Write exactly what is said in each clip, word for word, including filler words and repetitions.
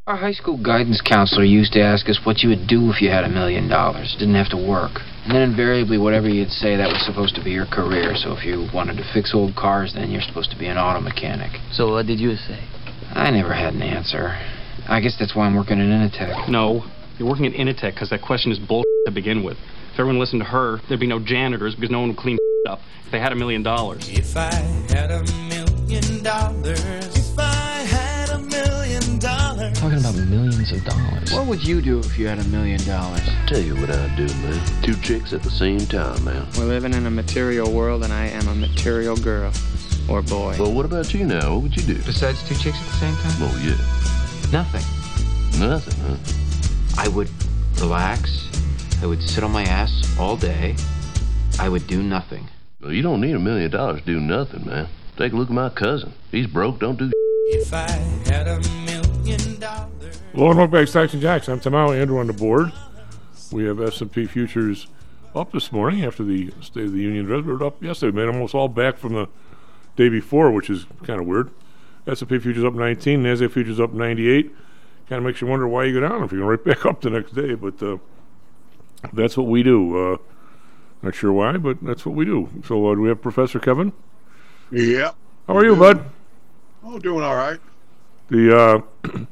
Our high school guidance counselor used to ask us what you would do if you had a million dollars. Didn't have to work. And then invariably, whatever you'd say, that was supposed to be your career. So if you wanted to fix old cars, then you're supposed to be an auto mechanic. So what did you say? I never had an answer. I guess that's why I'm working at Initech. No, you're working at Initech because that question is bullshit to begin with. If everyone listened to her, there'd be no janitors because no one would clean up if they had a million dollars. If I had a million dollars, if I had a million dollars. Talking about millions of dollars. What would you do if you had a million dollars? Tell you what I'd do, man. Two chicks at the same time, man. We're living in a material world, and I am a material girl. Or boy. Well, what about you now? What would you do? Besides two chicks at the same time? Oh, yeah. Nothing. Nothing, huh? I would relax. I would sit on my ass all day. I would do nothing. Well, you don't need a million dollars to do nothing, man. Take a look at my cousin. He's broke, don't do If I had a million dollars. Hello and welcome back to Stocks and Jocks. I'm Tim Howley, Andrew on the board. We have S and P futures up this morning after the State of the Union address. We were up yesterday, man. Almost all back from the day before, which is kind of weird. S and P futures up nineteen, NASDAQ futures up ninety-eight. Kind of makes you wonder why you go down if you're right back up the next day, but uh, that's what we do. Uh, not sure why, but that's what we do. So uh, do we have Professor Kevin? Yep. How are you, bud? Oh, doing all right. The uh,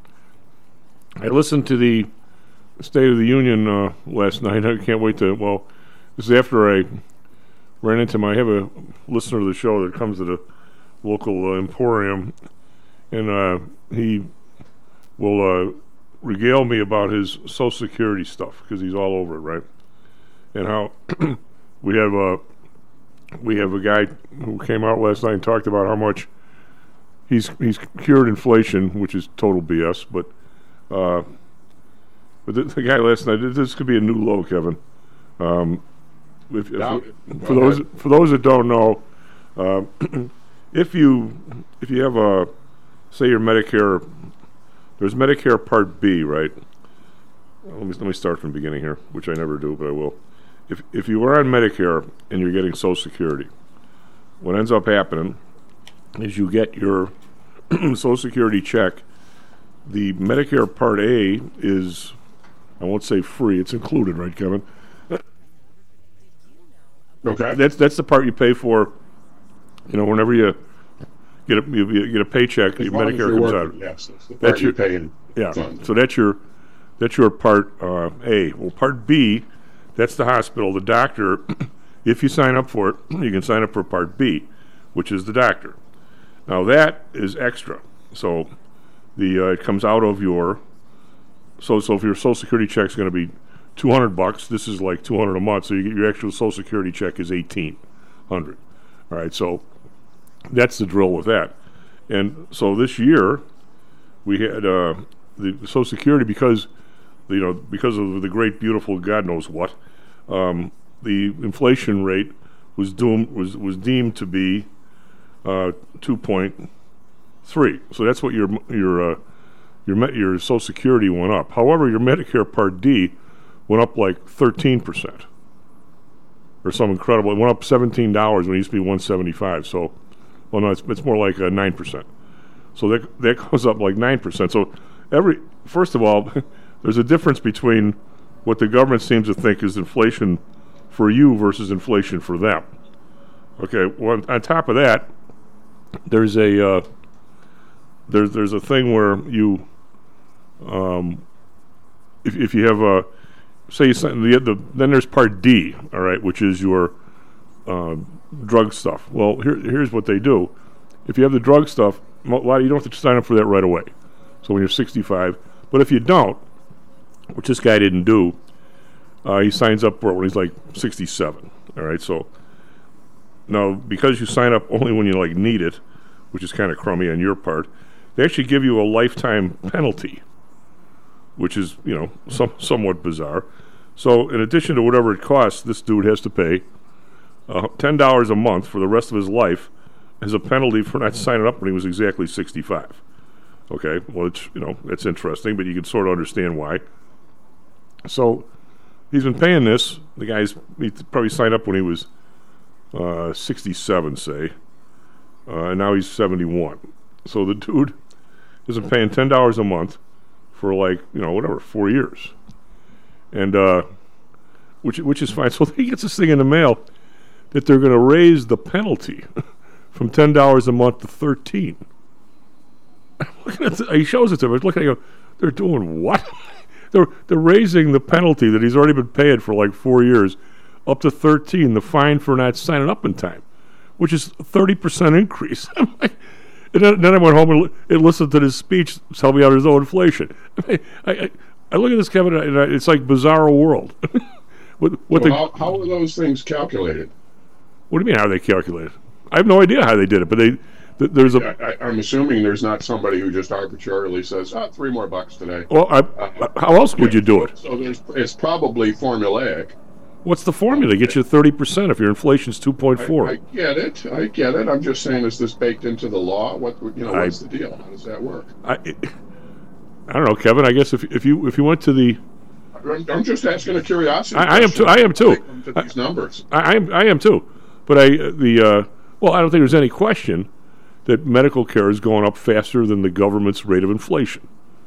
I listened to the State of the Union uh, last night. I can't wait to, well, this is after I ran into my, I have a listener to the show that comes to the local uh, Emporium, and uh, he will uh, regale me about his Social Security stuff, because he's all over it, right? And how we have a, we have a guy who came out last night and talked about how much he's he's cured inflation, which is total B S, but uh, but the, the guy last night, this could be a new low, Kevin. Um, if, if, for those for those that don't know, uh, if you if you have a, say your Medicare, there's Medicare Part B, right? Let me let me start from the beginning here, which I never do, but I will. If if you are on Medicare and you're getting Social Security, what ends up happening is you get your Social Security check. The Medicare Part A is, I won't say free, it's included, right, Kevin? Okay. That's that's the part you pay for, you know, whenever you get a you, you get a paycheck, your Medicare comes out. Yes, that's the part That's you're your- paying. Yeah, Fund. so that's your that's your Part uh, A. Well, Part B, that's the hospital. The doctor, if you sign up for it, you can sign up for Part B, which is the doctor. Now that is extra. So the uh, it comes out of your so so if your Social Security check is going to be two hundred bucks, this is like two hundred a month. So you get your actual Social Security check is eighteen hundred. All right, so that's the drill with that. And so this year we had uh, the Social Security, because you know because of the great beautiful God knows what, um, the inflation rate was doomed was was deemed to be uh, two point three. So that's what your your uh, your me- your Social Security went up. However, your Medicare Part D went up like thirteen percent, or some incredible. It went up seventeen dollars when it used to be one seventy five. So, well, no, it's, it's more like uh, nine percent. So that that goes up like nine percent. So every first of all, there's a difference between what the government seems to think is inflation for you versus inflation for them. Okay. Well, on top of that, there's a uh, there's there's a thing where you, um, if if you have a say you sign the, the then there's Part D, all right, which is your uh, drug stuff. Well, here here's what they do. If you have the drug stuff, a lot you don't have to sign up for that right away. So when you're sixty-five, but if you don't, which this guy didn't do, uh, he signs up for it when he's like sixty-seven. All right, so now because you sign up only when you like need it, which is kind of crummy on your part, they actually give you a lifetime penalty, which is, you know, some, somewhat bizarre. So in addition to whatever it costs, this dude has to pay uh, ten dollars a month for the rest of his life as a penalty for not signing up when he was exactly sixty-five. Okay, well, it's, you know, that's interesting, but you can sort of understand why. So he's been paying this. The guy's he probably signed up when he was uh, sixty-seven, say, uh, and now he's seventy-one. So the dude is paying ten dollars a month for like, you know, whatever, four years. And, uh, which, which is fine. So he gets this thing in the mail that they're going to raise the penalty from ten dollars a month to thirteen dollars. Looking at the, he shows it to me. I was looking at it, they're doing what? they're, they're raising the penalty that he's already been paying for like four years up to thirteen, the fine for not signing up in time, which is a thirty percent increase. I'm like, and then, then I went home and, li- and listened to this speech tell me how there's no inflation. I, I, I look at this, Kevin, and I, it's like bizarro world. what, what, Well, they, how, how are those things calculated? what do you mean, how are they calculated? I have no idea how they did it, but they th- there's a... I, I, I'm assuming there's not somebody who just arbitrarily says, oh, three more bucks today. Well, I, how else would you do it? So there's, it's probably formulaic. What's the formula? Get you thirty percent if your inflation's two point I, four. I get it. I get it. I'm just saying, is this baked into the law? What you know? I- What's the deal? How does that work? I, I don't know, Kevin. I guess if if you if you went to the... I'm, I'm just asking a curiosity. I- I am too- question. I am too. Take them to these numbers. I, I am I am too, but I the uh, well, I don't think there's any question that medical care is going up faster than the government's rate of inflation.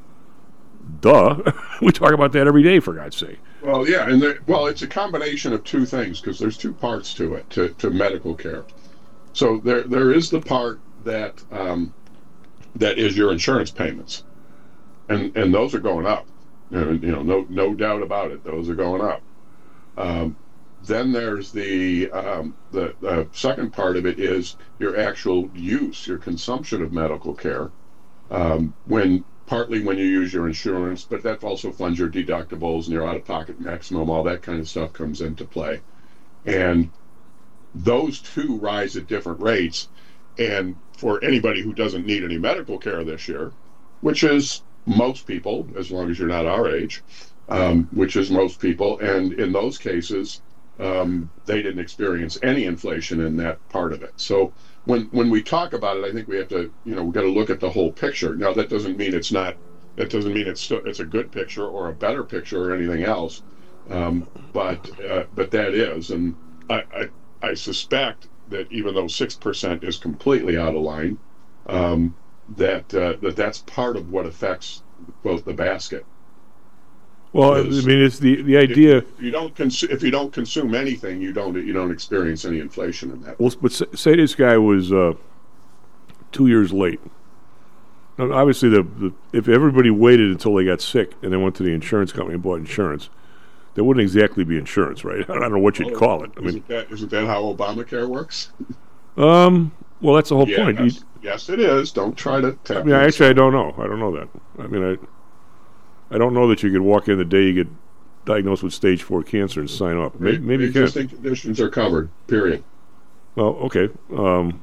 Duh, we talk about that every day, for God's sake. Well, yeah, and there, well, it's a combination of two things because there's two parts to it to, to medical care. So there there is the part that um, that is your insurance payments, and and those are going up. You know, you know, no no doubt about it. Those are going up. Um, then there's the um, the the second part of it is your actual use, your consumption of medical care. Um, when partly when you use your insurance, but that also funds your deductibles and your out-of-pocket maximum, all that kind of stuff comes into play. And those two rise at different rates. And for anybody who doesn't need any medical care this year, which is most people, as long as you're not our age, um, which is most people, and in those cases, um, they didn't experience any inflation in that part of it. So when when we talk about it, I think we have to, you know, we've got to look at the whole picture. Now, that doesn't mean it's not, that doesn't mean it's still, it's a good picture or a better picture or anything else, um, but uh, but that is, and I, I I suspect that even though six percent is completely out of line, um, that uh, that that's part of what affects both the basket. Well, I Is- mean, it's the the idea. If you don't consume, if you don't consume anything, you don't you don't experience any inflation in that. Well, but say, say this guy was uh, two years late. Now, obviously, the, the if everybody waited until they got sick and then went to the insurance company and bought insurance, that wouldn't exactly be insurance, right? I don't know what you'd call it. I mean, isn't that isn't that how Obamacare works? um, well, that's the whole yes, point. You, yes, it is. Don't try to tap. I mean, I actually, I don't know. I don't know that. I mean, I I don't know that you could walk in the day you get diagnosed with stage four cancer and sign up. Maybe, maybe you can. Existing conditions are covered. Period. Well, okay. Um,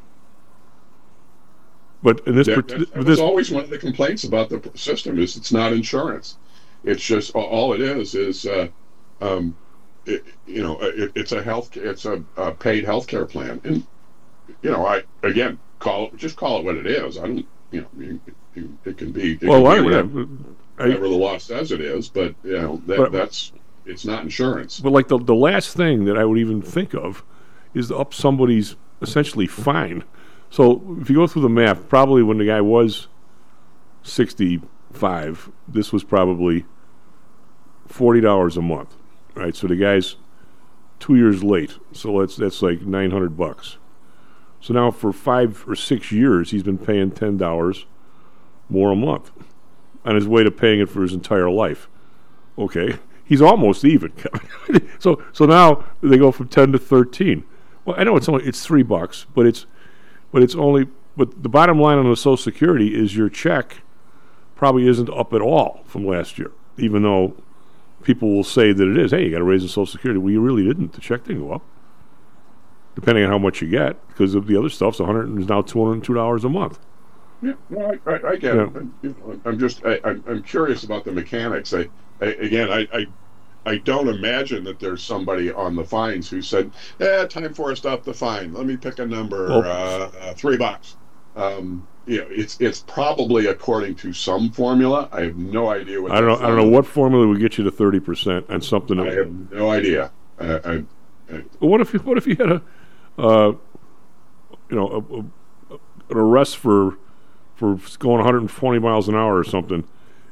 but in this, That, part- that, that this was always one of the complaints about the system is it's not insurance. It's just all it is is uh, um, it, you know it, it's a health it's a, a paid health care plan, and you know I again call it just call it what it is. I don't you know you, you, it can be it well, can I, be yeah, whatever, I, whatever the law says it is, but you know that But- that's it's not insurance. but like the the last thing that I would even think of is to up somebody's essentially fine. So if you go through the math, probably when the guy was sixty-five, this was probably forty dollars a month, right? So the guy's two years late, so that's that's like nine hundred bucks. So now for five or six years, he's been paying ten dollars more a month on his way to paying it for his entire life. Okay, he's almost even. so so now they go from ten to thirteen. Well, I know it's only it's three bucks, but it's but it's only but the bottom line on the Social Security is your check probably isn't up at all from last year, even though people will say that it is. Hey, you got to raise the Social Security. Well, you really didn't. The check didn't go up, depending on how much you get, because of the other stuff's one hundred is now two hundred two dollars a month. Yeah, well, I, I, I get Yeah. it. I'm, you know, I'm just, I, I'm, I'm curious about the mechanics. I, I again, I, I, I don't imagine that there's somebody on the fines who said, "Eh, time for us to up the fine. Let me pick a number, Well- uh, uh, three bucks." Um, you know, it's it's probably according to some formula. I have no idea what. I don't know. that I don't know formula- what formula would get you to thirty percent on something. I have no idea. I, I, I, What if you what if you had a, uh, you know, a, a, an arrest for for going one hundred twenty miles an hour or something,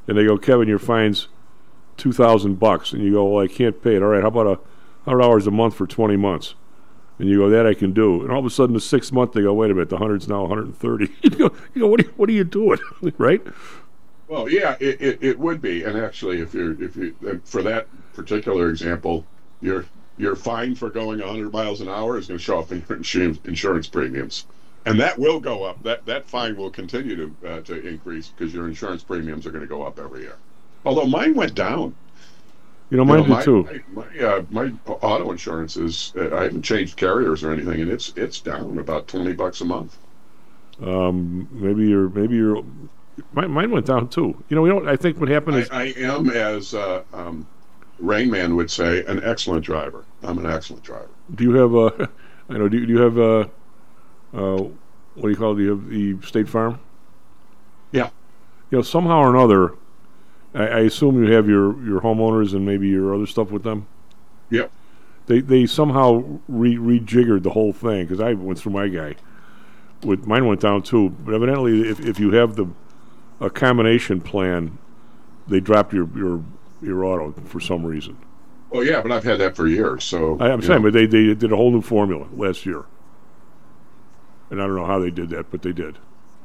and they go, Kevin, your fine's two thousand bucks, and you go, well, I can't pay it. All right, how about a hundred dollars a month for twenty months? And you go, that I can do. And all of a sudden, the sixth month, they go, wait a minute, the hundred's now one hundred and thirty. you go, you go, what are you, what are you doing, right? Well, yeah, it, it, it would be. And actually, if you're if you for that particular example, your your fine for going one hundred miles an hour is going to show up in your insurance, insurance premiums, and that will go up. That that fine will continue to uh, to increase because your insurance premiums are going to go up every year. Although mine went down. You know, mine you know, did too. My my, uh, my auto insurance is uh, I haven't changed carriers or anything, and it's it's down about twenty bucks a month. Um, maybe you're maybe you're. Mine, mine went down too. You know, you know. I think what happened is I, I am, as uh, um, Rain Man would say, an excellent driver. I'm an excellent driver. Do you have a? I know. Do you, do you have a? Uh, what do you call it? Do you have the State Farm? Yeah. You know, somehow or another, I, I assume you have your, your homeowners and maybe your other stuff with them. Yep. They they somehow re rejiggered the whole thing because I went through my guy. With mine went down too, but evidently, if if you have the a combination plan, they dropped your your your auto for some reason. Well, yeah, but I've had that for years. So I, I'm saying, know. but they they did a whole new formula last year, and I don't know how they did that, but they did.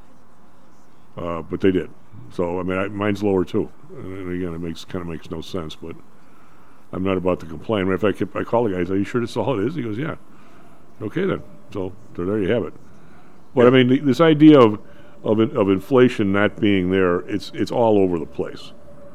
Uh, but they did. So I mean, I, mine's lower too. And again, it makes kind of makes no sense, but I'm not about to complain. If I keep, I call the guy, I say, "Are you sure this is all it is?" He goes, "Yeah." Okay then. So, so there you have it. But I mean, the, this idea of Of, of inflation not being there, it's it's all over the place.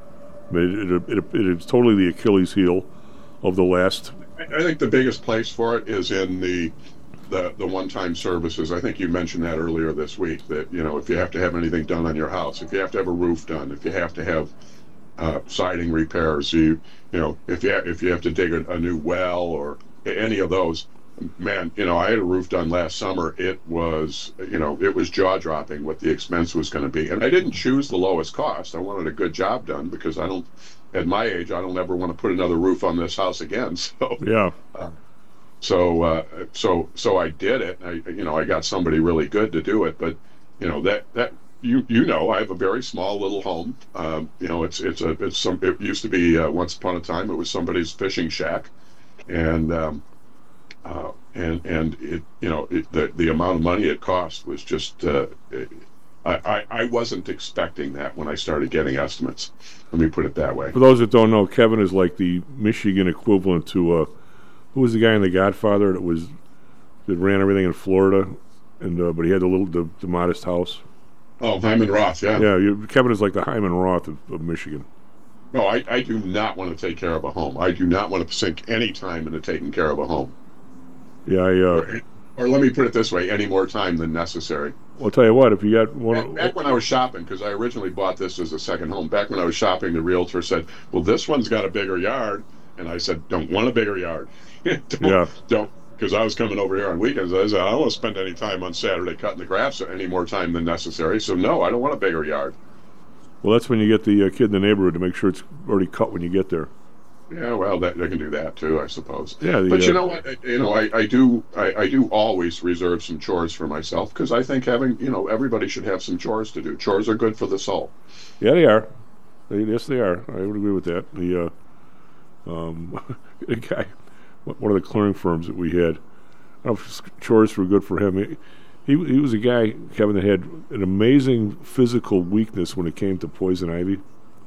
I mean, it, it, it, it's totally the Achilles heel of the last. I think the biggest place for it is in the the, the one-time services. I think you mentioned that earlier this week. That you know, if you have to have anything done on your house, if you have to have a roof done, if you have to have uh, siding repairs, you you know, if you ha if you have to dig a, a new well or any of those. Man, you know, I had a roof done last summer. It was, you know, it was jaw-dropping what the expense was going to be. And I didn't choose the lowest cost. I wanted a good job done because I don't, at my age, I don't ever want to put another roof on this house again. So, yeah. Uh, so, uh, so, so I did it. I, you know, I got somebody really good to do it. But, you know, that, that, you, you know, I have a very small little home. Um, you know, it's, it's a, it's some, it used to be, uh, once upon a time, it was somebody's fishing shack. And, um, Uh, and and it you know it, the the amount of money it cost was just uh, it, I, I I wasn't expecting that when I started getting estimates. Let me put it that way. For those that don't know, Kevin is like the Michigan equivalent to uh, who was the guy in The Godfather that was that ran everything in Florida, and uh, but he had the little the, the modest house. Oh, Hyman Roth, yeah. Yeah, you, Kevin is like the Hyman Roth of, of Michigan. No, I I do not want to take care of a home. I do not want to sink any time into taking care of a home. Yeah, I, uh, or, or let me put it this way: any more time than necessary. I'll tell you what. If you got one, back, back when I was shopping, because I originally bought this as a second home. Back when I was shopping, the realtor said, "Well, this one's got a bigger yard," and I said, "Don't want a bigger yard." don't, yeah. Don't, because I was coming over here on weekends. I said, "I don't want to spend any time on Saturday cutting the grass, any more time than necessary." So no, I don't want a bigger yard. Well, that's when you get the uh, kid in the neighborhood to make sure it's already cut when you get there. Yeah, well, that, they can do that too, I suppose. Yeah, the, but you uh, know what? You know, I, I do I, I do always reserve some chores for myself because I think having you know everybody should have some chores to do. Chores are good for the soul. Yeah, they are. They, yes, they are. I would agree with that. The uh, um, a guy, one of the clearing firms that we had, I don't know if chores were good for him. He, he he was a guy, Kevin, that had an amazing physical weakness when it came to poison ivy.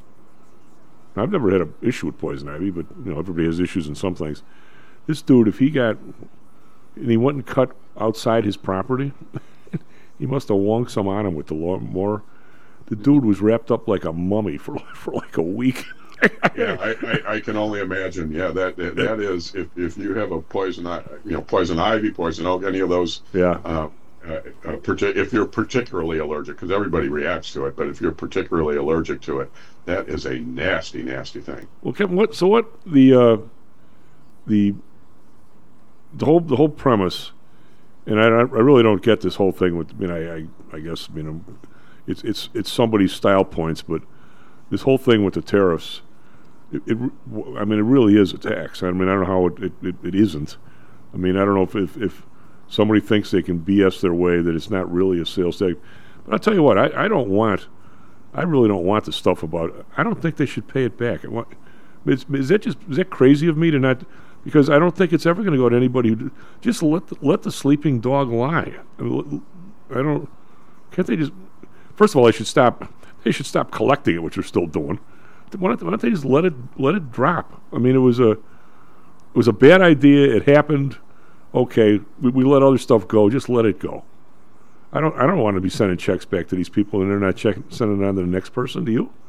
I've never had an issue with poison ivy, but you know everybody has issues in some things. This dude, if he got, and he went and cut outside his property, he must have wonged some on him with the lawnmower. The dude was wrapped up like a mummy for for like a week. Yeah, I, I, I can only imagine. Yeah, that that, that is if, if you have a poison, you know, poison ivy, poison oak, any of those. Yeah. Uh, uh, uh, if you're particularly allergic, because everybody reacts to it, but if you're particularly allergic to it, that is a nasty, nasty thing. Well, Kevin, what? So what? The uh, the the whole the whole premise, and I, I really don't get this whole thing with. I mean, I I, I guess you know, it's it's it's somebody's style points, but this whole thing with the tariffs, it, it I mean, it really is a tax. I mean, I don't know how it it, it, it isn't. I mean, I don't know if, if if somebody thinks they can B S their way that it's not really a sales tax. But I'll tell you what, I, I don't want I really don't want the stuff about. I don't think they should pay it back. I want, is, is that just is that crazy of me to not? Because I don't think it's ever going to go to anybody. Who, just let the, let the sleeping dog lie. I, mean, I don't. Can't they just? First of all, they should stop. They should stop collecting it, which they're still doing. Why don't, why don't they just let it let it drop? I mean, it was a it was a bad idea. It happened. Okay, we, we let other stuff go. Just let it go. I don't. I don't want to be sending checks back to these people, and they're not checking, sending it on to the next person. Do you?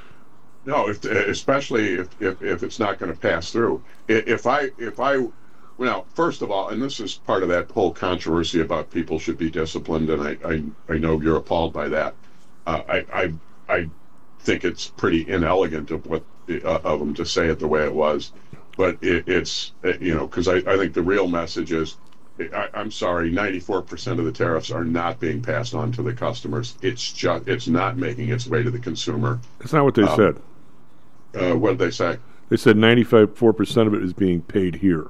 No, if, especially if, if, if it's not going to pass through. If I if I, well, first of all, and this is part of that whole controversy about people should be disciplined, and I I, I know you're appalled by that. Uh, I I I think it's pretty inelegant of what uh, of them to say it the way it was, but it, it's you know because I, I think the real message is. I, I'm sorry, ninety-four percent of the tariffs are not being passed on to the customers. It's just, it's not making its way to the consumer. That's not what they um, said. Uh, what did they say? They said ninety-five four percent of it is being paid here.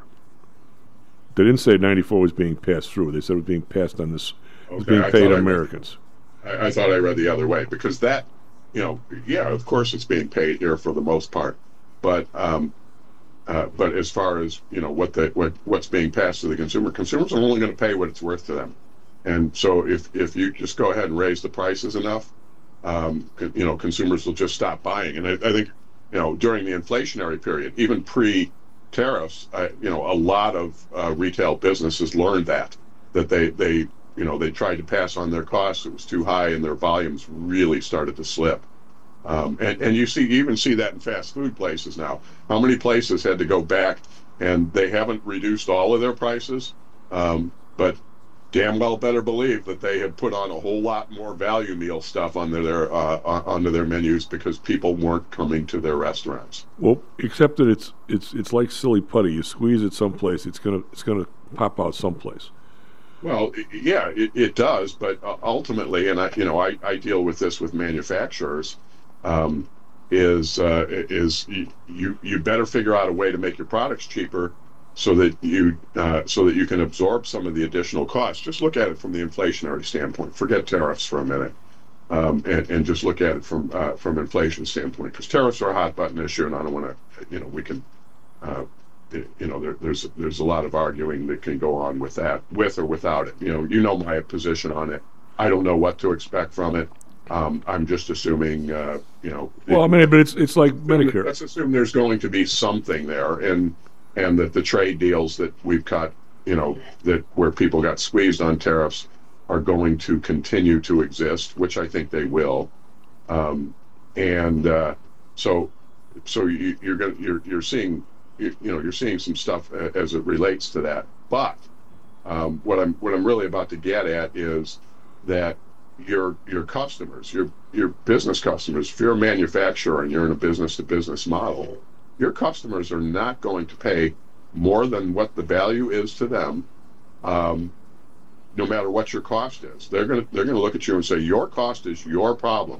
They didn't say ninety-four was being passed through. They said it was being passed on this, it was okay, being I paid on I Americans. Read, I, I thought I read the other way because that, you know, yeah, of course it's being paid here for the most part, but. Um, Uh, but as far as you know, what the what what's being passed to the consumer, consumers are only going to pay what it's worth to them, and so if if you just go ahead and raise the prices enough, um, you know, consumers will just stop buying. And I, I think you know during the inflationary period, even pre-tariffs, uh, you know, a lot of uh, retail businesses learned that that they they you know they tried to pass on their costs. It was too high, and their volumes really started to slip. Um, and, and you see, you even see that in fast food places now. How many places had to go back, and they haven't reduced all of their prices, um, but damn well better believe that they had put on a whole lot more value meal stuff onto their uh, onto their menus because people weren't coming to their restaurants. Well, except that it's it's it's like silly putty. You squeeze it someplace, it's gonna it's gonna pop out someplace. Well, yeah, it, it does, but ultimately, and I you know I, I deal with this with manufacturers. Um, is uh, is you, you you better figure out a way to make your products cheaper so that you uh, so that you can absorb some of the additional costs. Just look at it from the inflationary standpoint. Forget tariffs for a minute, um, and, and just look at it from uh, from inflation standpoint. Because tariffs are a hot button issue, and I don't want to you know we can uh, you know there, there's there's a lot of arguing that can go on with that, with or without it. You know you know my position on it. I don't know what to expect from it. Um, I'm just assuming, uh, you know. Well, I mean, but it's it's like Medicare. Let's assume there's going to be something there, and and that the trade deals that we've cut, you know, that where people got squeezed on tariffs, are going to continue to exist, which I think they will. Um, and uh, so, so you, you're going you're you're seeing, you, you know, you're seeing some stuff as it relates to that. But um, what I'm what I'm really about to get at is that. your your customers, your your business customers, if you're a manufacturer and you're in a business-to-business model, your customers are not going to pay more than what the value is to them, um, no matter what your cost is. They're gonna they're gonna look at you and say, your cost is your problem,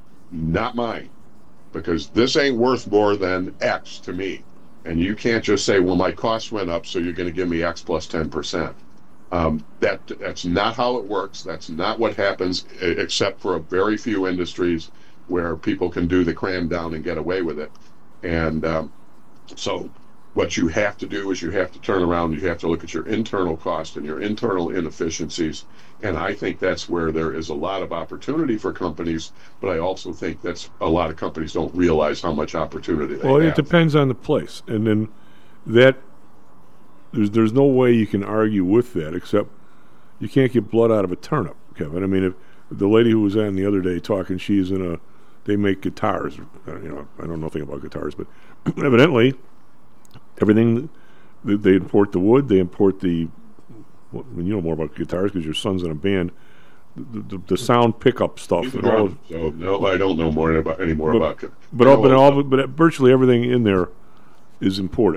not mine, because this ain't worth more than X to me. And you can't just say, well, my cost went up, so you're going to give me X plus ten percent. Um, that that's not how it works. That's not what happens, except for a very few industries where people can do the cram down and get away with it. And um, so what you have to do is you have to turn around, you have to look at your internal cost and your internal inefficiencies. And I think that's where there is a lot of opportunity for companies, but I also think that's a lot of companies don't realize how much opportunity they well, have. Well, it depends on the place. And then that There's there's no way you can argue with that, except you can't get blood out of a turnip, Kevin. I mean, if, if the lady who was on the other day talking, she's in a, they make guitars. You know, I don't know anything about guitars, but evidently, everything they, they import the wood, they import the. Well, I mean, you know more about guitars because your son's in a band. The, the, the sound pickup stuff. And all, so no, I don't know more about any more but, about it. But all, but all, but virtually everything in there is imported.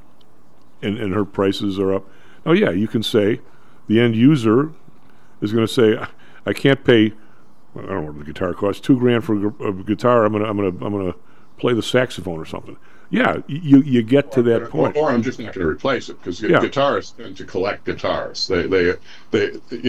And, and her prices are up. Oh yeah, you can say the end user is going to say, I can't pay. I don't know what the guitar costs. Two grand for a, a guitar. I'm gonna I'm gonna I'm gonna play the saxophone or something. Yeah, you you get to that or, point. Or, or I'm just not going to replace it because yeah. guitarists tend to collect guitars. They they they you know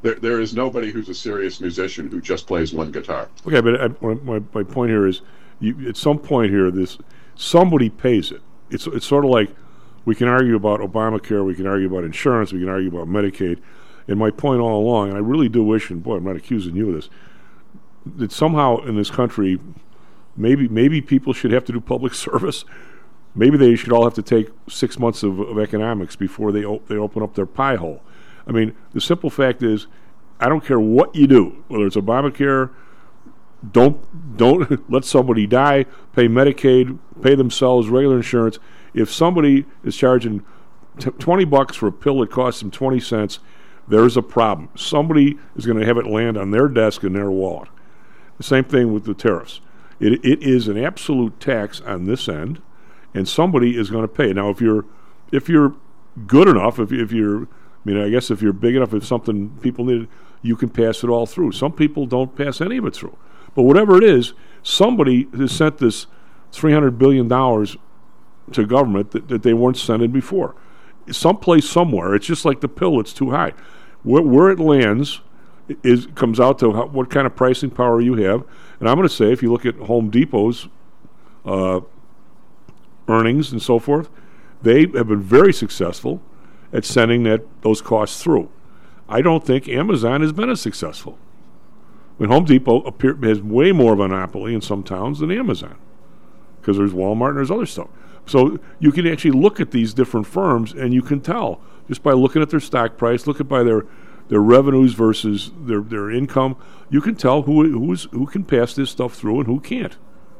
There, there is nobody who's a serious musician who just plays one guitar. Okay, but I, my my point here is, you, at some point here, this somebody pays it. It's it's sort of like we can argue about Obamacare, we can argue about insurance, we can argue about Medicaid, and my point all along, and I really do wish, and boy, I'm not accusing you of this, that somehow in this country, maybe maybe people should have to do public service. Maybe they should all have to take six months of, of economics before they op- they open up their pie hole. I mean, the simple fact is, I don't care what you do, whether it's Obamacare, don't don't let somebody die, pay Medicaid, pay themselves regular insurance. If somebody is charging t- twenty bucks for a pill that costs them twenty cents, there's a problem. Somebody is going to have it land on their desk in their wallet. The same thing with the tariffs. It it is an absolute tax on this end, and somebody is going to pay. Now, if you're if you're good enough, if if you're I mean, I guess if you're big enough, if something people need, you can pass it all through. Some people don't pass any of it through. But whatever it is, somebody has sent this three hundred billion dollars to government that, that they weren't sending before. Someplace, somewhere, it's just like the pill, it's too high. Where, where it lands is comes out to how, what kind of pricing power you have. And I'm going to say, if you look at Home Depot's uh, earnings and so forth, they have been very successful at sending that those costs through. I don't think Amazon has been as successful. I mean, Home Depot appear, has way more of a monopoly in some towns than Amazon, because there's Walmart and there's other stuff. So you can actually look at these different firms, and you can tell just by looking at their stock price, look at by their their revenues versus their their income. You can tell who who's who can pass this stuff through and who can't.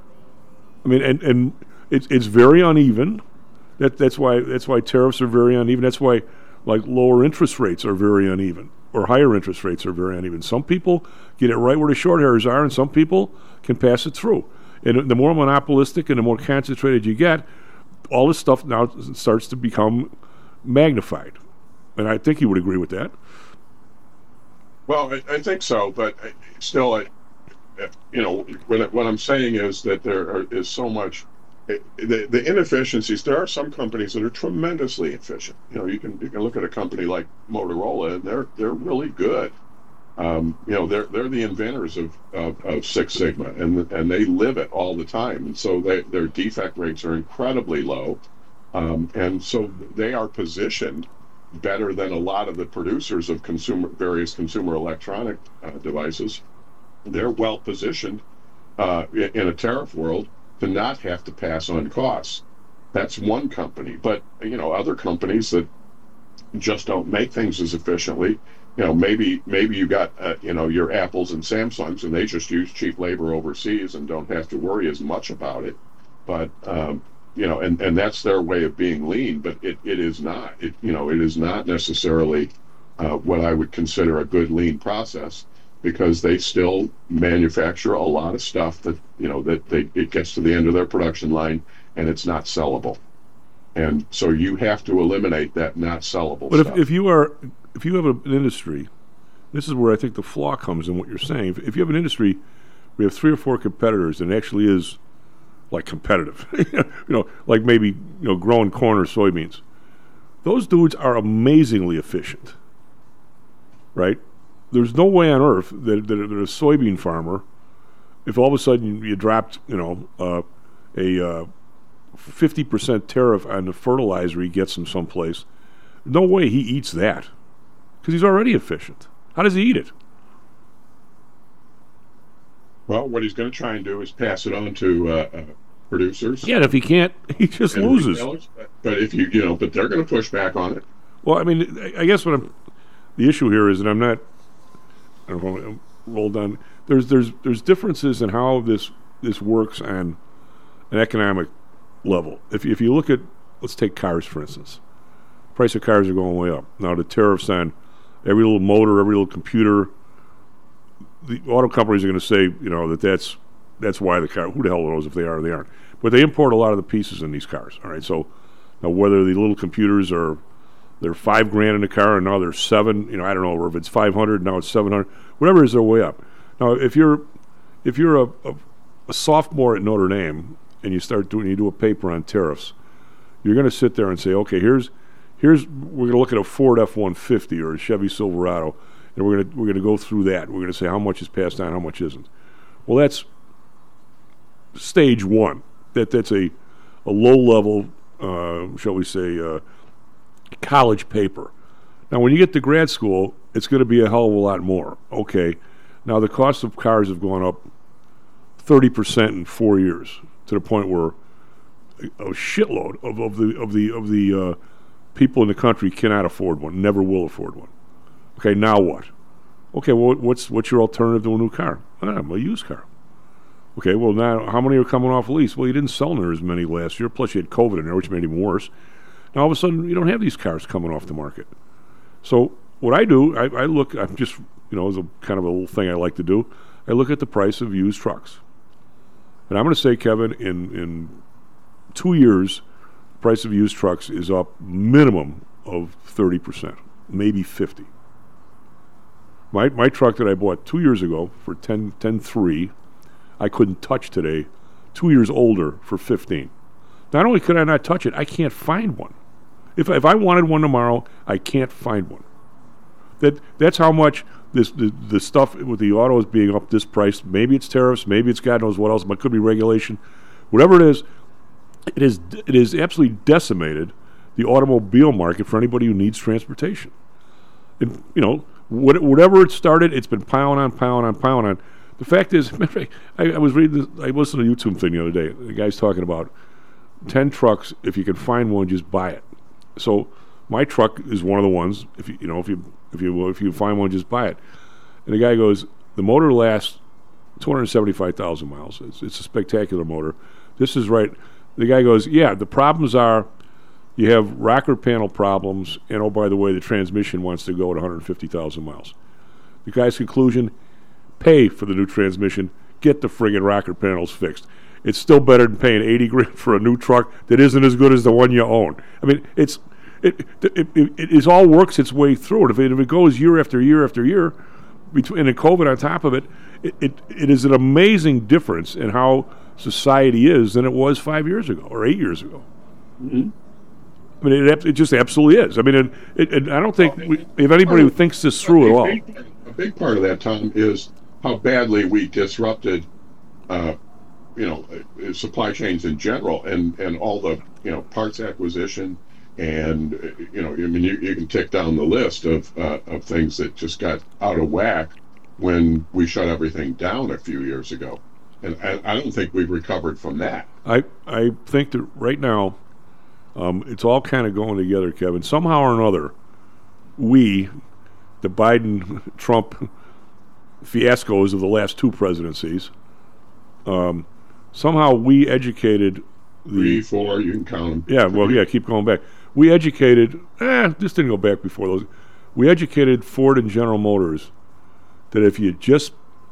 I mean, and and it's it's very uneven. That that's why that's why tariffs are very uneven. That's why like lower interest rates are very uneven, or higher interest rates are very uneven. Some people get it right where the short hairs are, and some people can pass it through. And the more monopolistic and the more concentrated you get, all this stuff now starts to become magnified. And I think you would agree with that. Well, I, I think so, but I, still, I, you know, what, what I'm saying is that there are, is so much. The, the inefficiencies. There are some companies that are tremendously efficient. You know, you can you can look at a company like Motorola, and they're they're really good. Um, you know, they're they're the inventors of, of, of Six Sigma, and and they live it all the time. And so they, their defect rates are incredibly low, um, and so they are positioned better than a lot of the producers of consumer various consumer electronic uh, devices. They're well positioned uh, in, in a tariff world to not have to pass on costs. That's one company. But, you know, other companies that just don't make things as efficiently, you know, maybe maybe you got, uh, you know, your Apples and Samsungs, and they just use cheap labor overseas and don't have to worry as much about it. But, um, you know, and, and that's their way of being lean, but it, it is not. It, you know, it is not necessarily uh, what I would consider a good lean process, because they still manufacture a lot of stuff that, you know, that they, it gets to the end of their production line and it's not sellable. And so you have to eliminate that not sellable but stuff. But if, if you are, if you have a, an industry, this is where I think the flaw comes in what you're saying. If, if you have an industry, we have three or four competitors, and it actually is like competitive, you know, like maybe, you know, growing corn or soybeans. Those dudes are amazingly efficient, right? There's no way on earth that, that, that a soybean farmer, if all of a sudden you dropped, you know, uh, a uh, fifty percent tariff on the fertilizer he gets from someplace, no way he eats that, because he's already efficient. How does he eat it? Well, what he's going to try and do is pass it on to uh, uh, producers. Yeah, and if he can't, he just loses. But if you, you know, but they're going to push back on it. Well, I mean, I guess what I'm, the issue here is that I'm not, I don't want to roll down. There's there's there's differences in how this this works on an economic level. If if you look at, let's take cars for instance. Price of cars are going way up. Now the tariffs on every little motor, every little computer, the auto companies are going to say, you know, that that's that's why the car. Who the hell knows if they are or they aren't? But they import a lot of the pieces in these cars. All right, so now whether the little computers are they're five grand in the car and now they're seven, you know, I don't know, or if it's five hundred now it's seven hundred, whatever it is, they're way up. Now if you're if you're a, a, a sophomore at Notre Dame and you start doing you do a paper on tariffs, you're going to sit there and say, okay, here's here's we're going to look at a Ford F one fifty or a Chevy Silverado, and we're gonna we're gonna go through that. We're gonna say how much is passed on, how much isn't. Well, that's stage one. That that's a a low level, uh, shall we say, uh, college paper. Now, when you get to grad school, it's going to be a hell of a lot more. Okay, now the cost of cars have gone up thirty percent in four years to the point where a, a shitload of, of the of the of the uh, people in the country cannot afford one, never will afford one. Okay, now what? Okay, well, what's what's your alternative to a new car? Ah, a used car. Okay, well, now how many are coming off lease? Well, you didn't sell near as many last year. Plus, you had COVID in there, which made it even worse. Now, all of a sudden, you don't have these cars coming off the market. So, what I do, I, I look. I'm just, you know, as a kind of a little thing I like to do. I look at the price of used trucks, and I'm going to say, Kevin, in in two years, the price of used trucks is up minimum of thirty percent, maybe fifty. My my truck that I bought two years ago for ten ten three. I couldn't touch today, two years older for fifteen. Not only could I not touch it, I can't find one. If if I wanted one tomorrow, I can't find one. That that's how much this the, the stuff with the autos being up this price. Maybe it's tariffs, maybe it's God knows what else, but it could be regulation. Whatever it is, it is it is absolutely decimated the automobile market for anybody who needs transportation. And, you know, what, whatever it started, it's been piling on, piling on, piling on. The fact is, I, I was reading this, I listened to a YouTube thing the other day. The guy's talking about ten trucks. If you can find one, just buy it. So my truck is one of the ones. If you, you know, if you if you if you find one, just buy it. And the guy goes, the motor lasts two hundred seventy-five thousand miles. It's, it's a spectacular motor. This is right. The guy goes, yeah. The problems are, you have rocker panel problems, and oh, by the way, the transmission wants to go at one hundred fifty thousand miles. The guy's conclusion: pay for the new transmission, get the friggin' rocker panels fixed. It's still better than paying eighty grand for a new truck that isn't as good as the one you own. I mean, it's it it, it, it, it all works its way through it. If it, if it goes year after year after year, between and COVID on top of it, it, it, it is an amazing difference in how society is than it was five years ago or eight years ago. Mm-hmm. I mean, it, it just absolutely is. I mean, it, it, it, I don't think we, if anybody who thinks this through at all. Big, a big part of that, Tom, is how badly we disrupted, uh, you know, uh, supply chains in general, and, and all the, you know, parts acquisition, and uh, you know, I mean, you, you can tick down the list of uh, of things that just got out of whack when we shut everything down a few years ago, and I, I don't think we've recovered from that. I I think that right now, um, it's all kind of going together, Kevin. Somehow or another, we, the Biden-Trump fiascos of the last two presidencies, um, somehow we educated the... Three, four, you can count them. Yeah, well, yeah, keep going back. We educated... Eh, this didn't go back before those. We educated Ford and General Motors that if you just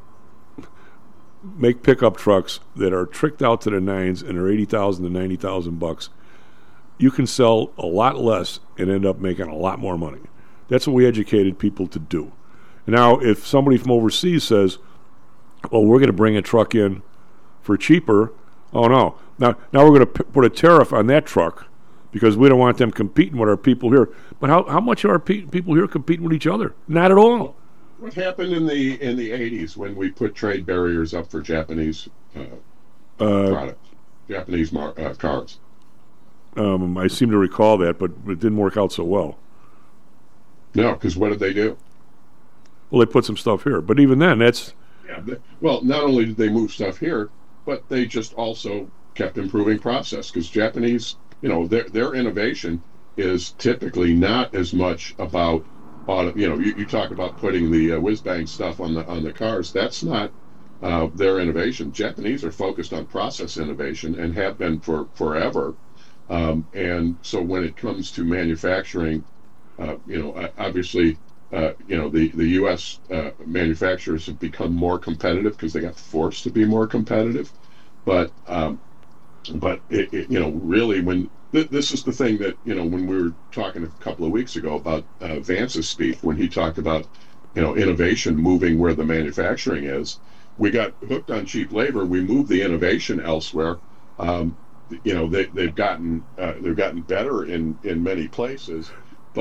make pickup trucks that are tricked out to the nines and are eighty thousand to ninety thousand bucks, you can sell a lot less and end up making a lot more money. That's what we educated people to do. Now, if somebody from overseas says, well, we're going to bring a truck in for cheaper, oh, no. Now, now we're going to p- put a tariff on that truck because we don't want them competing with our people here. But how, how much are our pe- people here competing with each other? Not at all. What happened in the in the eighties when we put trade barriers up for Japanese uh, Uh, products, Japanese mar- uh, cars? um, I seem to recall that, but it didn't work out so well. No, because what did they do? Well, they put some stuff here. But even then, that's... Yeah. They, well, not only did they move stuff here, but they just also kept improving process, because Japanese, you know, their their innovation is typically not as much about, auto, you know, you, you talk about putting the uh, whiz-bang stuff on the on the cars. That's not uh, their innovation. Japanese are focused on process innovation and have been for forever. Um, and so when it comes to manufacturing, uh, you know, obviously, uh, you know, the, the U S uh, manufacturers have become more competitive because they got forced to be more competitive. But, um, but it, it, you know, really when, th- this is the thing that, you know, when we were talking a couple of weeks ago about uh, Vance's speech, when he talked about, you know, innovation moving where the manufacturing is, we got hooked on cheap labor, we moved the innovation elsewhere. Um, you know, they, they've gotten uh, they've gotten better in, in many places, but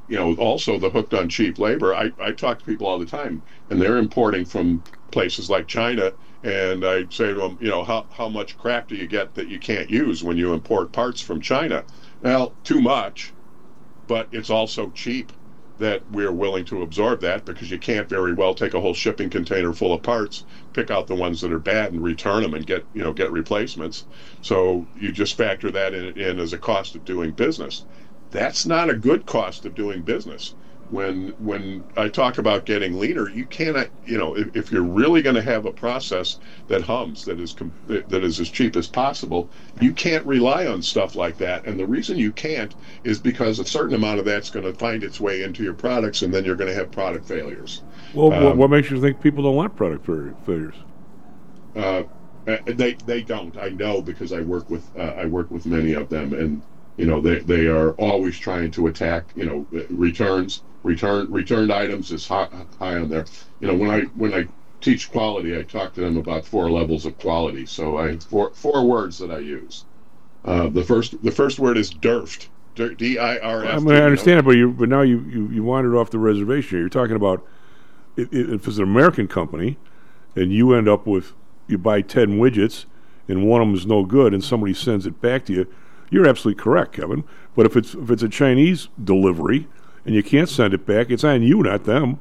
you know, also the hooked on cheap labor. I, I talk to people all the time, and they're importing from places like China, and I say to them, you know, how, how much crap do you get that you can't use when you import parts from China? Well, too much, but it's also cheap that we're willing to absorb that, because you can't very well take a whole shipping container full of parts, pick out the ones that are bad and return them and get, you know, get replacements. So you just factor that in, in as a cost of doing business. That's not a good cost of doing business. When when I talk about getting leaner, you cannot, you know, if, if you're really going to have a process that hums, that is com- that is as cheap as possible, you can't rely on stuff like that. And the reason you can't is because a certain amount of that's going to find its way into your products, and then you're going to have product failures. Well, Um, what, what makes you think people don't want product fail- failures? Uh, they they don't. I know, because I work with uh, I work with many of them, and you know they they are always trying to attack, you know, returns. Return returned items is high, high on there. You know, when I when I teach quality, I talk to them about four levels of quality. So I four four words that I use. Uh, the first the first word is D I R F T, D I R F T. I mean, I understand it, but you but now you, you, you wandered off the reservation. You're talking about if, if it's an American company, and you end up with you buy ten widgets, and one of them is no good, and somebody sends it back to you. You're absolutely correct, Kevin. But if it's if it's a Chinese delivery, and you can't send it back, it's on you, not them.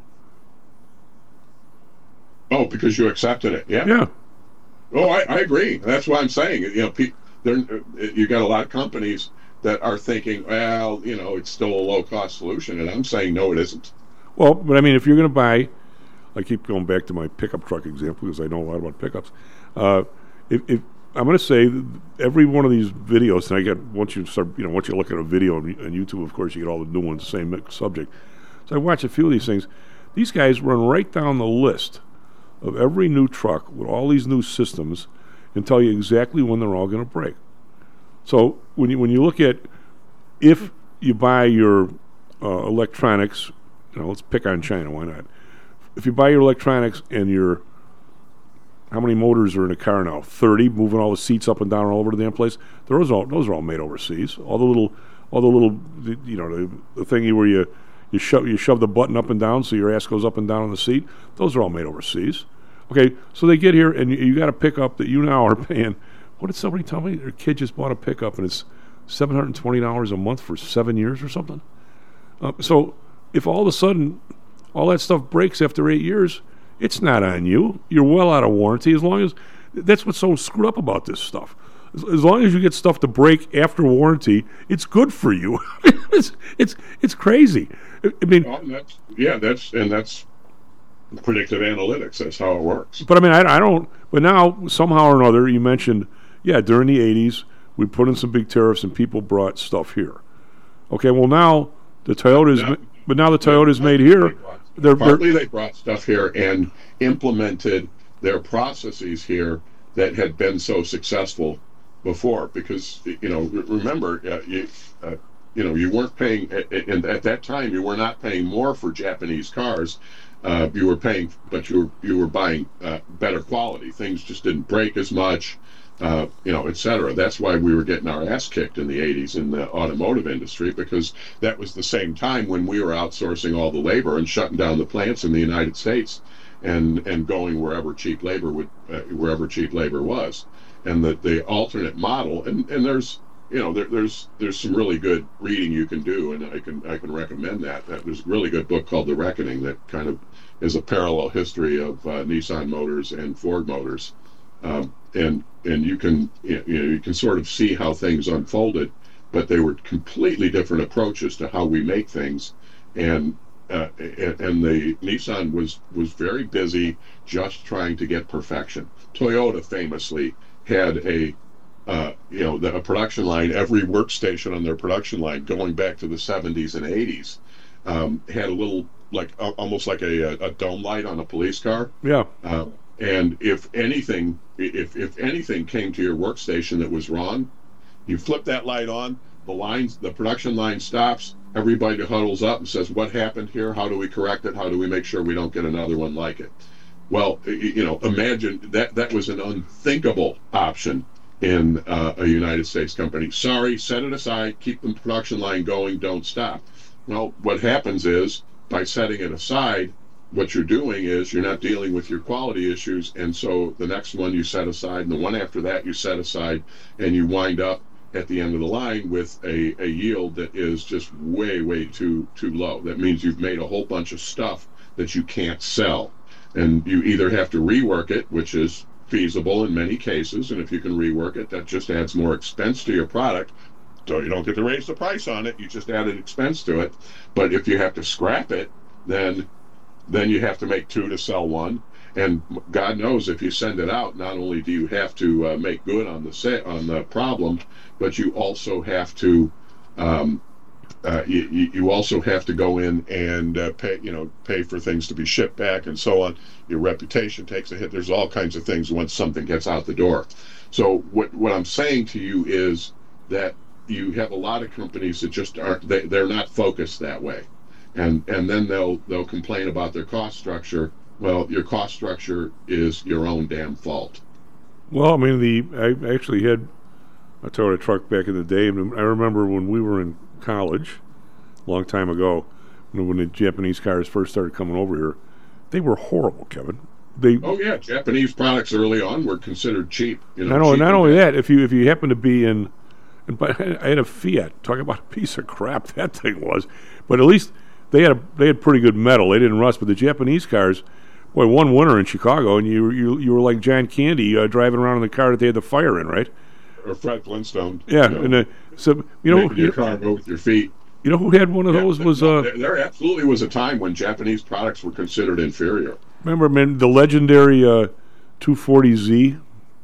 Oh, because you accepted it, yeah. Yeah. Oh, I, I agree. That's what I'm saying. You know, pe- there you got a lot of companies that are thinking, well, you know, it's still a low cost solution, and I'm saying no, it isn't. Well, but I mean, if you're going to buy, I keep going back to my pickup truck example because I know a lot about pickups. Uh, if, if I'm going to say that every one of these videos, and I get once you start, you know, once you look at a video on, on YouTube, of course, you get all the new ones, same subject. So I watch a few of these things. These guys run right down the list of every new truck with all these new systems and tell you exactly when they're all going to break. So when you when you look at if you buy your uh, electronics, you know, let's pick on China, why not? If you buy your electronics and your how many motors are in a car now? thirty, moving all the seats up and down all over the damn place. Those are all those are all made overseas. All the little, all the little, you know, the, the thingy where you you shove you shove the button up and down so your ass goes up and down on the seat. Those are all made overseas. Okay, so they get here and you, you got a pickup that you now are paying. What did somebody tell me? Their kid just bought a pickup and it's seven hundred and twenty dollars a month for seven years or something. Uh, so if all of a sudden all that stuff breaks after eight years. It's not on you. You're well out of warranty. As long as that's what's so screwed up about this stuff. As, as long as you get stuff to break after warranty, it's good for you. it's it's it's crazy. I, I mean, Well, that's, yeah, that's and that's predictive analytics. That's how it works. but I mean, I, I don't. But now somehow or another, you mentioned, yeah, during the eighties, we put in some big tariffs and people brought stuff here. Okay, well now the Toyota's, Now- but now the Toyota's made here. They're, they're, Partly they brought stuff here and implemented their processes here that had been so successful before. Because you know, remember, uh, you uh, you know, you weren't paying, and at that time, you were not paying more for Japanese cars. Uh, you were paying, but you were you were buying uh, better quality. Things just didn't break as much. Uh, you know, et cetera. That's why we were getting our ass kicked in the eighties in the automotive industry, because that was the same time when we were outsourcing all the labor and shutting down the plants in the United States and and going wherever cheap labor would uh, wherever cheap labor was. And the the alternate model, and and there's you know there, there's there's some really good reading you can do, and I can I can recommend that. that there's a really good book called The Reckoning that kind of is a parallel history of uh, Nissan Motors and Ford Motors. Um, and and you can you know you can sort of see how things unfolded, but they were completely different approaches to how we make things, and uh, and, and the Nissan was was very busy just trying to get perfection. Toyota famously had a uh, you know the, a production line. Every workstation on their production line, going back to the seventies and eighties, um, had a little like uh, almost like a, a dome light on a police car. yeah. Uh, And if anything, if if anything came to your workstation that was wrong, you flip that light on, the lines, the production line stops, everybody huddles up and says, "What happened here? How do we correct it? How do we make sure we don't get another one like it?" Well, you know, imagine that that was an unthinkable option in uh, a United States company. Sorry, set it aside, keep the production line going, don't stop. Well, what happens is by setting it aside, what you're doing is you're not dealing with your quality issues, and so the next one you set aside, and the one after that you set aside, and you wind up at the end of the line with a, a yield that is just way, way too too low. That means you've made a whole bunch of stuff that you can't sell, and you either have to rework it, which is feasible in many cases, and if you can rework it, that just adds more expense to your product. So you don't get to raise the price on it, you just add an expense to it. But if you have to scrap it, then then you have to make two to sell one. And God knows if you send it out, not only do you have to uh, make good on the sa- on the problem, but you also have to um, uh, you, you also have to go in and uh, pay you know pay for things to be shipped back and so on. Your reputation takes a hit. There's all kinds of things once something gets out the door. So what what I'm saying to you is that you have a lot of companies that just aren't they, they're not focused that way, and and then they'll they'll complain about their cost structure. Well, your cost structure is your own damn fault. Well, I mean, the I actually had I towed a truck back in the day, and I remember when we were in college, a long time ago, when, when the Japanese cars first started coming over here, they were horrible, Kevin. They oh yeah, Japanese products early on were considered cheap. You know, not only cheap not and only bad. that, if you if you happen to be in, and but I had a Fiat. Talk about a piece of crap that thing was, but at least they had a they had pretty good metal. They didn't rust. But the Japanese cars. Boy, one winter in Chicago, and you you you were like John Candy uh, driving around in the car that they had the fire in, right? Or Fred Flintstone. Yeah, you know, and uh, so you know, making your you, car go with your feet. you know who had one of Yeah, those was no, uh, there, there absolutely was a time when Japanese products were considered inferior. remember man the legendary uh, two forty Z.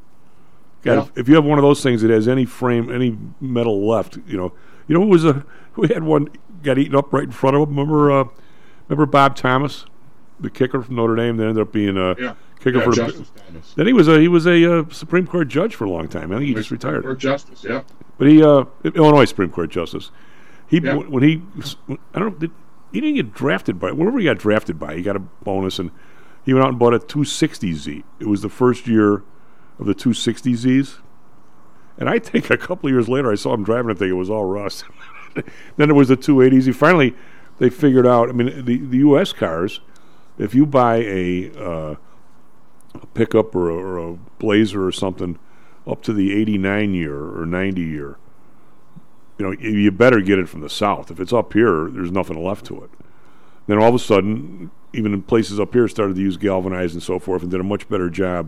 God, Yeah. if, if you have one of those things that has any frame, any metal left, you know, you know who was a who had one got eaten up right in front of him. Remember, uh, remember Bob Thomas, the kicker from Notre Dame, that ended up being a Yeah. kicker yeah, for Justice the. Thomas. Then he was a he was a uh, Supreme Court judge for a long time. I think he just retired. Or Justice, yeah. But he, uh, Illinois Supreme Court justice. He Yeah. when he, I don't know, did, he didn't get drafted by wherever he got drafted by. He got a bonus, and he went out and bought a two sixty Z. It was the first year of the two sixty Zs, and I think a couple of years later, I saw him driving it. Think it was all rust. Then it was the two eighties. He finally they figured out. I mean, the the U S cars. If you buy a, uh, a pickup or a, or a Blazer or something up to the eighty-nine year or ninety year, you know, you better get it from the South. If it's up here, there's nothing left to it. Then all of a sudden, even in places up here, started to use galvanized and so forth, and did a much better job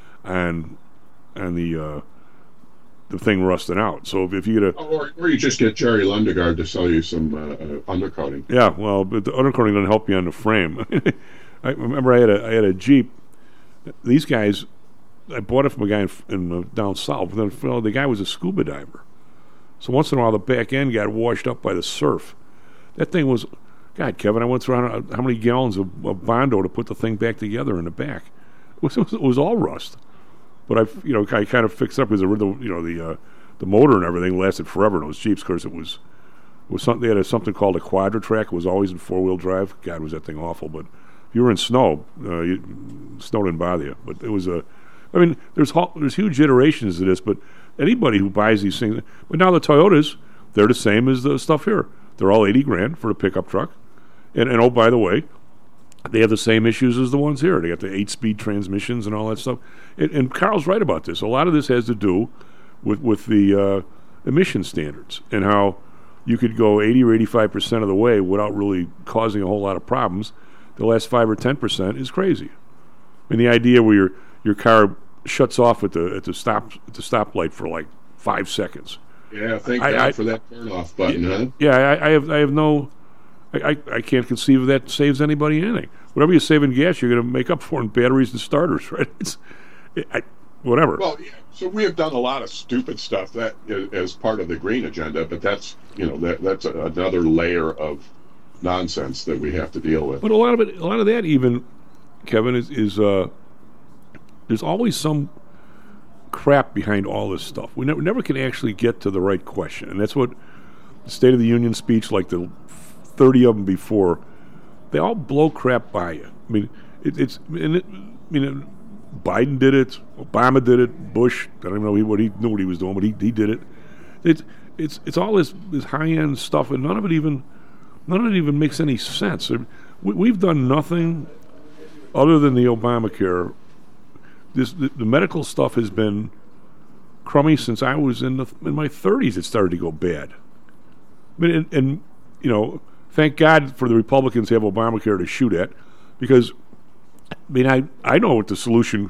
on on the uh, the thing rusting out. So if, if you get a Or, or you just get Jerry Lundegaard to sell you some uh, uh, undercoating. yeah, well, but the undercoating doesn't help you on the frame. I remember I had a I had a Jeep. These guys, I bought it from a guy in, in uh, down south. But then well, the guy was a scuba diver, so once in a while the back end got washed up by the surf. That thing was, God, Kevin, I went through I don't know how many gallons of, of Bondo to put the thing back together in the back. It was, it was, it was all rust, but I you know I kind of fixed it up because the you know the uh, the motor and everything lasted forever in those Jeeps. Of course, it was it was something they had a, something called a Quadra-Track. It was always in four wheel drive. God, was that thing awful, but. You were in snow. Uh, you, snow didn't bother you, but it was a. I mean, there's ho- there's huge iterations to this, but anybody who buys these things. But now the Toyotas, they're the same as the stuff here. They're all eighty grand for the pickup truck, and and oh by the way, they have the same issues as the ones here. They got the eight-speed transmissions and all that stuff. And, and Carl's right about this. A lot of this has to do with with the uh, emission standards and how you could go eighty or eighty-five percent of the way without really causing a whole lot of problems. The last five or ten percent is crazy. I mean, the idea where your your car shuts off at the at the stop at the stoplight for like five seconds. Yeah, thank I- God I- for that turn off button, huh? Yeah, I, I have I have no, I, I I can't conceive of that saves anybody anything. Whatever you save in gas, you're going to make up for in batteries and starters, right? It's, I, whatever. Well, yeah. So we have done a lot of stupid stuff that is, as part of the green agenda, but that's you know that that's a, another layer of nonsense that we have to deal with. But a lot of it, a lot of that, even Kevin, is is uh, there's always some crap behind all this stuff. We never, never can actually get to the right question, and that's what the State of the Union speech, like the thirty of them before, they all blow crap by you. I mean, it, it's and it, I mean, Biden did it, Obama did it, Bush. I don't even know what he knew what he was doing, but he he did it. It's it's it's all this this high end stuff, and none of it even. None of it even makes any sense. We, we've done nothing other than the Obamacare. This the, the medical stuff has been crummy since I was in the in my thirties. It started to go bad. I mean, and, and you know, thank God for the Republicans who have Obamacare to shoot at, because I mean, I I know what the solution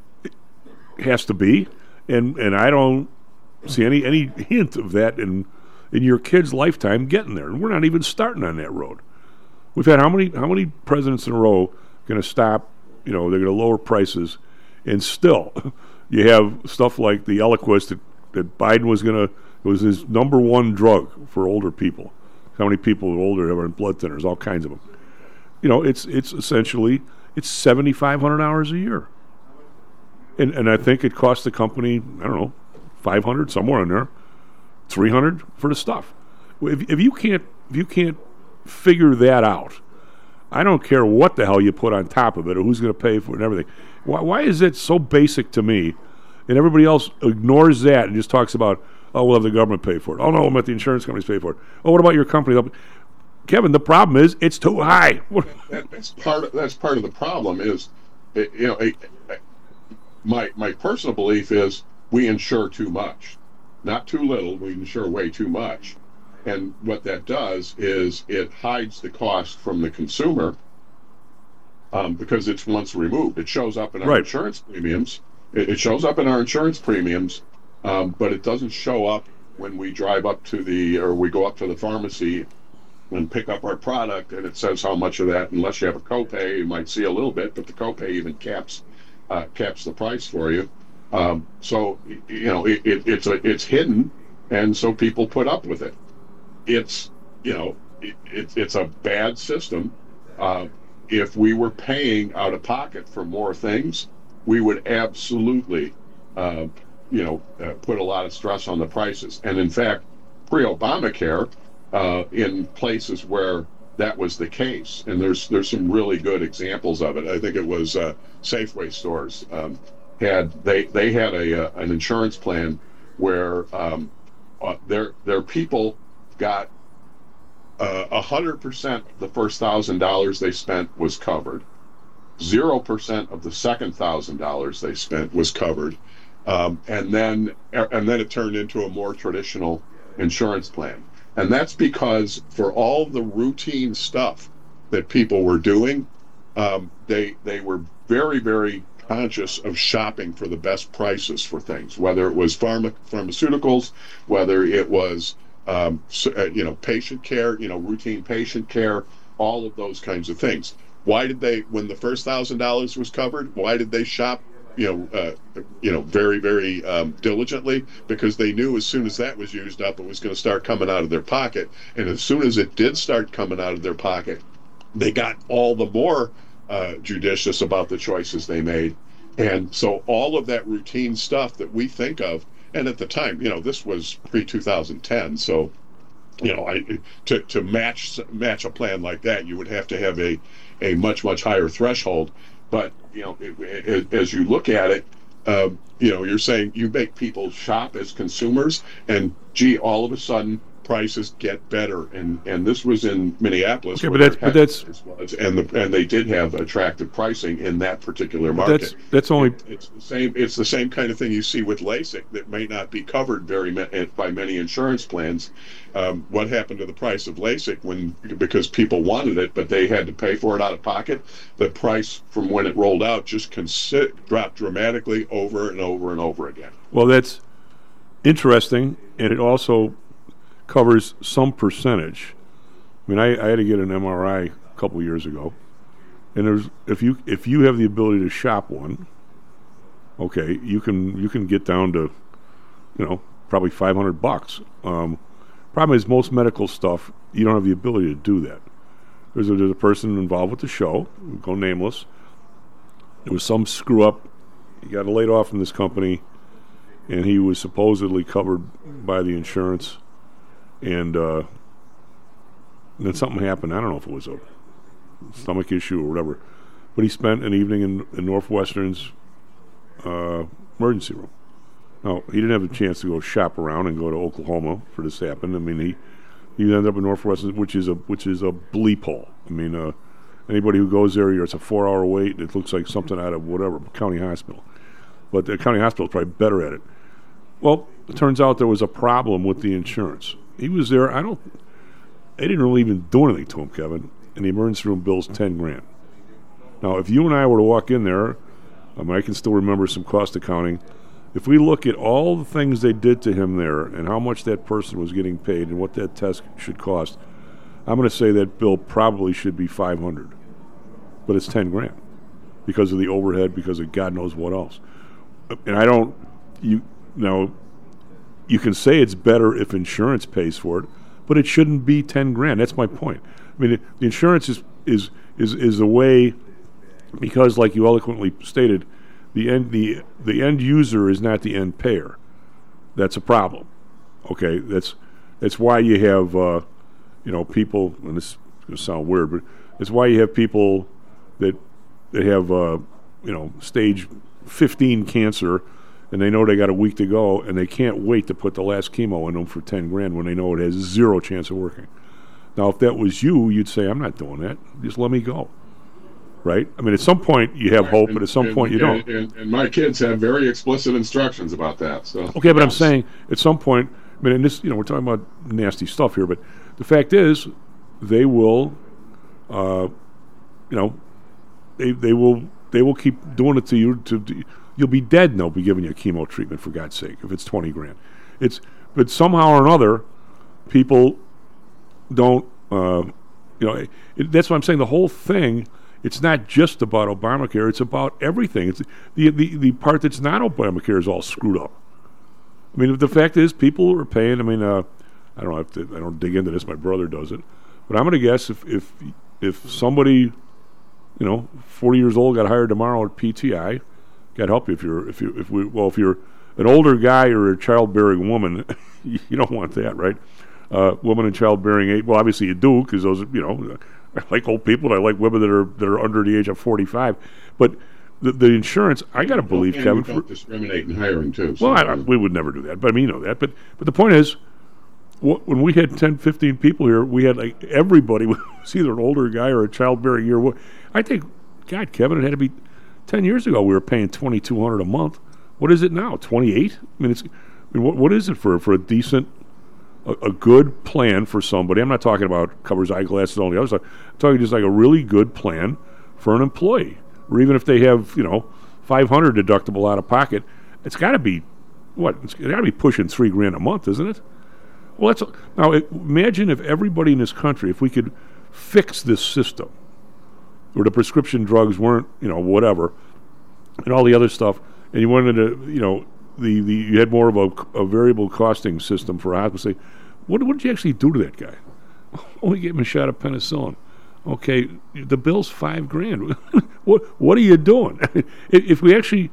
has to be, and and I don't see any any hint of that in in your kid's lifetime getting there, and we're not even starting on that road. We've had how many how many presidents in a row going to stop? You know, they're going to lower prices, and still you have stuff like the Eliquis that, that Biden was going to. It was his number one drug for older people. How many people are older have are in blood thinners? All kinds of them. You know, it's it's essentially it's seventy five hundred hours a year, and and I think it cost the company I don't know five hundred somewhere in there. three hundred for the stuff. If, if you can't if you can't figure that out, I don't care what the hell you put on top of it or who's going to pay for it and everything. Why, why is it so basic to me, and everybody else ignores that and just talks about, oh, we'll have the government pay for it. Oh, no, we'll let the insurance companies pay for it. Oh, what about your company? Kevin, the problem is it's too high. That, that's part of, that's part of the problem is, you know, a, a, my my personal belief is we insure too much. Not too little, we insure way too much. And what that does is it hides the cost from the consumer um, because it's once removed. It shows up in our right. insurance premiums. It, it shows up in our insurance premiums, um, but it doesn't show up when we drive up to the, or we go up to the pharmacy and pick up our product, and it says how much of that, unless you have a copay, you might see a little bit, but the copay even caps uh, caps the price for you. Um, so you know it, it, it's a it's hidden, and so people put up with it. It's you know it, it, it's a bad system. Uh, if we were paying out of pocket for more things, we would absolutely uh, you know uh, put a lot of stress on the prices. And in fact, pre-Obamacare, uh, in places where that was the case, and there's there's some really good examples of it. I think it was uh, Safeway stores. Um, Had they they had a uh, an insurance plan where um, uh, their their people got a uh, hundred percent the first thousand dollars they spent was covered, zero percent of the second thousand dollars they spent was covered, um, and then and then it turned into a more traditional insurance plan, and that's because for all the routine stuff that people were doing, um, they they were very very conscious of shopping for the best prices for things, whether it was pharma, pharmaceuticals, whether it was um, uh, you know patient care, you know routine patient care, all of those kinds of things. Why did they, when the first thousand dollars was covered, why did they shop you know uh, you know very very um, diligently? Because they knew as soon as that was used up, it was going to start coming out of their pocket, and as soon as it did start coming out of their pocket, they got all the more Uh, judicious about the choices they made. And so all of that routine stuff that we think of, and at the time, you know, this was pre two thousand ten, so you know, I to, to match match a plan like that, you would have to have a a much much higher threshold. But you know, it, it, as you look at it, uh, you know, you're saying you make people shop as consumers, and gee, all of a sudden prices get better, and and this was in Minneapolis. Okay, but that's but that's was, and the and they did have attractive pricing in that particular market. That's that's only it, it's the same. It's the same kind of thing you see with LASIK that may not be covered very ma- by many insurance plans. Um, what happened to the price of LASIK when because people wanted it, but they had to pay for it out of pocket? The price from when it rolled out just consi- dropped dramatically over and over and over again. Well, that's interesting, and it also covers some percentage. I mean, I, I had to get an M R I a couple of years ago, and there's if you if you have the ability to shop one, okay, you can you can get down to, you know, probably five hundred bucks. Um, problem is most medical stuff you don't have the ability to do that. There's a, there's a person involved with the show, we'll go nameless. There was some screw up. He got laid off from this company, and he was supposedly covered by the insurance. And uh, then something happened. I don't know if it was a stomach issue or whatever. But he spent an evening in, in Northwestern's uh, emergency room. Now, he didn't have a chance to go shop around and go to Oklahoma for this to happen. I mean, he You end up in Northwest, which is a which is a bleep hole. I mean, uh, anybody who goes there, it's a four-hour wait. It looks like something out of whatever county hospital. But the county hospital is probably better at it. Well, it turns out there was a problem with the insurance. He was there. I don't. They didn't really even do anything to him, Kevin. And the emergency room bill's ten grand. Now, if you and I were to walk in there, I mean, I can still remember some cost accounting. If we look at all the things they did to him there and how much that person was getting paid and what that test should cost, I'm going to say that bill probably should be five hundred, but it's ten grand because of the overhead, because of God knows what else. And I don't, you know, you can say it's better if insurance pays for it, but it shouldn't be ten grand. That's my point. I mean, it, the insurance is is is is a way, because, like you eloquently stated, the end the the end user is not the end payer. That's a problem. Okay, that's that's why you have uh, you know people, and this is going to sound weird, but it's why you have people that that have uh, you know stage fifteen cancer, and they know they got a week to go, and they can't wait to put the last chemo in them for ten grand when they know it has zero chance of working. Now, if that was you, you'd say, "I'm not doing that. Just let me go." Right? I mean, at some point you have hope, and, but at some and, point you and, don't. And, and my kids have very explicit instructions about that. So okay, but I'm saying at some point, I mean, and this, you know, we're talking about nasty stuff here, but the fact is, they will, uh, you know, they they will they will keep doing it to you. To, to you'll be dead, and they'll be giving you a chemo treatment, for God's sake, if it's twenty grand. It's but somehow or another, people don't. Uh, you know, it, that's what I'm saying. The whole thing. It's not just about Obamacare. It's about everything. It's the, the the part that's not Obamacare is all screwed up. I mean, the fact is, people are paying. I mean, uh, I don't have to. I don't dig into this. My brother does it, but I'm going to guess if if if somebody, you know, forty years old got hired tomorrow at P T I, God help you if you're if you if we well if you're an older guy or a childbearing woman, you don't want that, right? Uh, woman and childbearing age. Well, obviously you do, because those, you know. I like old people. I like women that are that are under the age of forty-five. But the, the insurance, I got to believe, and Kevin. We don't for, discriminate in hiring too. So well, I, I, we would never do that. But I mean, you know that. But but the point is, wh- when we had ten, fifteen people here, we had like everybody was either an older guy or a childbearing year. I think, God, Kevin, it had to be ten years ago. We were paying twenty-two hundred a month. What is it now? twenty-eight? I mean, it's. I mean, what what is it for for a decent? A, a good plan for somebody. I'm not talking about covers eyeglasses and all the other stuff. I'm talking just like a really good plan for an employee. Or even if they have, you know, five hundred deductible out of pocket, it's got to be, what? It's got to be pushing three grand a month, isn't it? Well, that's now. It, imagine if everybody in this country, if we could fix this system, where the prescription drugs weren't, you know, whatever, and all the other stuff, and you wanted to, you know. The, the you had more of a, a variable costing system for a hospital. Say, what, what did you actually do to that guy? Only gave him a shot of penicillin. Okay, the bill's five grand. what what are you doing? if, if we actually,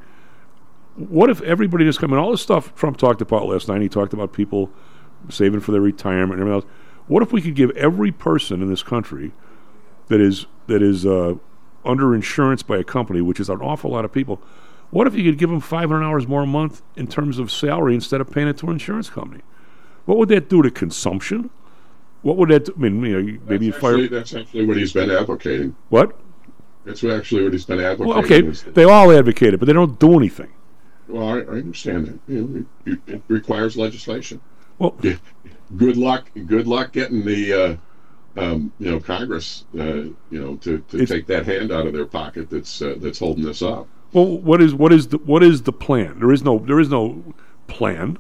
what if everybody just come in? All this stuff Trump talked about last night. He talked about people saving for their retirement and everything else. What if we could give every person in this country that is that is uh, under insurance by a company, which is an awful lot of people. What if you could give them five hundred dollars more a month in terms of salary instead of paying it to an insurance company? What would that do to consumption? What would that do? I mean, you know, maybe you that's fire... Actually, that's actually what he's been advocating. What? That's what actually what he's been advocating. Well, okay, is that, they all advocate it, but they don't do anything. Well, I, I understand that. You know, it, it requires legislation. Well, yeah. Good luck. Good luck getting the, uh, um, you know, Congress, uh, you know, to, to take that hand out of their pocket that's uh, that's holding this up. Well, what is what is the what is the plan? There is no there is no plan.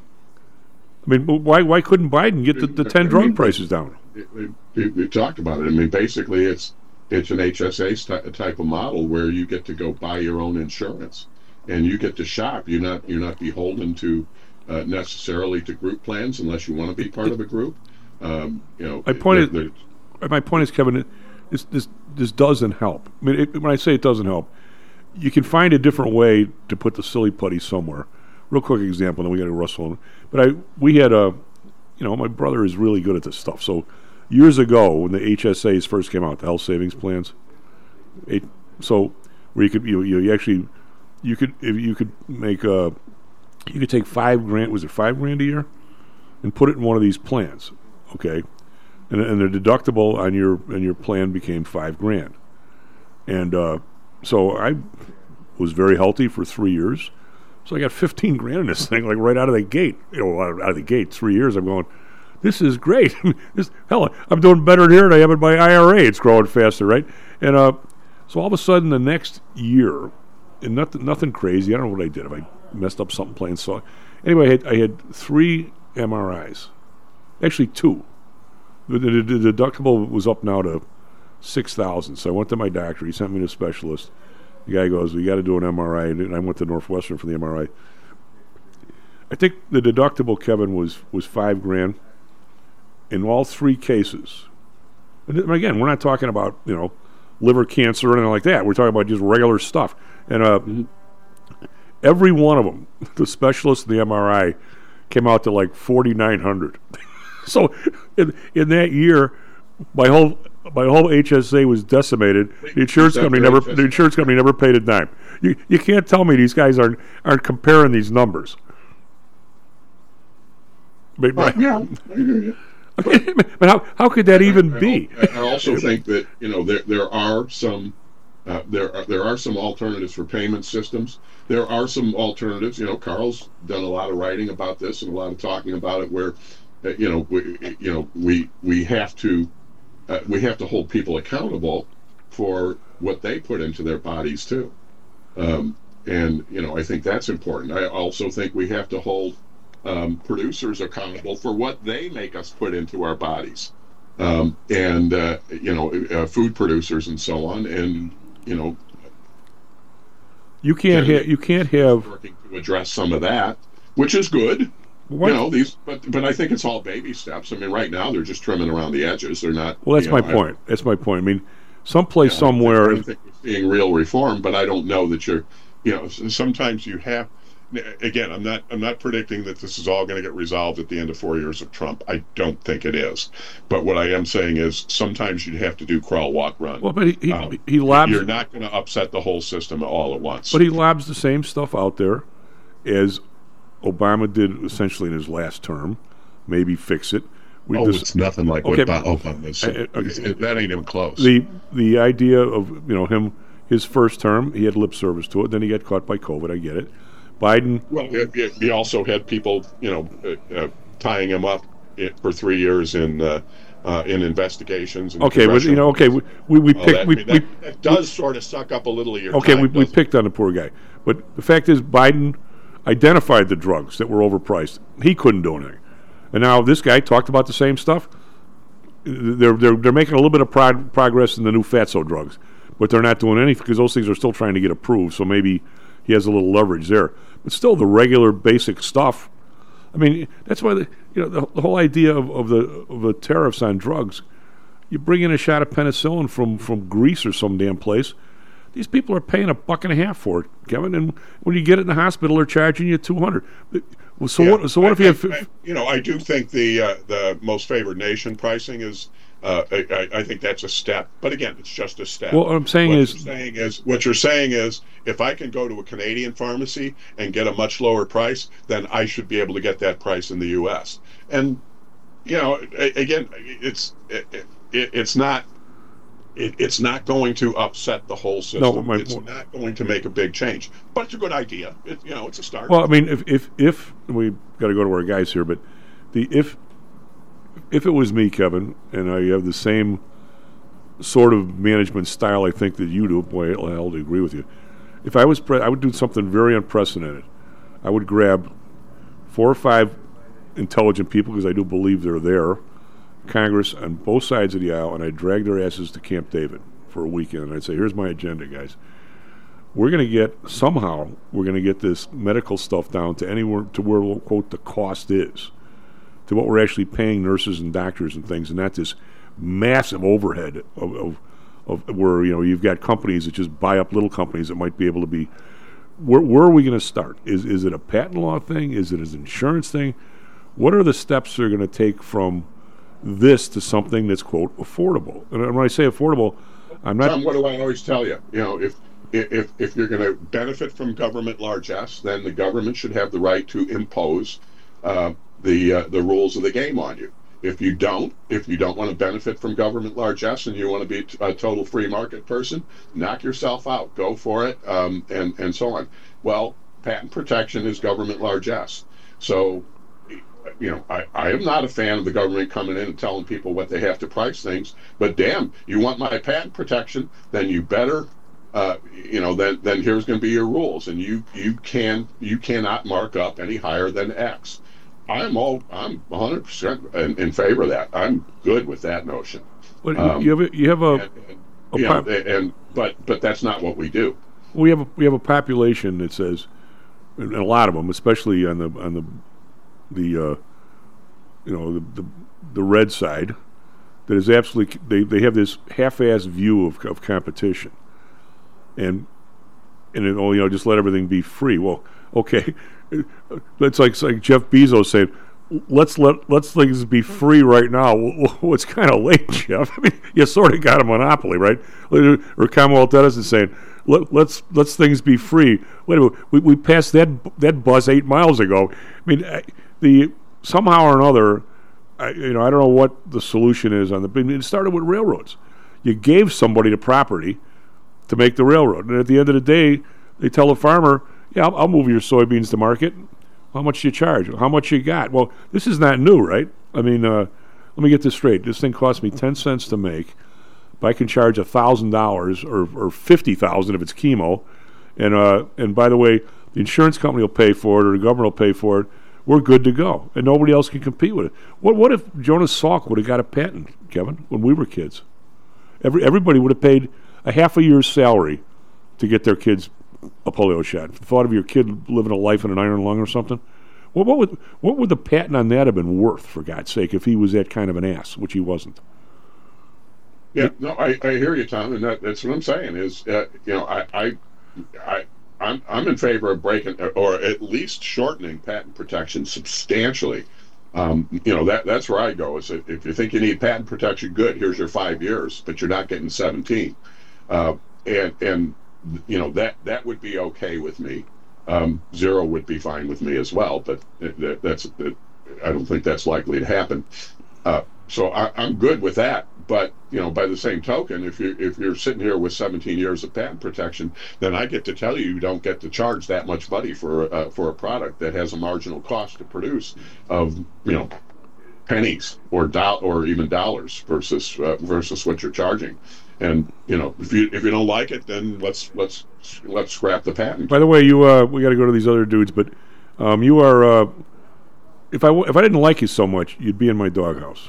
I mean, why why couldn't Biden get the, the ten drug I mean, prices down? We, we talked about it. I mean, basically, it's it's an H S A st- type of model where you get to go buy your own insurance and you get to shop. You're not you're not beholden to uh, necessarily to group plans unless you want to be part of a group. Um, you know, my point they're, is, they're, my point is, Kevin, this this this doesn't help. I mean, it, when I say it doesn't help, you can find a different way to put the silly putty somewhere. Real quick example, then we got to rustle. But I we had a, you know, my brother is really good at this stuff. So years ago, when the H S As first came out, the health savings plans, it, so where you could you you actually you could if you could make a you could take five grand was it five grand a year, and put it in one of these plans, okay? and, and the deductible on your on your plan became five grand, and uh, so I was very healthy for three years. So I got fifteen grand in this thing, like right out of the gate. You know, out of, out of the gate, three years. I'm going, this is great. this, hell, I'm doing better here than I am in my I R A. It's growing faster, right? And uh, so all of a sudden, the next year, and nothing, nothing crazy. I don't know what I did. If I messed up something playing song. Anyway, I had, I had three M R Is, actually two. The, the, the deductible was up now to six thousand. So I went to my doctor. He sent me to a specialist. The guy goes, "We got to do an M R I," and I went to Northwestern for the M R I. I think the deductible, Kevin, was was five grand in all three cases. And again, we're not talking about, you know, liver cancer or anything like that. We're talking about just regular stuff. And uh, every one of them, the specialist and the M R I, came out to like forty-nine hundred. So in, in that year, my whole my whole H S A was decimated. The insurance company never the insurance company never paid a dime. You you can't tell me these guys aren't aren't comparing these numbers. But, Uh, yeah, I hear you. but how how could that even be? I also think that, you know, there there are some uh, there are there are some alternatives for payment systems. There are some alternatives. You know, Carl's done a lot of writing about this and a lot of talking about it. Where, uh, you know, we you know we we have to uh, we have to hold people accountable for what they put into their bodies too. Um, and you know, I think that's important. I also think we have to hold Um, producers accountable for what they make us put into our bodies, um, and uh, you know, uh, food producers and so on. And you know, you can't ha- you can't have working to address some of that, which is good. What? You know, these, but but I think it's all baby steps. I mean, right now they're just trimming around the edges. They're not. Well, that's you my know, point. I, that's my point. I mean, someplace yeah, somewhere. I don't think we're seeing real reform, but I don't know that you're. You know, sometimes you have. Again, I'm not. I'm not predicting that this is all going to get resolved at the end of four years of Trump. I don't think it is. But what I am saying is, sometimes you have to do crawl, walk, run. Well, but he he, um, he lobs. You're not going to upset the whole system all at once. But he lobs the same stuff out there as Obama did essentially in his last term. Maybe fix it. We oh, just, it's nothing like okay, what Obama said. uh, okay. That ain't even close. The the idea of, you know, him, his first term, he had lip service to it. Then he got caught by COVID. I get it. Biden. Well, he, he also had people, you know, uh, uh, tying him up for three years in uh, uh, in investigations. And Okay, well, you know, okay, we we, we well, picked. that, we, I mean, we, that, that does sort of suck up a little of your okay, time. we, we picked on the poor guy. But the fact is, Biden identified the drugs that were overpriced. He couldn't do anything. And now this guy talked about the same stuff. They're they're they're making a little bit of prog- progress in the new fatso drugs, but they're not doing anything because those things are still trying to get approved. So maybe he has a little leverage there. But still, the regular basic stuff. I mean, that's why the you know the, the whole idea of, of the of the tariffs on drugs. You bring in a shot of penicillin from, from Greece or some damn place. These people are paying a buck and a half for it, Kevin. And when you get it in the hospital, they're charging you two hundred. Well, so Yeah, what? So what I, if you have? I, I, you know, I do think the uh, the most favored nation pricing is. Uh, I, I think that's a step, but again, it's just a step. Well, what I'm saying what is, you're saying is, what you're saying is, if I can go to a Canadian pharmacy and get a much lower price, then I should be able to get that price in the U S. And you know, a, again, it's it, it, it's not it, it's not going to upset the whole system. No, my, it's not going to make a big change, but it's a good idea. It, you know, it's a start. well, I mean, if if if we got to go to our guys here, but the if. If it was me, Kevin, and I have the same sort of management style I think that you do, boy, I'll agree with you. If I was, pre- I would do something very unprecedented. I would grab four or five intelligent people, because I do believe they're there, Congress on both sides of the aisle, and I'd drag their asses to Camp David for a weekend. And I'd say, here's my agenda, guys. We're going to get, somehow, we're going to get this medical stuff down to anywhere, to where, quote, the cost is. To what we're actually paying nurses and doctors and things, and not this massive overhead of, of, of where, you know, you've got companies that just buy up little companies that might be able to be. Where, where are we going to start? Is is it a patent law thing? Is it an insurance thing? What are the steps they're going to take from this to something that's, quote, affordable? And when I say affordable, I'm not. Tom, what do I always tell you? You know, if if if you're going to benefit from government largesse, then the government should have the right to impose. Uh, the uh, the rules of the game on you. if you don't, if you don't want to benefit from government largesse and you want to be a total free market person, knock yourself out. Go for it, um, and and so on. Well, patent protection is government largesse. So, you know, I, I am not a fan of the government coming in and telling people what they have to price things. But damn, you want my patent protection, then you better. Uh, you know, then then here's going to be your rules, and you you can you cannot mark up any higher than X. I'm all I'm one hundred percent in, in favor of that. I'm good with that notion. But Um, you have a, you have a, and, and, a you pop- know, and but but that's not what we do. we have a, we have a population that says, and a lot of them, especially on the on the the uh, you know the, the the red side, that is absolutely they, they have this half-assed view of of competition, and and it, oh you know just let everything be free. Well, okay, it's like it's like Jeff Bezos saying, let's let let's things be free right now. Well, it's kind of late, Jeff. I mean, you sort of got a monopoly, right? Or Commonwealth Edison saying, Let, let's let's things be free. Wait a minute, we we passed that that bus eight miles ago. I mean, I- the somehow or another, I, you know, I don't know what the solution is on the. I mean, it started with railroads. You gave somebody the property to make the railroad, and at the end of the day, they tell the farmer, "Yeah, I'll, I'll move your soybeans to market. How much you charge? How much you got?" Well, this is not new, right? I mean, uh, let me get this straight. This thing cost me ten cents to make. But I can charge a thousand dollars or or fifty thousand if it's chemo, and uh, and by the way, the insurance company will pay for it or the government will pay for it. We're good to go, and nobody else can compete with it. What what if Jonas Salk would have got a patent, Kevin, when we were kids? Every everybody would have paid a half a year's salary to get their kids a polio shot. The thought of your kid living a life in an iron lung or something. What what would what would the patent on that have been worth, for God's sake, if he was that kind of an ass, which he wasn't? Yeah, no, I, I hear you, Tom, and that, that's what I'm saying is, uh, you know, I, I, I, I'm, I'm in favor of breaking or at least shortening patent protection substantially. Um, you know, that that's where I go. Is that if you think you need patent protection, good. Here's your five years, but you're not getting seventeen, uh, and and you know that that would be okay with me. Um, zero would be fine with me as well, but that, that's that, I don't think that's likely to happen. Uh, so I, I'm good with that. But you know, by the same token, if you if you're sitting here with seventeen years of patent protection, then I get to tell you you don't get to charge that much money for uh, for a product that has a marginal cost to produce of you know pennies or do- or even dollars versus uh, versus what you're charging. And you know, if you if you don't like it, then let's let's let's scrap the patent. By the way, you uh, we got to go to these other dudes, but um, you are. Uh, if I w- if I didn't like you so much, you'd be in my doghouse.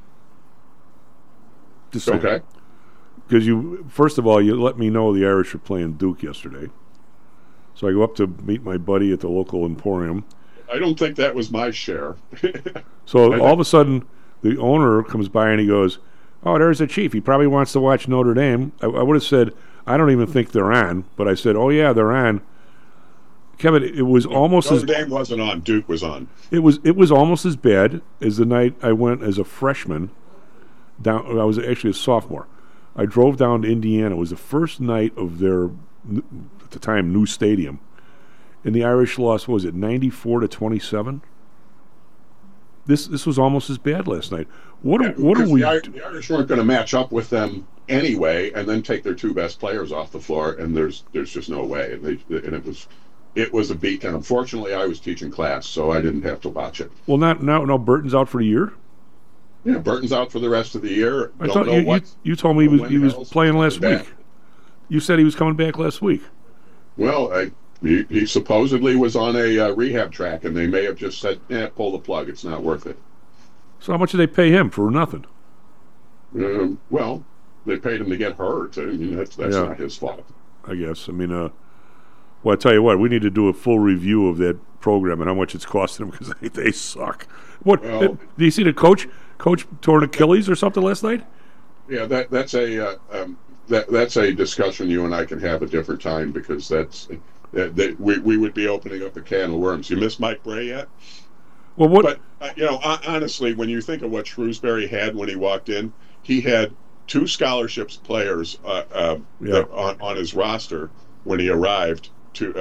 Just saying. Okay. Because you, first of all, you let me know the Irish were playing Duke yesterday, so I go up to meet my buddy at the local Emporium. I don't think that was my share. So I all of a sudden, the owner comes by and he goes, "Oh, there's the chief. He probably wants to watch Notre Dame." I, I would have said, "I don't even think they're on," but I said, "Oh yeah, they're on." Kevin, it was almost Notre as Dame wasn't on. Duke was on. it was it was almost as bad as the night I went as a freshman down. I was actually a sophomore. I drove down to Indiana. It was the first night of their, at the time, new stadium, and the Irish lost. What was it, ninety-four to twenty-seven? This this was almost as bad last night. What Yeah, do, what do because we? The, Ir- do? the Irish weren't going to match up with them anyway, and then take their two best players off the floor, and there's there's just no way. And, they, and it was it was a beat. And unfortunately, I was teaching class, so I didn't have to watch it. Well, not now. No, Burton's out for the year. Yeah, Burton's out for the rest of the year. I Don't thought know you, you what. you told me he was when he the was hell's playing coming last back. week. You said he was coming back last week. Well, I, he, he supposedly was on a uh, rehab track, and they may have just said, "Eh, pull the plug. It's not worth it." So how much did they pay him for nothing? Um, well, they paid him to get hurt. I mean, that's that's Yeah. not his fault. I guess. I mean, uh, well, I tell you what, we need to do a full review of that program and how much it's costing them because they, they suck. What? Well- did you see the coach? Coach tore an Achilles or something last night? Yeah, that that's a uh, um, that that's a discussion you and I can have a different time because that's that, that we we would be opening up a can of worms. You miss Mike Bray yet? Well, what? But uh, you know, hon- honestly, when you think of what Shrewsbury had when he walked in, he had two scholarships players uh, uh, Yeah. that on on his roster when he arrived to uh,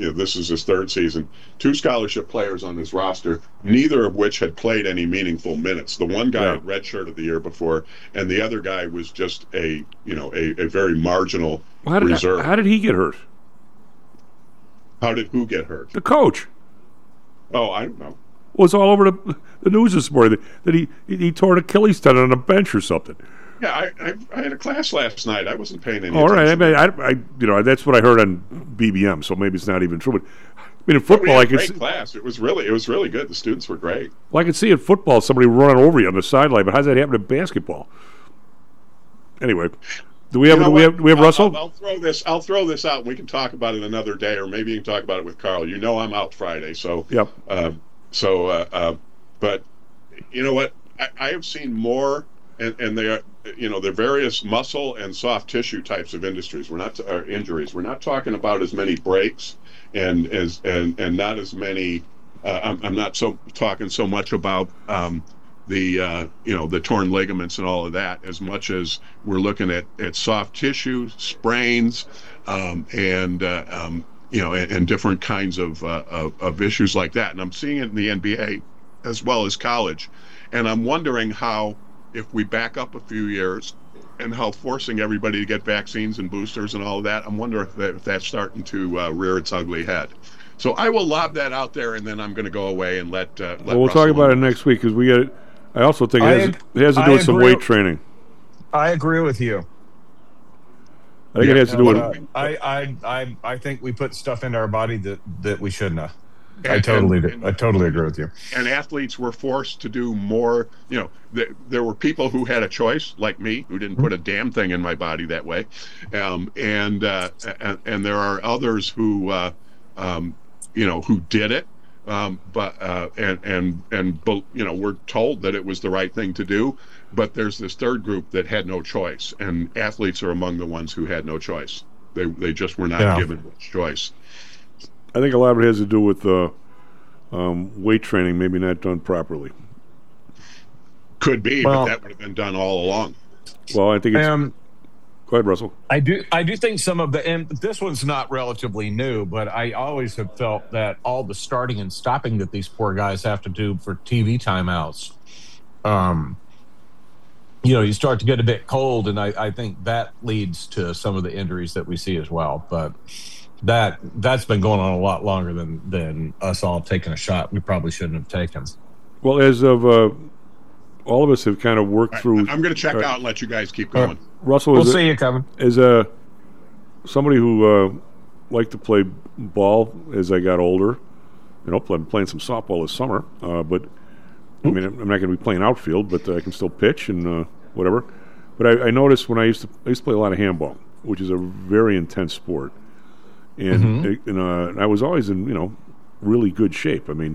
you know, this is his third season. Two scholarship players on his roster, neither of which had played any meaningful minutes. The one guy Yeah. had redshirted the year before, and the other guy was just a you know a, a very marginal How did, reserve. how did he get hurt? How did who get hurt? The coach. Oh, I don't know. Was all over the, the news this morning that, that he, he he tore an Achilles tendon on a bench or something. Yeah, I, I I had a class last night. I wasn't paying any All right, I attention. mean, I, I you know that's what I heard on B B M, so maybe it's not even true. But I mean, in But we football, I had a could great see, class. It was really it was really good. The students were great. well, I could see in football somebody running over you on the sideline. But how's that happen in basketball? Anyway, do we have You know do we what? have do we have I'll, Russell? I'll, I'll throw this. I'll throw this out. And we can talk about it another day, or maybe you can talk about it with Carl. You know, I'm out Friday, so Yep. Uh, so, uh, uh, but you know what? I, I have seen more, and, and they are, you know, they're various muscle and soft tissue types of industries. We're not or injuries. We're not talking about as many breaks, and as and and not as many. Uh, I'm, I'm not so talking so much about. Um, the uh, you know the torn ligaments and all of that, as much as we're looking at, at soft tissue sprains um, and uh, um, you know and, and different kinds of, uh, of of issues like that. And I'm seeing it in the N B A as well as college, and I'm wondering how, if we back up a few years and how forcing everybody to get vaccines and boosters and all of that, I'm wondering if, that, if that's starting to uh, rear its ugly head. So I will lob that out there, and then I'm going to go away and let. Uh, let Well, we'll Russell talk about it in. next week because we got. I also think it I has, ag- it has to do I with some agree- weight training. I agree with you. I think Yeah, it has to do with. Uh, I, I, I, I think we put stuff into our body that, that we shouldn't have. I And- totally, and- do- I totally agree with you. and athletes were forced to do more. You know, th- there were people who had a choice, like me, who didn't put a damn thing in my body that way, um, and, uh, and and there are others who, uh, um, you know, who did it, um, but uh, and and and bu- you know, we're told that it was the right thing to do. But there's this third group that had no choice, and athletes are among the ones who had no choice. They they just were not Yeah. given much choice. I think a lot of it has to do with uh, um, weight training, maybe not done properly. Could be, Well- but that would have been done all along. Well, I think it's. Um, Go ahead, Russell. I do, I do think some of the, and this one's not relatively new, but I always have felt that all the starting and stopping that these poor guys have to do for T V timeouts, um, you know, you start to get a bit cold, and I, I think that leads to some of the injuries that we see as well. But that that's been going on a lot longer than than us all taking a shot we probably shouldn't have taken. Well, as of uh, all of us have kind of worked through. I'm going to check All right. out and let you guys keep All going. right. Russell We'll is a, see you, Kevin. is a somebody who uh, liked to play ball as I got older. You know, I'm playing some softball this summer, uh, but I mean, I'm not going to be playing outfield, but I can still pitch and uh, whatever. But I, I noticed when I used to I used to play a lot of handball, which is a very intense sport, and, Mhm. it, and, uh, and I was always in you know really good shape. I mean,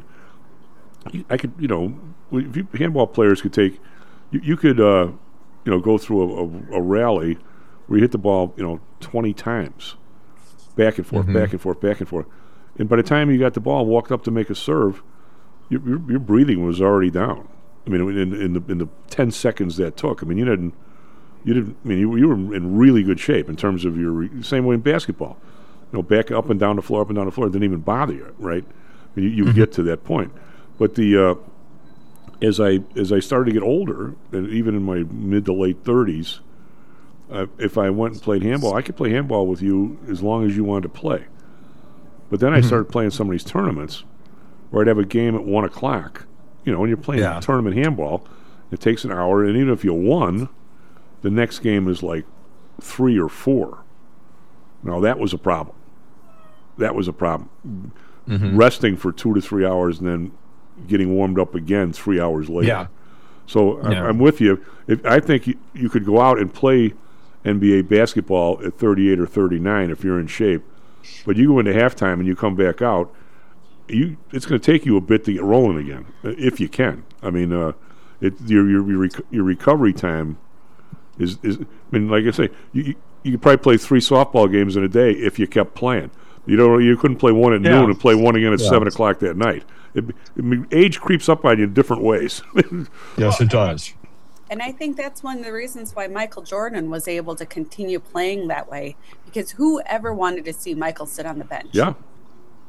I could you know if you, handball players could take you, you could uh, you know go through a, a, a rally where you hit the ball you know twenty times, back and forth, Mhm. back and forth, back and forth, and by the time you got the ball, walked up to make a serve, your, your, your breathing was already down. I mean, in, in the in the ten seconds that took. I mean, you didn't you didn't. I mean, you, you were in really good shape in terms of your re- same way in basketball. You know, back up and down the floor, up and down the floor, it didn't even bother you, right? I mean, you, you Mm-hmm. get to that point. But the uh, as I as I started to get older, and even in my mid to late thirties, uh, if I went and played handball, I could play handball with you as long as you wanted to play. But then I Mm-hmm. started playing some of these tournaments where I'd have a game at one o'clock. You know, when you're playing Yeah. tournament handball, it takes an hour, and even if you won, the next game is like three or four. Now that was a problem. That was a problem. Mm-hmm. Resting for two to three hours and then getting warmed up again three hours later. Yeah. So I- Yeah. I'm with you. If, I think you, you could go out and play N B A basketball at thirty-eight or thirty-nine if you're in shape, but you go into halftime and you come back out, you it's going to take you a bit to get rolling again, uh, if you can. I mean, uh, it, your your your, rec- your recovery time is, is. I mean, like I say, you you, you could probably play three softball games in a day if you kept playing. You don't. You couldn't play one at Yeah. noon and play one again at Yeah. seven o'clock that night. It, I mean, age creeps up on you in different ways. Yes, it does. And I think that's one of the reasons why Michael Jordan was able to continue playing that way, because who ever wanted to see Michael sit on the bench? Yeah.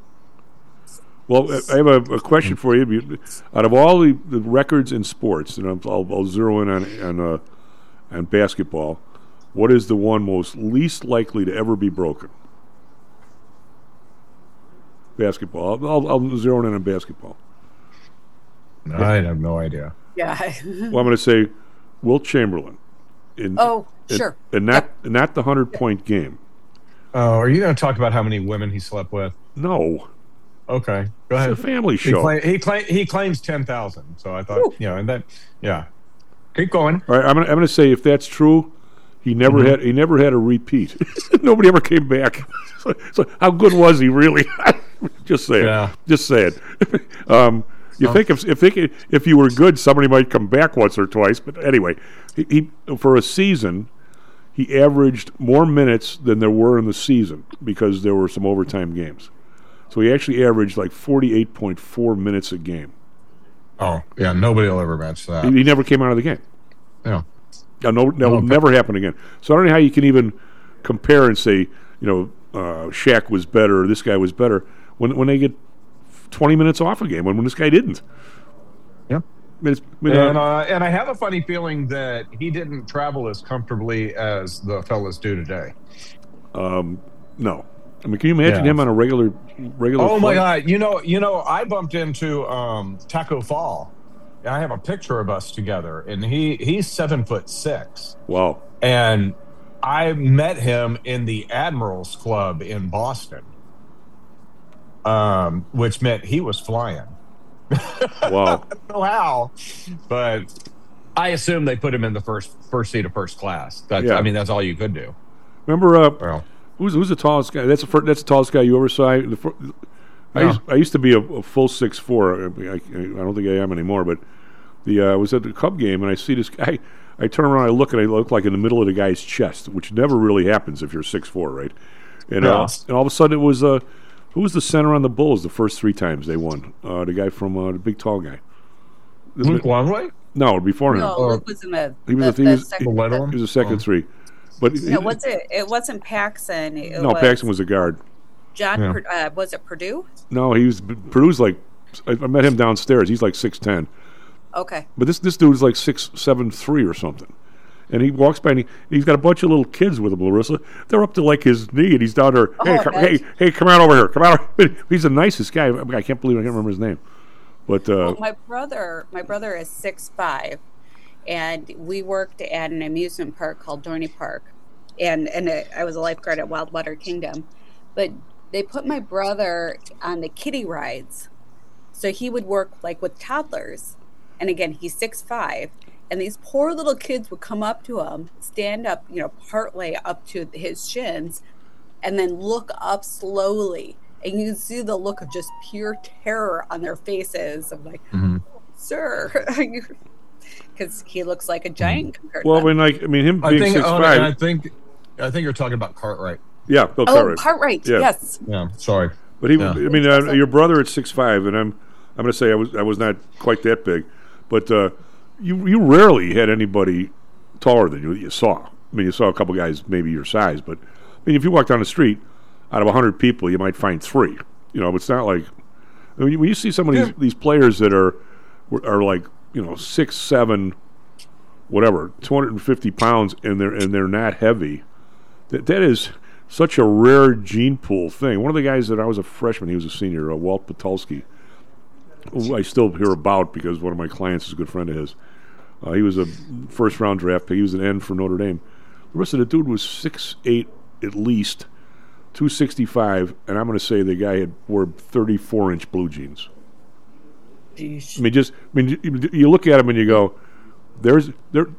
Well, I have a, a question for you. You- Out of all the, the records in sports, and I'll, I'll, I'll zero in on on, uh, on basketball, what is the one most least likely to ever be broken? Basketball. I'll, I'll, I'll zero in on basketball. I have no idea. Yeah. Well, I'm going to say Wilt Chamberlain. In, Oh, in- sure. And not not the hundred point game. Oh, are you going to talk about how many women he slept with? No, Okay, go it's ahead. a family He, show. cla- he, cla- he claims ten thousand. So I thought, you know, and then, yeah. Keep going. All right, I'm gonna, I'm gonna say if that's true, he never Mm-hmm. had he never had a repeat. Nobody ever came back. so, so how good was he really? Just saying. Yeah. Just saying. um, you Oh. think if if it, if you were good, somebody might come back once or twice. But anyway, he, he for a season, he averaged more minutes than there were in the season because there were some overtime games. So he actually averaged like forty-eight point four minutes a game. Oh, yeah, nobody will ever match that. He, he never came out of the game. Yeah. No, no, that will Okay. never happen again. So I don't know how you can even compare and say, you know, uh, Shaq was better or this guy was better when when they get twenty minutes off a game when, when this guy didn't. Yeah. I mean, it's, I mean, And, uh, uh, and I have a funny feeling that he didn't travel as comfortably as the fellas do today. um, no. I mean, can you imagine Yeah. him on a regular regular? Oh my flight? God! You know, you know, I bumped into um, Taco Fall. I have a picture of us together, and he he's seven foot six, Wow. and I met him in the Admirals Club in Boston, um, which meant he was flying. Wow. I don't know how, but I assume they put him in the first first seat of first class. That's, Yeah. I mean, that's all you could do. Remember, uh, Well, who's who's the tallest guy? That's the fir- that's the tallest guy you ever saw. The fir- I, Yeah. used, I used to be a, a full six four. I, I, I don't think I am anymore. But the uh, I was at the Cub game and I see this guy. I turn around, I look, and I look like in the middle of the guy's chest, which never really happens if you're six four, right? And, uh, Yeah. and all of a sudden it was uh, who was the center on the Bulls the first three times they won? Uh, the guy from uh, the big tall guy. Luke Longley? No, before him. No, Or- Luke was in the. He was the, a- he the was- second, The He little one? was a second Oh. three. But No, what's it? It wasn't Paxson. It no, was Paxson was a guard. John. Yeah. Pur- Uh, was it Purdue? No, he was Purdue's like I, I met him downstairs. He's like six ten. Okay. But this this dude's like six seven three or something. And he walks by and he, he's got a bunch of little kids with him, Larissa. They're up to like his knee, and he's down there. Hey, Oh, come, nice. hey, hey, come on over here. Come on. Over. He's the nicest guy. I can't believe I can't remember his name. But uh, Well, my brother, my brother is six five, and we worked at an amusement park called Dorney Park, and and it, I was a lifeguard at Wildwater Kingdom, but they put my brother on the kiddie rides, so he would work like with toddlers, and again he's six five, and these poor little kids would come up to him, stand up, you know, partway up to his shins, and then look up slowly. And you see the look of just pure terror on their faces. I'm like, Mhm. sir, because he looks like a giant compared well, I to them. mean, like I mean, him I being think. six Oh, and I five. think. I think you're talking about Cartwright. Yeah, Bill Oh, Cartwright. Cartwright, Yeah. yes. Yeah. Sorry. But he, Yeah. I mean, uh, your brother at six five, and I'm, I'm going to say I was, I was not quite that big, but uh, you, you rarely had anybody taller than you that you saw. I mean, you saw a couple guys maybe your size, but I mean, if you walk down the street, out of a hundred people, you might find three. You know, it's not like I mean, when you see some of these, Yeah. these players that are, are like you know six, seven, whatever, two hundred and fifty pounds, and they're and they're not heavy. That that is such a rare gene pool thing. One of the guys that I was a freshman, he was a senior, uh, Walt Patulski, who I still hear about because one of my clients is a good friend of his. Uh, he was a first round draft pick. He was an end for Notre Dame. The rest of the dude was six eight at least, two sixty-five, and I'm going to say the guy had wore thirty-four inch blue jeans. Jeez. I mean, just I mean, you, you look at him and you go, "There's there,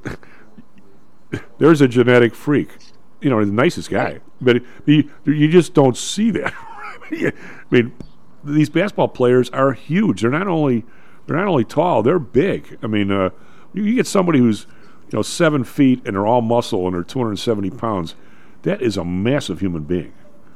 there's a genetic freak." You know, the nicest guy, but you, you just don't see that. I mean, these basketball players are huge. They're not only they're not only tall, they're big. I mean, uh, you, you get somebody who's you know seven feet and they're all muscle and they're two hundred seventy pounds. That is a massive human being.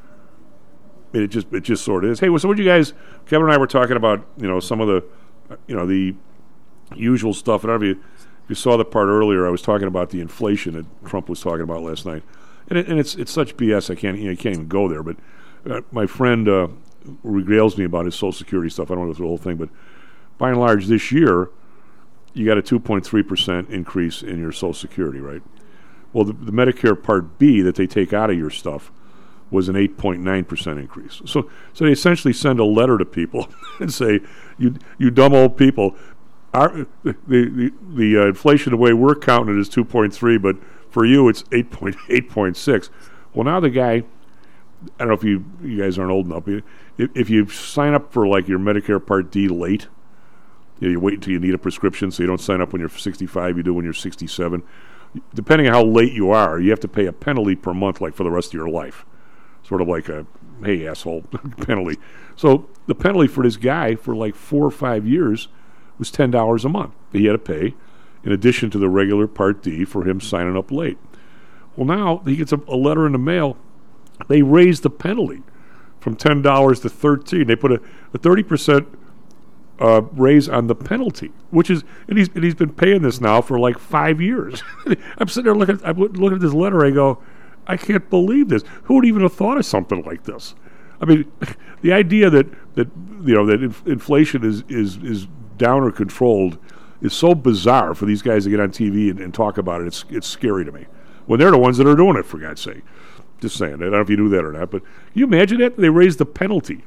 It just it just sort of is. Hey, so what you guys? Kevin and I were talking about you know some of the you know the usual stuff. And if you, if you saw the part earlier, I was talking about the inflation that Trump was talking about last night. And, it, and it's it's such B S. I can't you, know, you can't even go there. But uh, my friend uh, regales me about his Social Security stuff. I don't know the whole thing, but by and large, this year, you got a two point three percent increase in your Social Security, right? Well, the, the Medicare Part B that they take out of your stuff was an eight point nine percent increase. So so they essentially send a letter to people and say, you you dumb old people, our, the, the, the uh, inflation, the way we're counting it is two point three, but for you it's eight point six. Well, now the guy, I don't know if you, you guys aren't old enough, if, if you sign up for like your Medicare Part D late, you, know, you wait until you need a prescription, so you don't sign up when you're sixty-five, you do when you're sixty-seven. Depending on how late you are, you have to pay a penalty per month like for the rest of your life. Sort of like a, hey, asshole, penalty. So the penalty for this guy for like four or five years was ten dollars a month that he had to pay in addition to the regular Part D for him signing up late. Well, now he gets a, a letter in the mail. They raised the penalty from ten dollars to thirteen dollars. They put a, a thirty percent uh, raise on the penalty, which is, and he's, and he's been paying this now for like five years. I'm sitting there looking, I'm looking at this letter, I go, I can't believe this. Who would even have thought of something like this? I mean, the idea that, that you know that inf- inflation is, is is down or controlled is so bizarre for these guys to get on T V and, and talk about it. It's it's scary to me. When they're the ones that are doing it, for God's sake. Just saying. I don't know if you knew that or not, but can you imagine that? They raised the penalty.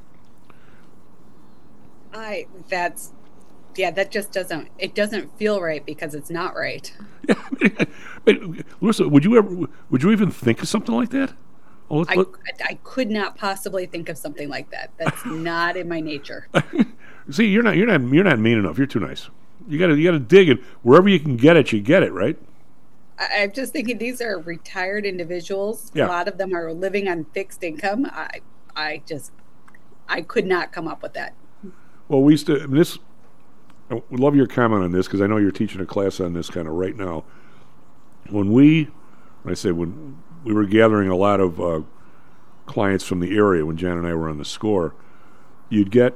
I that's yeah, that just doesn't it doesn't feel right because it's not right. Yeah, I mean, Larissa, would you ever would you even think of something like that? Oh, let's, I, let, I could not possibly think of something like that. That's not in my nature. See, you're not you're not you're not mean enough. You're too nice. You gotta you gotta dig it wherever you can get it. You get it, right? I, I'm just thinking these are retired individuals. Yeah. A lot of them are living on fixed income. I I just I could not come up with that. Well, we used to. I mean, this. I would love your comment on this because I know you're teaching a class on this kind of right now. When we, when I say when we were gathering a lot of uh, clients from the area when Jan and I were on the score, you'd get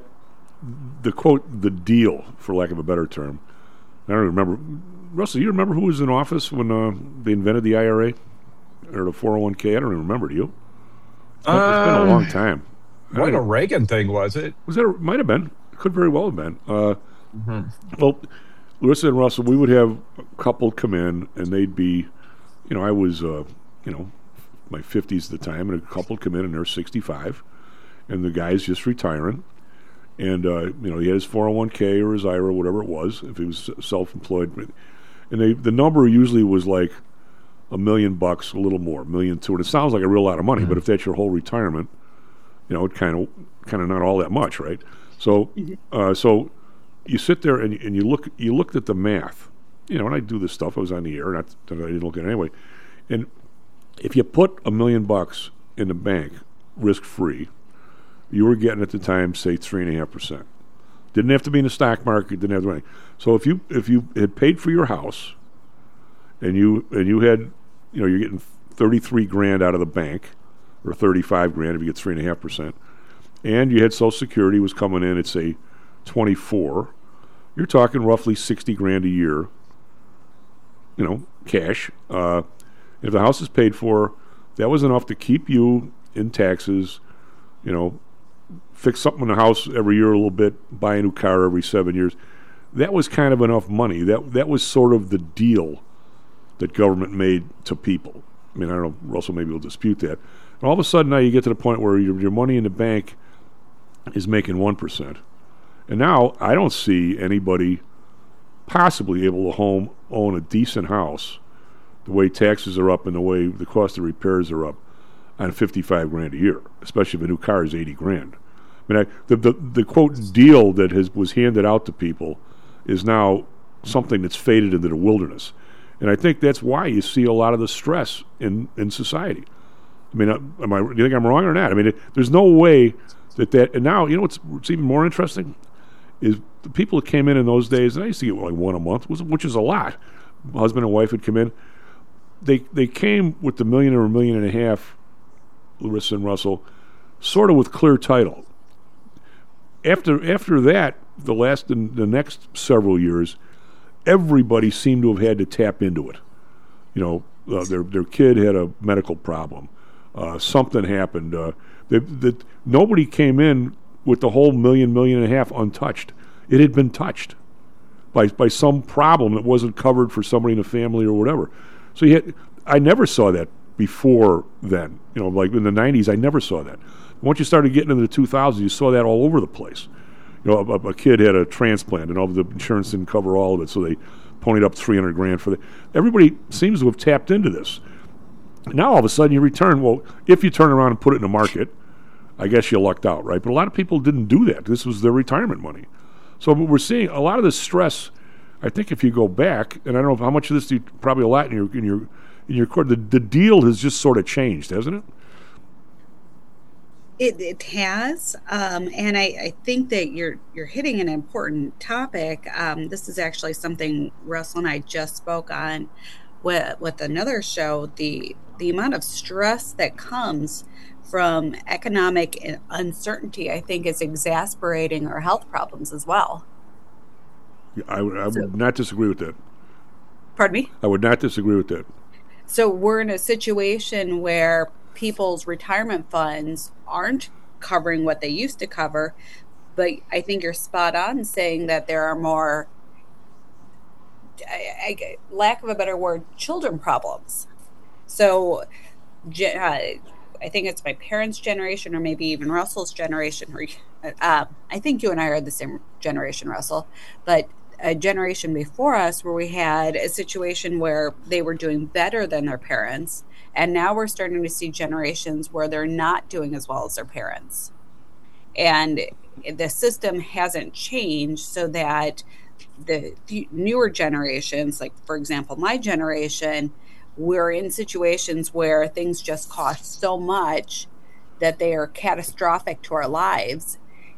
the quote the deal, for lack of a better term. I don't remember. Russell, you remember who was in office when uh, they invented the I R A or the four oh one k? I don't even remember. Do you? It's been, it's been a long time. What a Reagan thing was it? Was that? Might have been. Could very well have been. Uh, mm-hmm. Well, Larissa and Russell, we would have a couple come in, and they'd be, you know, I was, uh, you know, my fifties at the time, and a couple come in, and they're sixty-five, and the guy's just retiring, and uh, you know, he had his four oh one k or his I R A or whatever it was, if he was self-employed, and they the number usually was like a million bucks, a little more, a million two, and it sounds like a real lot of money, mm-hmm. but if that's your whole retirement, you know, it kind of kind of not all that much, right? So, uh, so you sit there and, and you look. You looked at the math, you know. And I do this stuff. I was on the air, not that I didn't look at it anyway. And if you put a million bucks in the bank, risk free, you were getting at the time, say three and a half percent. Didn't have to be in the stock market. Didn't have to be. So if you if you had paid for your house, and you and you had, you know, you're getting thirty-three grand out of the bank, or thirty-five grand if you get three and a half percent. And you had Social Security was coming in at, say, twenty-four, you're talking roughly sixty grand a year, you know, cash. Uh, if the house is paid for, that was enough to keep you in taxes, you know, fix something in the house every year a little bit, buy a new car every seven years. That was kind of enough money. That that was sort of the deal that government made to people. I mean, I don't know, Russell maybe will dispute that. And all of a sudden now you get to the point where your, your money in the bank is making one percent. And now I don't see anybody possibly able to home own a decent house the way taxes are up and the way the cost of repairs are up on fifty-five grand a year, especially if a new car is eighty grand. I mean, I, the, the the quote deal that has was handed out to people is now something that's faded into the wilderness. And I think that's why you see a lot of the stress in, in society. I mean, am I, do you think I'm wrong or not? I mean, it, there's no way that that, and now, you know what's, what's even more interesting is the people that came in in those days, and I used to get like one a month, which is a lot. Husband and wife would come in. They they came with the million or a million and a half, Larissa and Russell, sort of with clear title. After after that, the last the, the next several years, everybody seemed to have had to tap into it. You know, uh, their their kid had a medical problem. Uh, something happened. Uh, they, they, nobody came in with the whole million, million and a half untouched. It had been touched by by some problem that wasn't covered for somebody in the family or whatever. So you had, I never saw that before then. You know, like in the nineties, I never saw that. Once you started getting into the two thousands, you saw that all over the place. You know, a, a kid had a transplant, and all the insurance didn't cover all of it, so they ponied up three hundred grand for that. Everybody seems to have tapped into this. Now all of a sudden you return. Well, if you turn around and put it in the market, I guess you lucked out, right? But a lot of people didn't do that. This was their retirement money. So we're seeing a lot of this stress. I think if you go back, and I don't know how much of this, you, probably a lot in your in your in your court. The, the deal has just sort of changed, hasn't it? It, it has, um, and I, I think that you're you're hitting an important topic. Um, this is actually something Russell and I just spoke on with with another show. The the amount of stress that comes from economic uncertainty, I think, is exacerbating our health problems as well. Yeah, I, would- I would not disagree with that. Pardon me? I would not disagree with that. So we're in a situation where people's retirement funds aren't covering what they used to cover, but I think you're spot on saying that there are more, I, I, lack of a better word, children problems. So ge- uh, I think it's my parents' generation, or maybe even Russell's generation. Or, uh, I think you and I are the same generation, Russell, but a generation before us where we had a situation where they were doing better than their parents, and now we're starting to see generations where they're not doing as well as their parents. And the system hasn't changed so that the newer generations, like, for example, my generation, we're in situations where things just cost so much that they are catastrophic to our lives.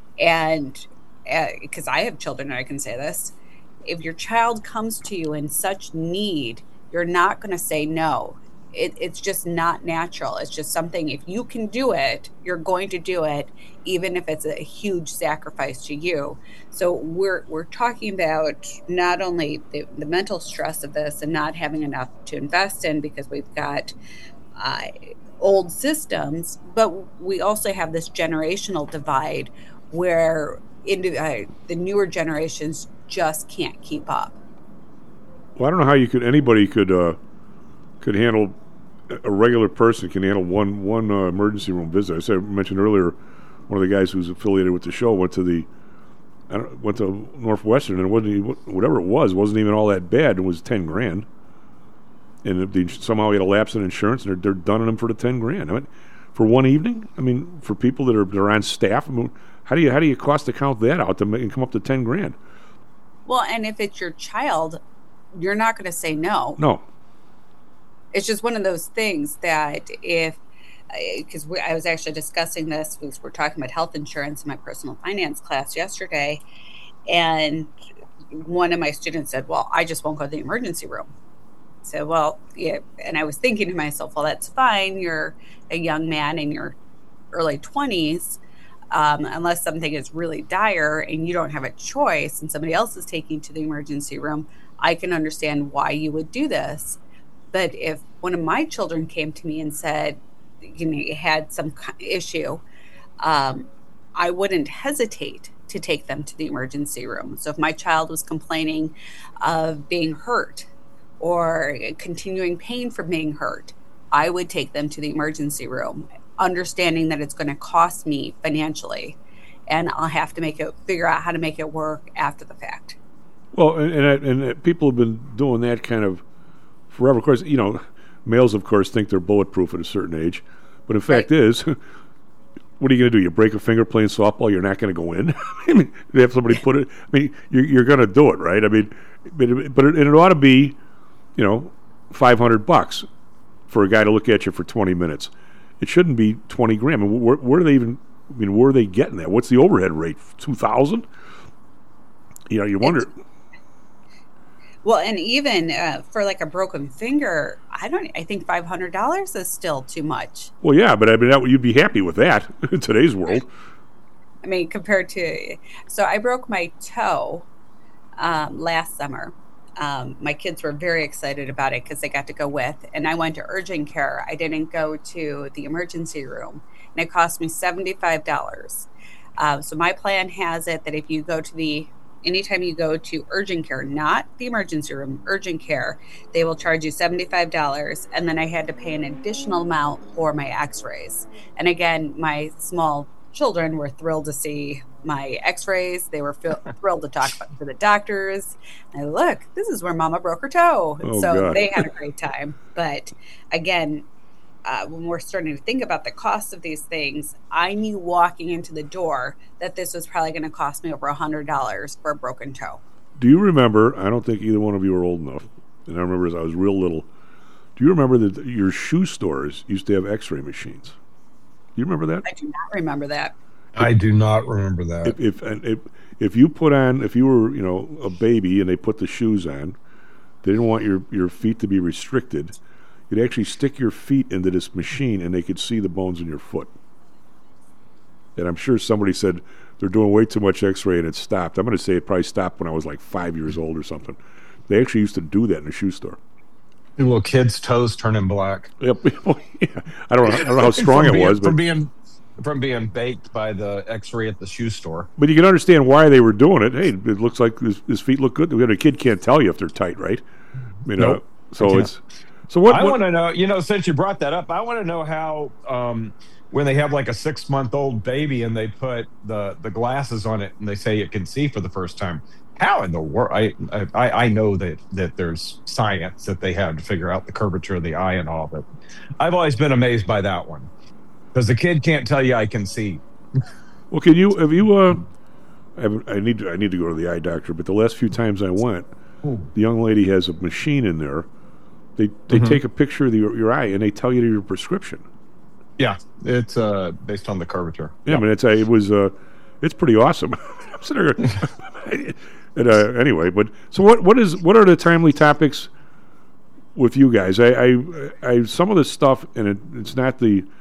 And because uh, I have children and I can say this, if your child comes to you in such need, you're not going to say no. It, it's just not natural. It's just something, if you can do it, you're going to do it, even if it's a huge sacrifice to you. So we're we're talking about not only the, the mental stress of this and not having enough to invest in because we've got uh, old systems, but we also have this generational divide where into, uh, the newer generations just can't keep up. Well, I don't know how you could anybody could uh, could handle a regular person can handle one one uh, emergency room visit. I said I mentioned earlier, one of the guys who's affiliated with the show went to the I don't, went to Northwestern, and it wasn't even, whatever it was wasn't even all that bad. It was ten grand, and they, somehow he had a lapse in insurance, and they're, they're dunning him for the ten grand. I mean, for one evening. I mean, for people that are that are on staff. I mean, how do you how do you cost account that out to make and come up to ten grand? Well, and if it's your child, you're not going to say no. No. It's just one of those things that if, because I was actually discussing this, we were talking about health insurance in my personal finance class yesterday, and one of my students said, well, I just won't go to the emergency room. So, well, yeah, and I was thinking to myself, well, that's fine. You're a young man in your early twenties, um, unless something is really dire and you don't have a choice and somebody else is taking you to the emergency room, I can understand why you would do this. But if one of my children came to me and said, you know, you had some issue, um, I wouldn't hesitate to take them to the emergency room. So if my child was complaining of being hurt or continuing pain from being hurt, I would take them to the emergency room, understanding that it's going to cost me financially, and I'll have to make it figure out how to make it work after the fact. Well, and and, and people have been doing that kind of forever. Of course, you know, males, of course, think they're bulletproof at a certain age. But the fact right. is, what are you going to do? You break a finger playing softball, you're not going to go in? I mean, they have somebody put it, I mean, you're, you're going to do it, right? I mean, but it, but it, it ought to be, you know, five hundred bucks for a guy to look at you for twenty minutes. It shouldn't be twenty grand. I mean, where, where are they even, I mean, where are they getting that? What's the overhead rate? two thousand? You know, you wonder. It's, Well, and even uh, for like a broken finger, I don't. I think five hundred dollars is still too much. Well, yeah, but I mean, that, you'd be happy with that in today's world. I mean, compared to, so I broke my toe um, last summer. Um, my kids were very excited about it because they got to go with, and I went to urgent care. I didn't go to the emergency room, and it cost me seventy-five dollars. Uh, so my plan has it that if you go to the, anytime you go to urgent care, not the emergency room, urgent care, they will charge you seventy-five dollars. And then I had to pay an additional amount for my x-rays. And again, my small children were thrilled to see my x-rays. They were fil- thrilled to talk about, to the doctors. And look, this is where Mama broke her toe. Oh, so God. they had a great time. But again, uh, when we're starting to think about the cost of these things, I knew walking into the door that this was probably going to cost me over one hundred dollars for a broken toe. Do you remember, I don't think either one of you are old enough, and I remember as I was real little, do you remember that your shoe stores used to have x-ray machines? Do you remember that? I do not remember that. I do not remember that. If if, and if if you put on, if you were, you know, a baby and they put the shoes on, they didn't want your, your feet to be restricted. You'd actually stick your feet into this machine and they could see the bones in your foot. And I'm sure somebody said they're doing way too much x-ray and it stopped. I'm going to say it probably stopped when I was like five years old or something. They actually used to do that in a shoe store. Your little kids' toes turning black. Yep. Yeah. I don't know. I don't know how strong it being, was, but from being from being baked by the X-ray at the shoe store. But you can understand why they were doing it. Hey, it looks like his, his feet look good. A kid can't tell you if they're tight, right? You know. Nope, so it's so what? I what want to know. You know, since you brought that up, I want to know how um, when they have like a six-month-old baby and they put the the glasses on it and they say it can see for the first time. How in the world? I, I I know that, that there's science that they have to figure out the curvature of the eye and all, but I've always been amazed by that one because the kid can't tell you I can see. Well, can you? Have you? Uh, I, haven't- I need to. I need to go to the eye doctor. But the last few times I went, the young lady has a machine in there. They they Mhm. take a picture of the, your eye and they tell you your prescription. Yeah, it's uh, based on the curvature. Yeah, I mean it's a, it was uh, it's pretty awesome. I'm sitting there. And, uh, anyway, but so what? What is? What are the timely topics with you guys? I, I, I some of this stuff, and it, it's not the, you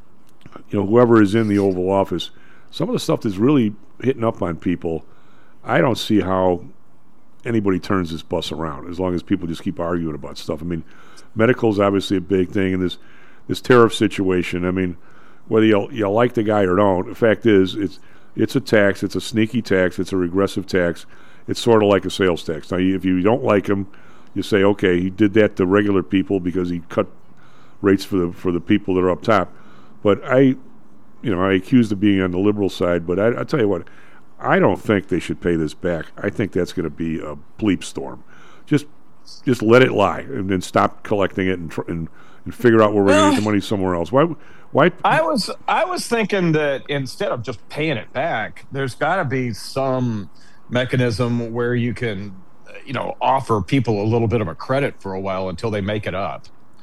know, whoever is in the Oval Office. Some of the stuff that's really hitting up on people. I don't see how anybody turns this bus around as long as people just keep arguing about stuff. I mean, medical is obviously a big thing, and this this tariff situation. I mean, whether you you like the guy or don't, the fact is it's it's a tax. It's a sneaky tax. It's a regressive tax. It's sort of like a sales tax. Now, if you don't like him, you say, okay, he did that to regular people because he cut rates for the for the people that are up top. But I, you know, I accused of being on the liberal side. But I, I tell you what, I don't think they should pay this back. I think that's going to be a bleep storm. Just, just let it lie and then stop collecting it and tr- and, and figure out where we're going to get the money somewhere else. Why? Why? I was I was thinking that instead of just paying it back, there's got to be some mechanism where you can, you know, offer people a little bit of a credit for a while until they make it up.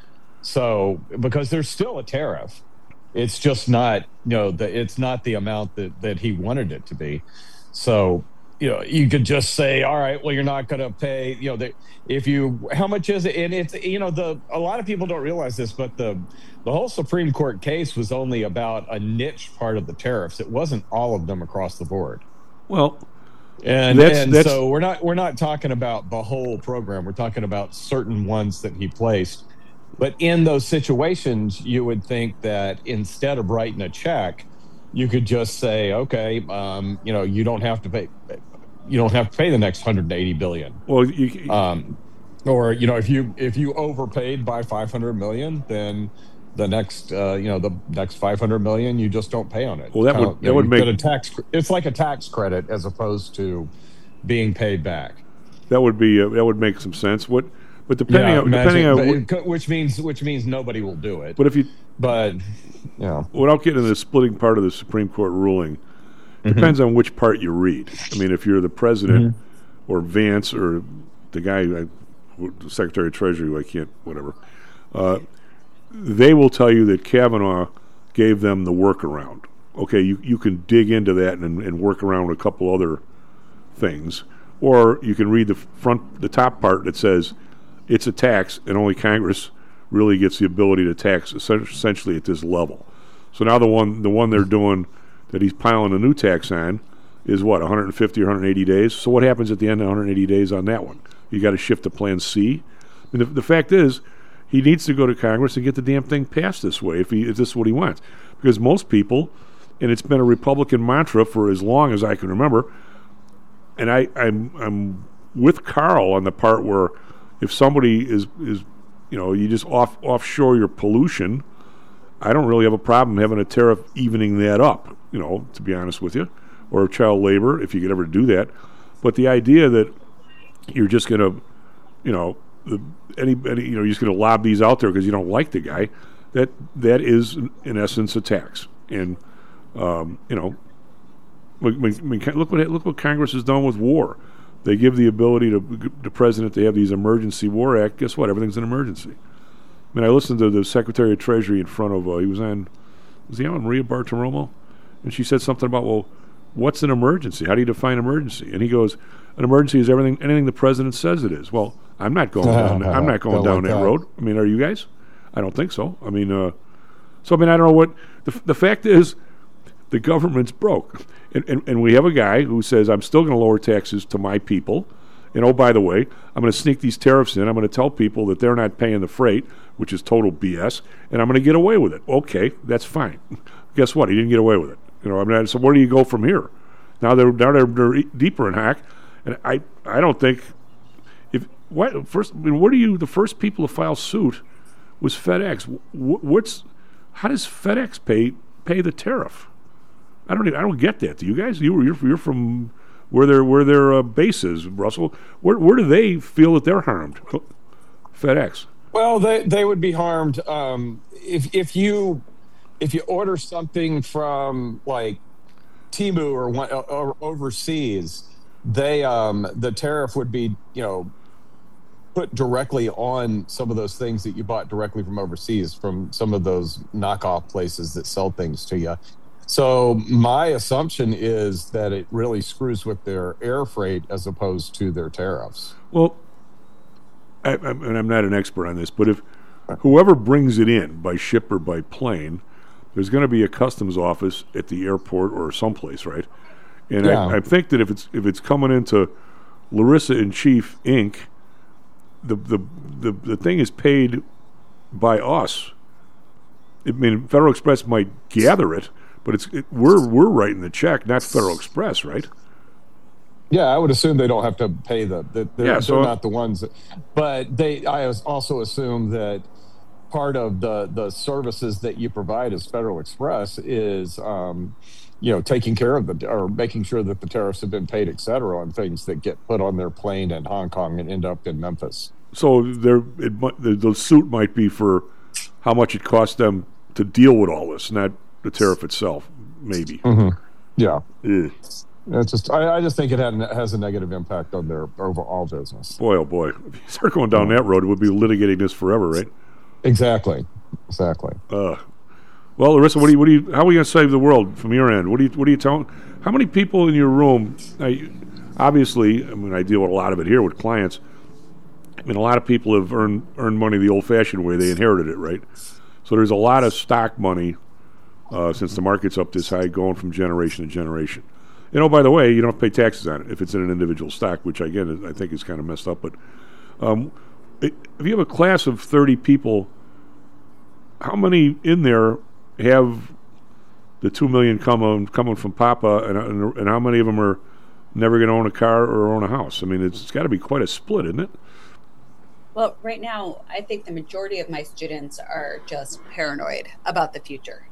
So because there's still a tariff, it's just not, you know, the, it's not the amount that that he wanted it to be. So, you know, you could just say, all right, well, you're not going to pay, you know, the, if you, how much is it? And it's, you know, the, a lot of people don't realize this, but the, the whole Supreme Court case was only about a niche part of the tariffs. It wasn't all of them across the board. Well, and, that's, and that's, so we're not, we're not talking about the whole program. We're talking about certain ones that he placed. But in those situations, you would think that instead of writing a check, you could just say, okay, um, you know, you don't have to pay, you don't have to pay the next one hundred eighty billion. Well, you, um, or you know, if you if you overpaid by five hundred million, then the next, uh, you know, the next five hundred million, you just don't pay on it. Well, that would Uh, you that know, would you make get a tax. It's like a tax credit as opposed to being paid back. that would be uh, that would make some sense. What? But depending Yeah, on depending imagine- on but it- which means which means nobody will do it. but if you But you know, without getting into the splitting part of the Supreme Court ruling, depends on which part you read. I mean, if you're the president or Vance or the guy, I, the Secretary of Treasury, who I can't, whatever, uh, they will tell you that Kavanaugh gave them the workaround. Okay, you, you can dig into that and, and work around a couple other things. Or you can read the front, the top part that says it's a tax and only Congress really gets the ability to tax essentially at this level. So now the one the one they're doing that he's piling a new tax on is what, one hundred fifty or one hundred eighty days? So what happens at the end of one hundred eighty days on that one? You got to shift to Plan C? I mean, the, the fact is, he needs to go to Congress and get the damn thing passed this way if, he, if this is what he wants. Because most people and it's been a Republican mantra for as long as I can remember. And I, I'm I'm with Carl on the part where if somebody is is you know you just off offshore your pollution, I don't really have a problem having a tariff evening that up. You know, to be honest with you, or child labor if you could ever do that. But the idea that you're just going to, you know, the, any, any you know you're just going to lob these out there because you don't like the guy, that that is in essence a tax. And um, you know. When, when, look what look what Congress has done with war. They give the ability to the president to have these emergency war act. Guess what? Everything's an emergency. I mean, I listened to the Secretary of Treasury in front of uh, he was on was he on Maria Bartiromo, and she said something about, well, what's an emergency? How do you define emergency? And he goes, an emergency is everything anything the president says it is. Well, I'm not going down. I'm not going down like that that. road. I mean, are you guys? I don't think so. I mean, uh, so I mean, I don't know what the the fact is. The government's broke. And, and, and we have a guy who says, I'm still going to lower taxes to my people. And oh, by the way, I'm going to sneak these tariffs in. I'm going to tell people that they're not paying the freight, which is total B S, and I'm going to get away with it. Okay, that's fine. Guess what? He didn't get away with it. You know, I mean, so where do you go from here? Now they're now they're, they're deeper in hack, and I I don't think if what first I mean, what are you the first people to file suit was FedEx. Wh- what's how does FedEx pay pay the tariff? I don't even, I don't get that. Do you guys? You you're you're from where their where their uh, base is, Russell. Where where do they feel that they're harmed? FedEx. Well, they they would be harmed um, if if you if you order something from like Temu or, one, or overseas. They um, the tariff would be you know put directly on some of those things that you bought directly from overseas from some of those knockoff places that sell things to you. So my assumption is that it really screws with their air freight as opposed to their tariffs. Well, I, I, and I'm not an expert on this, but if whoever brings it in by ship or by plane, there's going to be a customs office at the airport or someplace, right? And Yeah. I, I think that if it's if it's coming into Larissa and Chief Incorporated, the the the, the thing is paid by us. I mean, Federal Express might gather it. But it's it, we're we're writing the check, not Federal Express, right? Yeah, I would assume they don't have to pay the. the they're, Yeah, so- they're not the ones, that, but they. I also assume that part of the the services that you provide as Federal Express is, um, you know, taking care of the or making sure that the tariffs have been paid, et cetera, on things that get put on their plane in Hong Kong and end up in Memphis. So there, it might, the, the suit might be for how much it costs them to deal with all this, not the tariff itself, maybe. Mm-hmm. Yeah. Ugh. It's just, I, I just think it had, has a negative impact on their overall business. Boy, oh boy. If you start going down that road, we'll be litigating this forever, right? Exactly. Exactly. Uh, well, Larissa, what do you, what do you, how are we going to save the world from your end? What do you, what are you telling? How many people in your room? I, obviously, I mean, I deal with a lot of it here with clients. I mean, a lot of people have earned earned money the old-fashioned way. They inherited it, right? So there's a lot of stock money uh, since the market's up this high, going from generation to generation. And oh, by the way, you don't have to pay taxes on it if it's in an individual stock, which again is, I think is kind of messed up. But um, it, if you have a class of thirty people, how many in there have the two million coming coming from Papa, and, and, and how many of them are never going to own a car or own a house? I mean, it's, it's got to be quite a split, isn't it? Well, right now, I think the majority of my students are just paranoid about the future.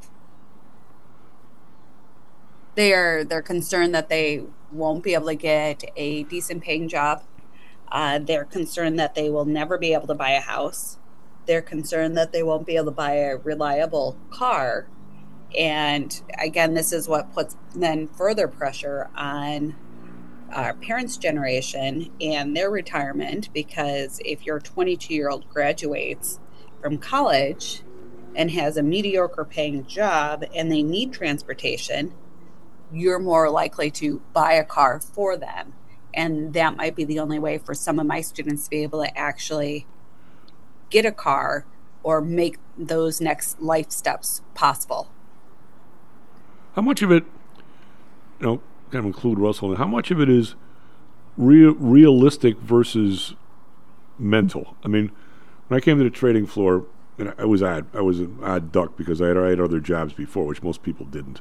They are they're concerned that they won't be able to get a decent paying job. Uh, they're concerned that they will never be able to buy a house. They're concerned that they won't be able to buy a reliable car. And again, this is what puts then further pressure on our parents' generation and their retirement, because if your twenty-two-year-old graduates from college and has a mediocre paying job and they need transportation, you're more likely to buy a car for them. And that might be the only way for some of my students to be able to actually get a car or make those next life steps possible. How much of it, you know, kind of include Russell, how much of it is real, realistic versus mental? I mean, when I came to the trading floor, and I was odd, I was an odd duck because I had, I had other jobs before, which most people didn't.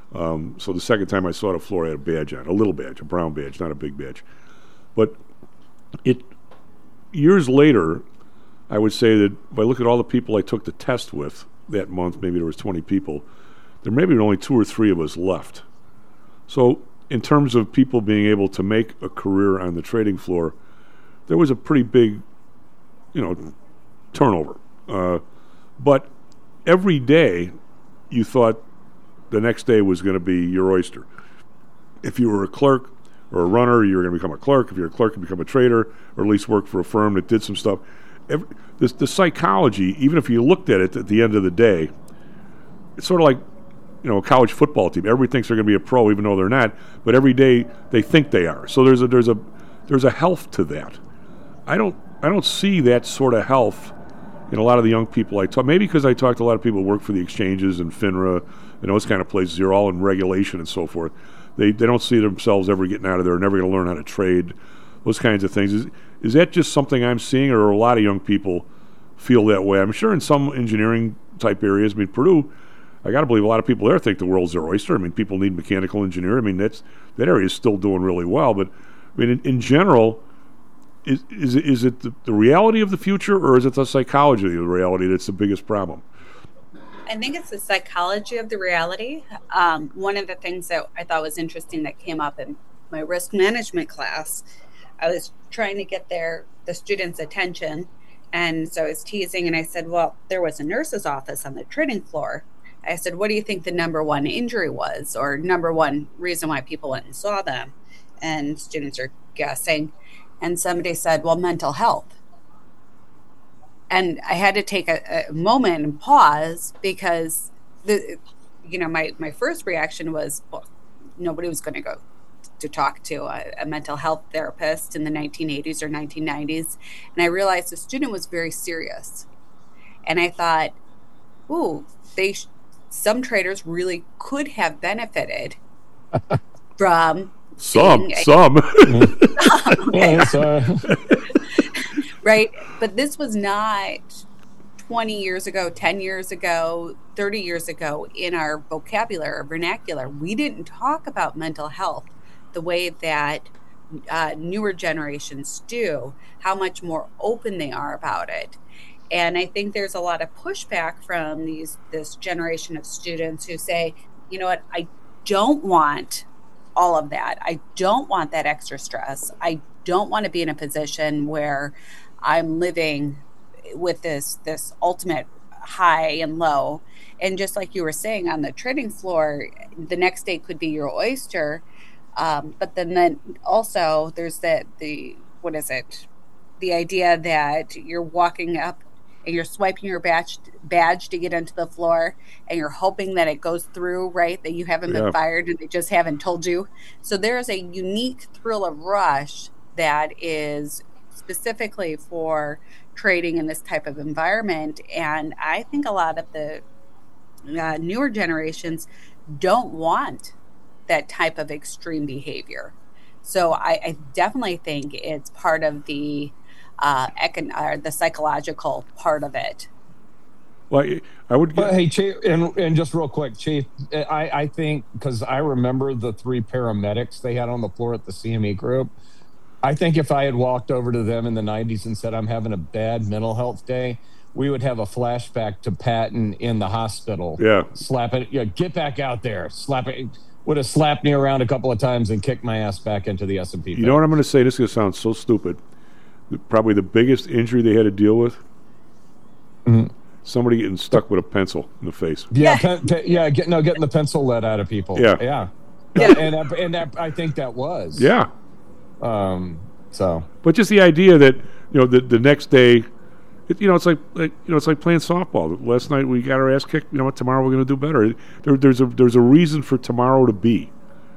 Um, so the second time I saw the floor, I had a badge on, a little badge, a brown badge, not a big badge. But it years later, I would say that if I look at all the people I took the test with that month, maybe there was twenty people, there maybe were only two or three of us left. So in terms of people being able to make a career on the trading floor, there was a pretty big, you know, turnover. Uh, but every day you thought the next day was going to be your oyster. If you were a clerk or a runner, you were going to become a clerk. If you're a clerk, you become a trader, or at least work for a firm that did some stuff. Every, this, the psychology, even if you looked at it at the end of the day, it's sort of like, you know, a college football team. Everybody thinks they're going to be a pro, even though they're not. But every day they think they are. So there's a there's a there's a health to that. I don't I don't see that sort of health in a lot of the young people I talk. Maybe because I talk to a lot of people who work for the exchanges and FINRA and those kind of places. They're all in regulation and so forth. They they don't see themselves ever getting out of there, never going to learn how to trade, those kinds of things. Is is that just something I'm seeing, or a lot of young people feel that way? I'm sure in some engineering type areas. I mean, Purdue, I got to believe a lot of people there think the world's their oyster. I mean, people need mechanical engineer. I mean, that's that area is still doing really well. But I mean, in, in general, is is it, is it the, the reality of the future, or is it the psychology of the reality that's the biggest problem? I think it's the psychology of the reality. Um, one of the things that I thought was interesting that came up in my risk management class, I was trying to get their the students' attention, and so I was teasing, and I said, well, there was a nurse's office on the trading floor. I said, what do you think the number one injury was, or number one reason why people went and saw them? And students are guessing, and somebody said, well, mental health. And I had to take a, a moment and pause, because the, you know, my, my first reaction was, well, nobody was going to go to talk to a, a mental health therapist in the nineteen eighties or nineteen nineties. And I realized the student was very serious. And I thought, ooh, they sh- some traders really could have benefited from some, a, some. okay. Yeah, so. Right. But this was not twenty years ago, ten years ago, thirty years ago in our vocabulary or vernacular. We didn't talk about mental health the way that uh, newer generations do, how much more open they are about it. And I think there's a lot of pushback from these this generation of students who say, you know what, I don't want all of that. I don't want that extra stress. I don't want to be in a position where I'm living with this this ultimate high and low. And just like you were saying, on the trading floor, the next day could be your oyster. Um, but then, then also there's that the what is it? The idea that you're walking up and you're swiping your badge badge to get onto the floor, and you're hoping that it goes through, right? That you haven't Yeah. been fired and they just haven't told you. So there is a unique thrill of rush that is specifically for trading in this type of environment. And I think a lot of the uh, newer generations don't want that type of extreme behavior. So I, I definitely think it's part of the uh, econ- or the psychological part of it. Well, I, I would. But hey, Chief, and, and just real quick, Chief, I, I think, because I remember the three paramedics they had on the floor at the C M E group. I think if I had walked over to them in the nineties and said, I'm having a bad mental health day, we would have a flashback to Patton in the hospital. Yeah. Slap it. Yeah, get back out there. Slap it. Would have slapped me around a couple of times and kicked my ass back into the S and P. You know what I'm going to say? This is going to sound so stupid. The- Probably the biggest injury they had to deal with, Mhm. somebody getting stuck with a pencil in the face. Yeah, pen, pe- yeah, get, no, getting the pencil let out of people. Yeah. yeah, Yeah. and that, and that, I think that was. Yeah. Um. So. But just the idea that, you know, the, the next day, it, you know, it's like, like you know, it's like playing softball. Last night we got our ass kicked. You know what? Tomorrow we're going to do better. There, there's a there's a reason for tomorrow to be.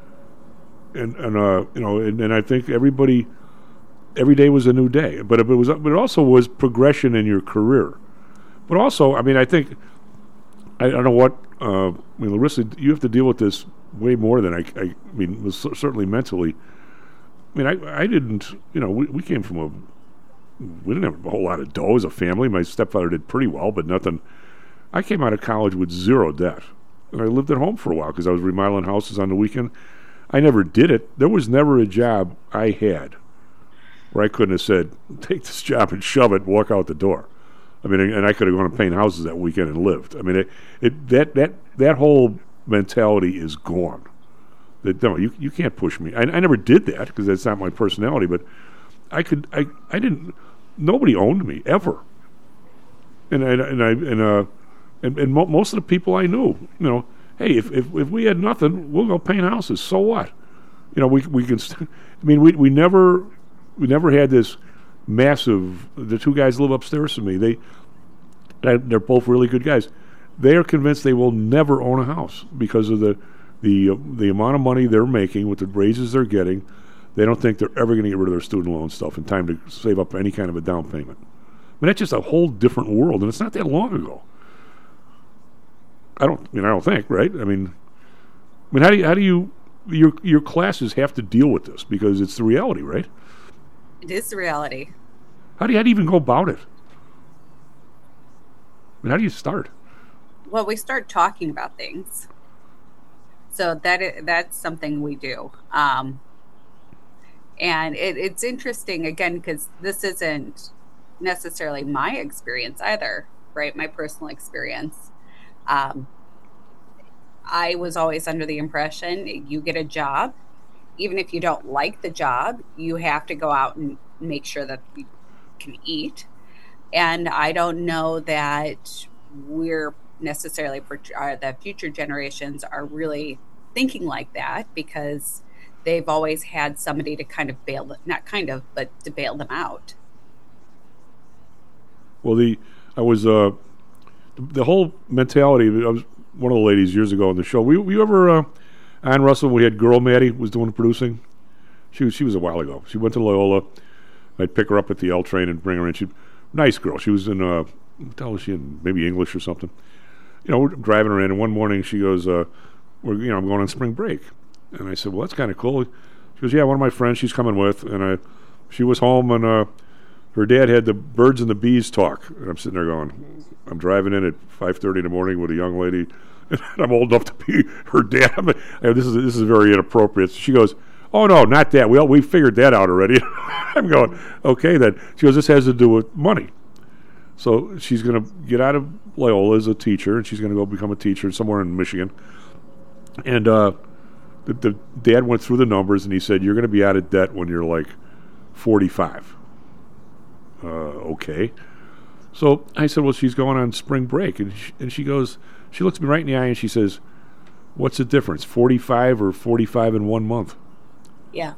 And and uh you know and, and I think everybody, every day was a new day. But it was but it also was progression in your career. But also, I mean, I think I, I don't know what uh, I mean, Larissa, you have to deal with this way more than I. I, I mean, was certainly mentally. I mean, I I didn't. You know, we, we came from a. We didn't have a whole lot of dough as a family. My stepfather did pretty well, but nothing. I came out of college with zero debt. And I lived at home for a while because I was remodeling houses on the weekend. I never did it. There was never a job I had where I couldn't have said, take this job and shove it and walk out the door. I mean, and I could have gone and paint houses that weekend and lived. I mean, it, it that that that whole mentality is gone. That no, you you can't push me. I, I never did that because that's not my personality. But I could. I I didn't. Nobody owned me ever. And I and I and uh and, and mo- most of the people I knew, you know, hey, if, if if we had nothing, we'll go paint houses. So what? You know, we we can. St- I mean, we we never we never had this massive. The two guys live upstairs from me. They they're both really good guys. They are convinced they will never own a house because of the the uh, the amount of money they're making with the raises they're getting. They don't think they're ever going to get rid of their student loan stuff in time to save up any kind of a down payment. I mean, that's just a whole different world, and it's not that long ago. I don't. I mean, I don't think, right? I mean, I mean, how do you, how do you your your classes have to deal with this because it's the reality, right? It is the reality. How do you, how do you even go about it? I mean, how do you start? Well, we start talking about things. So that is, that's something we do. Um, and it, it's interesting, again, because this isn't necessarily my experience either, right? My personal experience. Um, I was always under the impression you get a job, even if you don't like the job, you have to go out and make sure that you can eat. And I don't know that we're necessarily, uh, that future generations are really thinking like that because they've always had somebody to kind of bail, not kind of, but to bail them out. Well, the I was uh, the whole mentality. I was one of the ladies years ago on the show. Were, were you ever uh, on Russell? We had Girl Maddie was doing the producing. She was she was a while ago. She went to Loyola. I'd pick her up at the L train and bring her in. She nice girl. She was in uh, what the hell was she in? Maybe English or something. You know, we're driving her in, and one morning she goes, uh, "We're you know I'm going on spring break," and I said, "Well, that's kind of cool." She goes, "Yeah, one of my friends she's coming with," and I she was home and. Uh, Her dad had the birds and the bees talk, and I'm sitting there going, I'm driving in at five thirty in the morning with a young lady, and I'm old enough to be her dad. I'm like, hey, this is this is very inappropriate. She goes, oh, no, not that. We all, we figured that out already. I'm going, okay, then. She goes, this has to do with money. So she's going to get out of Loyola as a teacher, and she's going to go become a teacher somewhere in Michigan. And uh, the, the dad went through the numbers, and he said, you're going to be out of debt when you're like forty-five. Uh, okay. So I said, well, she's going on spring break. And she, and she goes, she looks me right in the eye and she says, what's the difference, forty-five or forty-five in one month? Yeah.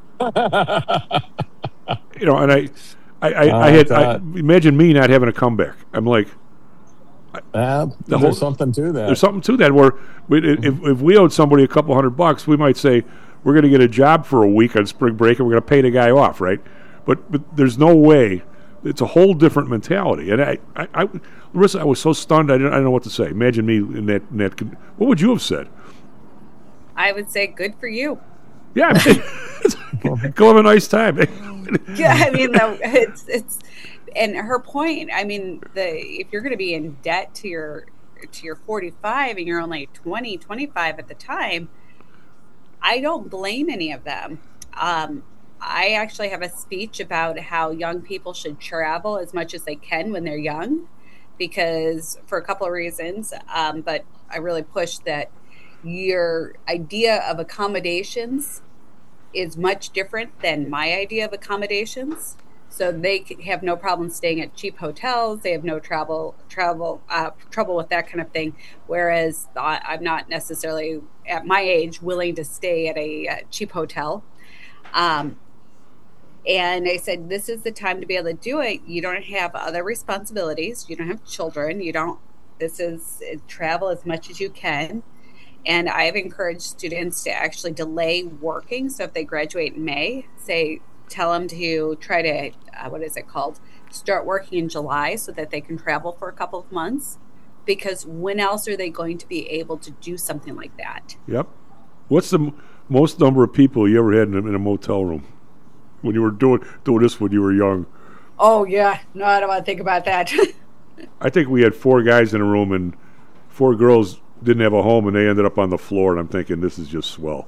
You know, and I, I, I, Oh, I had, I, God. imagine me not having a comeback. I'm like, Uh, The there's whole- something to that. there's something to that where we, if, if we owed somebody a couple hundred bucks, we might say, we're going to get a job for a week on spring break and we're going to pay the guy off, right? But, but there's no way. It's a whole different mentality, and I, I, I, Larissa, I was so stunned. I didn't, I didn't know what to say. Imagine me in that, in that. con- What would you have said? I would say good for you. Yeah, go have a nice time. Yeah, I mean, the, it's it's, and her point. I mean, the if you're going to be in debt to your to your forty-five and you're only twenty, twenty-five at the time, I don't blame any of them. Um, I actually have a speech about how young people should travel as much as they can when they're young, because for a couple of reasons. Um, but I really push that your idea of accommodations is much different than my idea of accommodations. So they c- have no problem staying at cheap hotels. They have no travel travel uh, trouble with that kind of thing. Whereas I, I'm not necessarily at my age willing to stay at a uh, cheap hotel. Um, And I said, this is the time to be able to do it. You don't have other responsibilities. You don't have children. You don't, this is uh, travel as much as you can. And I've encouraged students to actually delay working. So if they graduate in May, say, tell them to try to, uh, what is it called? Start working in July so that they can travel for a couple of months. Because when else are they going to be able to do something like that? Yep. What's the m- most number of people you ever had in a, in a motel room when you were doing doing this when you were young? Oh, yeah. No, I don't want to think about that. I think we had four guys in a room and four girls didn't have a home, and they ended up on the floor, and I'm thinking, this is just swell.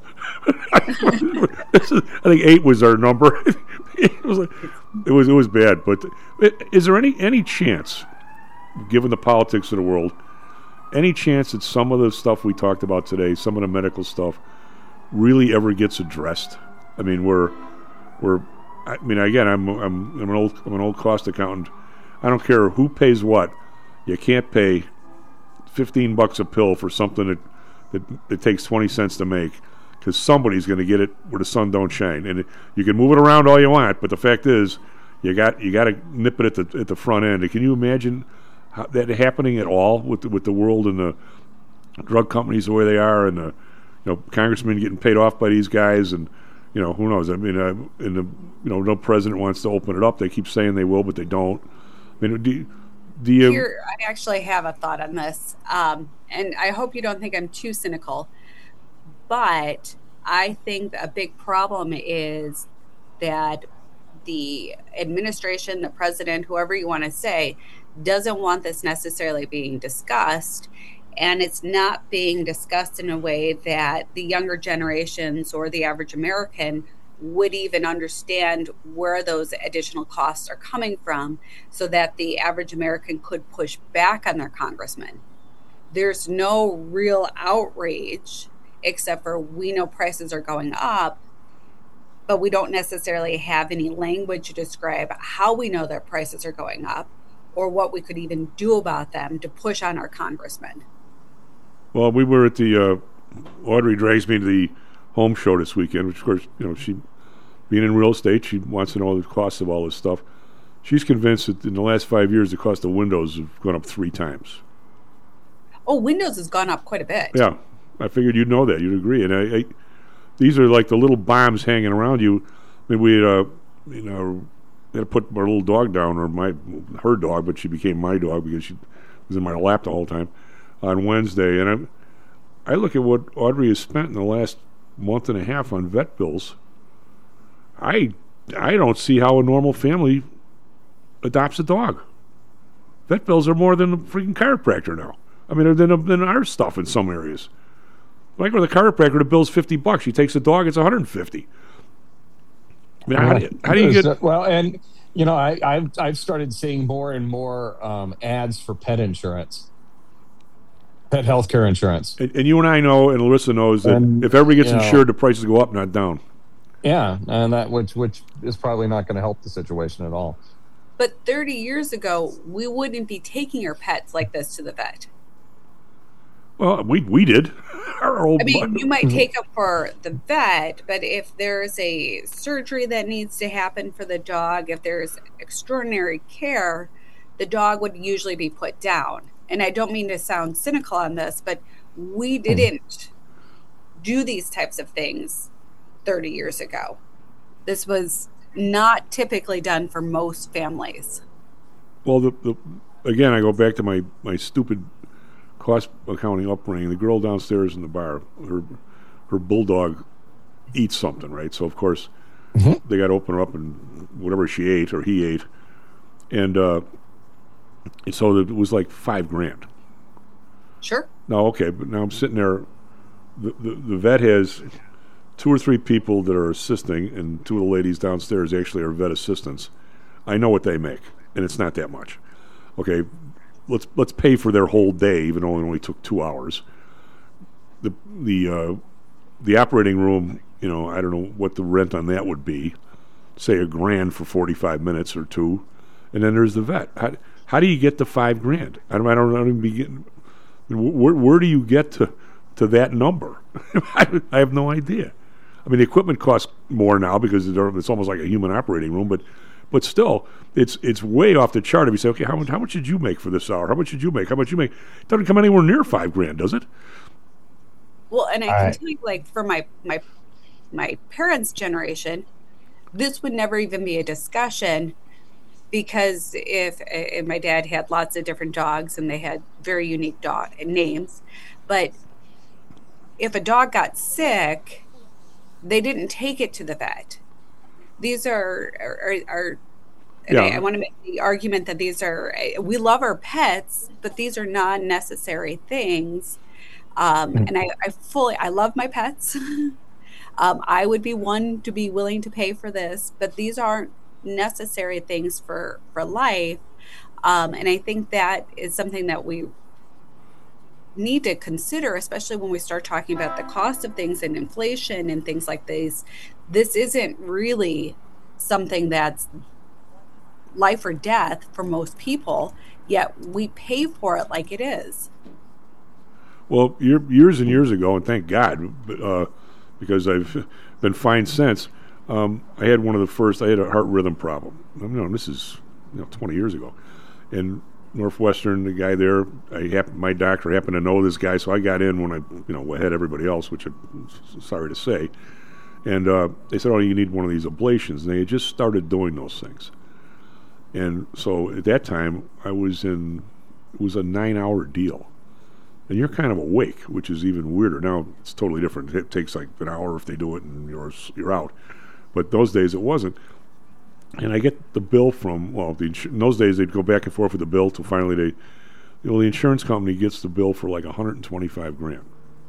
This is, I think eight was our number. It was, like, it was it was bad. But is there any any chance, given the politics of the world, any chance that some of the stuff we talked about today, some of the medical stuff, really ever gets addressed? I mean, we're we're. I mean, again, I'm I'm I'm an old I'm an old cost accountant. I don't care who pays what. You can't pay fifteen bucks a pill for something that that, that takes twenty cents to make, because somebody's going to get it where the sun don't shine. And it, you can move it around all you want, but the fact is, you got you got to nip it at the at the front end. And can you imagine how, that happening at all with the, with the world and the drug companies the way they are, and the you know congressmen getting paid off by these guys, and you know who knows? I mean, uh, and the you know no president wants to open it up. They keep saying they will, but they don't. I mean, do, do you? Here, I actually have a thought on this, um, and I hope you don't think I'm too cynical, but I think a big problem is that the administration, the president, whoever you want to say, doesn't want this necessarily being discussed, and it's not being discussed in a way that the younger generations or the average American would even understand where those additional costs are coming from, so that the average American could push back on their congressman. There's no real outrage, except for we know prices are going up, but we don't necessarily have any language to describe how we know that prices are going up or what we could even do about them to push on our congressman. Well, we were at the, uh, Audrey drags me to the home show this weekend, which of course, you know, she, being in real estate, she wants to know the cost of all this stuff. She's convinced that in the last five years, the cost of windows have gone up three times. Oh, Windows has gone up quite a bit. Yeah, I figured you'd know that. You'd agree. And I, I, these are like the little bombs hanging around you. I mean, we had, uh, you know, had to put our little dog down, or my her dog, but she became my dog because she was in my lap the whole time on Wednesday. And I, I look at what Audrey has spent in the last month and a half on vet bills. I, I don't see how a normal family adopts a dog. Vet bills are more than a freaking chiropractor now. I mean, than, than our stuff in some areas. Like with a chiropractor, the bill's fifty bucks. She takes a dog, it's one hundred fifty. I mean, how do you, how do you get... Well, and, you know, I, I've, I've started seeing more and more um, ads for pet insurance. Pet healthcare insurance. And, and you and I know, and Larissa knows, that and, if everybody gets you know, insured, the prices go up, not down. Yeah, and that which which is probably not going to help the situation at all. But thirty years ago, we wouldn't be taking our pets like this to the vet. Well, we we did. Our old I mean, blood. you might take them for the vet, but if there's a surgery that needs to happen for the dog, if there's extraordinary care, the dog would usually be put down. And I don't mean to sound cynical on this, but we didn't do these types of things thirty years ago. This was not typically done for most families. Well, the, the again, I go back to my, my stupid cost accounting upbringing. The girl downstairs in the bar, her her bulldog eats something, right? So, of course, mm-hmm. they got to open her up and whatever she ate or he ate. And, uh, and so it was like five grand. Sure. No, okay, but now I'm sitting there. The, the, the vet has two or three people that are assisting, and two of the ladies downstairs actually are vet assistants. I know what they make, and it's not that much. Okay, let's let's pay for their whole day, even though it only took two hours. The the uh, the operating room, you know, I don't know what the rent on that would be. Say a grand for forty-five minutes or two, and then there's the vet. How, how do you get to five grand? I don't I don't, I don't even begin. Where where do you get to to that number? I, I have no idea. I mean, the equipment costs more now because it's almost like a human operating room, but but still, it's it's way off the chart. If you say, okay, how much how much did you make for this hour? How much did you make? How much you make? It doesn't come anywhere near five grand, does it? Well, and I All can right. tell you, like for my my my parents' generation, this would never even be a discussion, because if and my dad had lots of different dogs and they had very unique dog names, but if a dog got sick, they didn't take it to the vet. These are are, are and Yeah. I, I want to make the argument that these are, we love our pets, but these are non-necessary things Um, and I, I fully, I love my pets. um, I would be one to be willing to pay for this, but these aren't necessary things for, for life. Um, and I think that is something that we need to consider, especially when we start talking about the cost of things and inflation and things like these. This isn't really something that's life or death for most people, yet we pay for it like it is. Well, year, years and years ago, and thank God, uh, because I've been fine since, um, I had one of the first, I had a heart rhythm problem. You know, this is you know twenty years ago. And Northwestern, the guy there, I happen, my doctor happened to know this guy, so I got in when I, you know, ahead everybody else, which I'm sorry to say. And uh, they said, oh, you need one of these ablations. And they had just started doing those things. And so at that time, I was in, it was a nine-hour deal. And you're kind of awake, which is even weirder. Now it's totally different. It takes like an hour if they do it, and you're, you're out. But those days it wasn't. And I get the bill from, well, the, in those days they'd go back and forth with the bill till finally they, you know, the insurance company gets the bill for like one hundred twenty-five grand.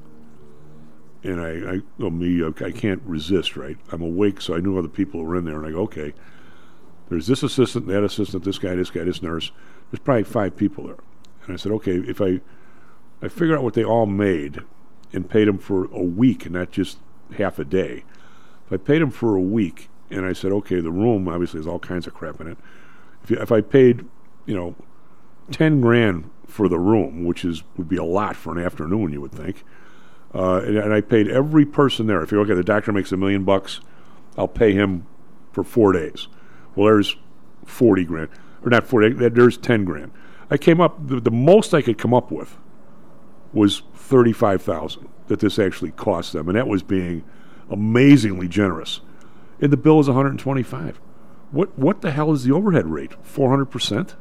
And I, I well, me, I can't resist, right? I'm awake, so I knew other people were in there, and I go, okay, there's this assistant, that assistant, this guy, this guy, this nurse. There's probably five people there. And I said, okay, if I, I figure out what they all made and paid them for a week and not just half a day. If I paid them for a week, and I said, okay, the room obviously has all kinds of crap in it. If, you, if I paid, you know, ten grand for the room, which is would be a lot for an afternoon, you would think, uh, and, and I paid every person there. If you're okay, the doctor makes a million bucks, I'll pay him for four days. Well, there's forty grand, or not forty. There's ten grand. I came up. The, the most I could come up with was thirty-five thousand that this actually cost them, and that was being amazingly generous. And the bill is one hundred twenty-five. What what the hell is the overhead rate? four hundred percent?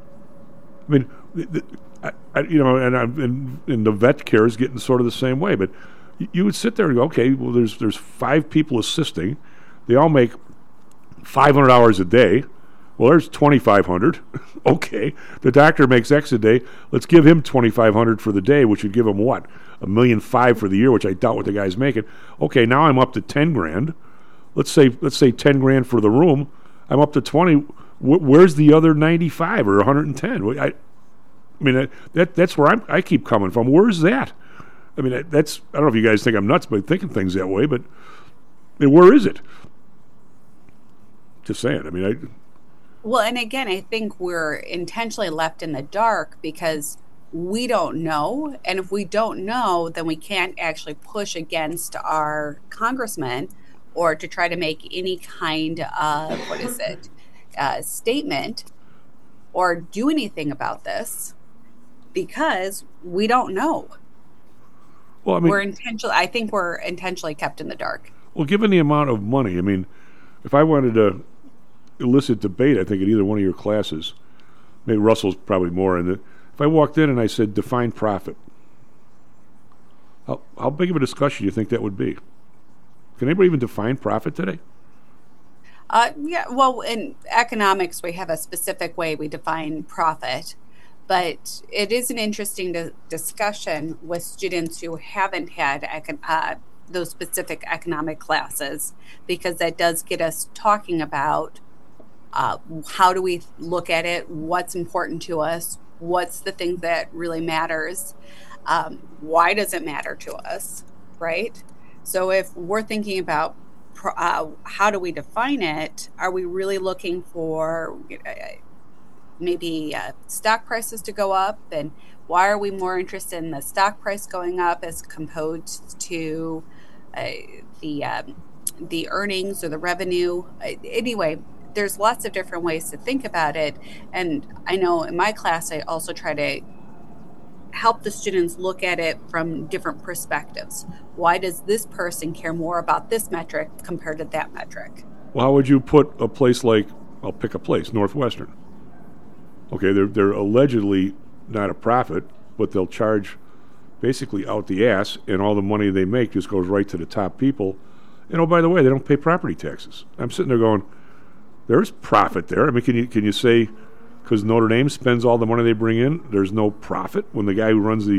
I mean, the, the, I, I, you know, and, I'm, and, and the vet care is getting sort of the same way. But you, you would sit there and go, okay, well, there's there's five people assisting. They all make five hundred hours a day. Well, there's twenty-five hundred. Okay, the doctor makes X a day. Let's give him twenty-five hundred for the day, which would give him what? A million five for the year, which I doubt what the guy's making. Okay, now I'm up to ten grand. Let's say let's say ten grand for the room. I'm up to twenty. Wh- where's the other ninety-five or one hundred ten? I, I mean that, that that's where I'm, I keep coming from. Where's that? I mean that, that's I don't know if you guys think I'm nuts by thinking things that way, but I mean, where is it? Just saying. I mean, I. Well, and again, I think we're intentionally left in the dark because we don't know, and if we don't know, then we can't actually push against our congressman or to try to make any kind of, what is it, uh, statement or do anything about this because we don't know. Well, I mean, we're intentionally, I think we're intentionally kept in the dark. Well, given the amount of money, I mean, if I wanted to elicit debate, I think at either one of your classes, maybe Russell's probably more in it. If I walked in and I said, define profit, how, how big of a discussion do you think that would be? Can anybody even define profit today? Uh, yeah, well, in economics, we have a specific way we define profit, but it is an interesting di- discussion with students who haven't had econ- uh, those specific economic classes, because that does get us talking about uh, how do we look at it, what's important to us, what's the thing that really matters, um, why does it matter to us, right? So if we're thinking about uh, how do we define it, are we really looking for uh, maybe uh, stock prices to go up? And why are we more interested in the stock price going up as opposed to uh, the um, the earnings or the revenue? Uh, anyway, there's lots of different ways to think about it. And I know in my class, I also try to help the students look at it from different perspectives. Why does this person care more about this metric compared to that metric? Well, how would you put a place like, I'll pick a place, Northwestern. Okay, they're they're allegedly not a profit, but they'll charge basically out the ass, and all the money they make just goes right to the top people. And oh, by the way, they don't pay property taxes. I'm sitting there going, there's profit there. I mean, can you can you say, because Notre Dame spends all the money they bring in, there's no profit when the guy who runs the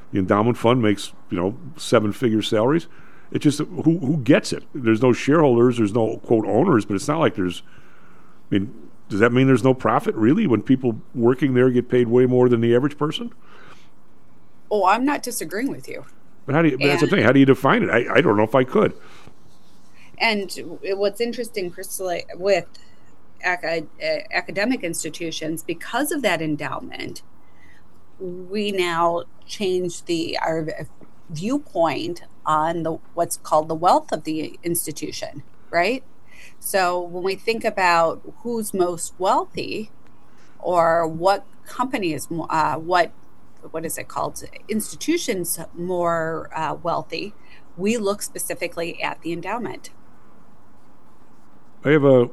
the endowment fund makes, you know, seven-figure salaries. It's just who who gets it? There's no shareholders, there's no, quote, owners, but it's not like there's, I mean, does that mean there's no profit, really, when people working there get paid way more than the average person? Oh, I'm not disagreeing with you. But how do you, but that's the thing, how do you define it? I, I don't know if I could. And what's interesting, Priscilla, with ac- academic institutions, because of that endowment, we now change the our viewpoint on the what's called the wealth of the institution, right? So when we think about who's most wealthy, or what company is uh, what what is it called, institutions more uh, wealthy, we look specifically at the endowment. I have a,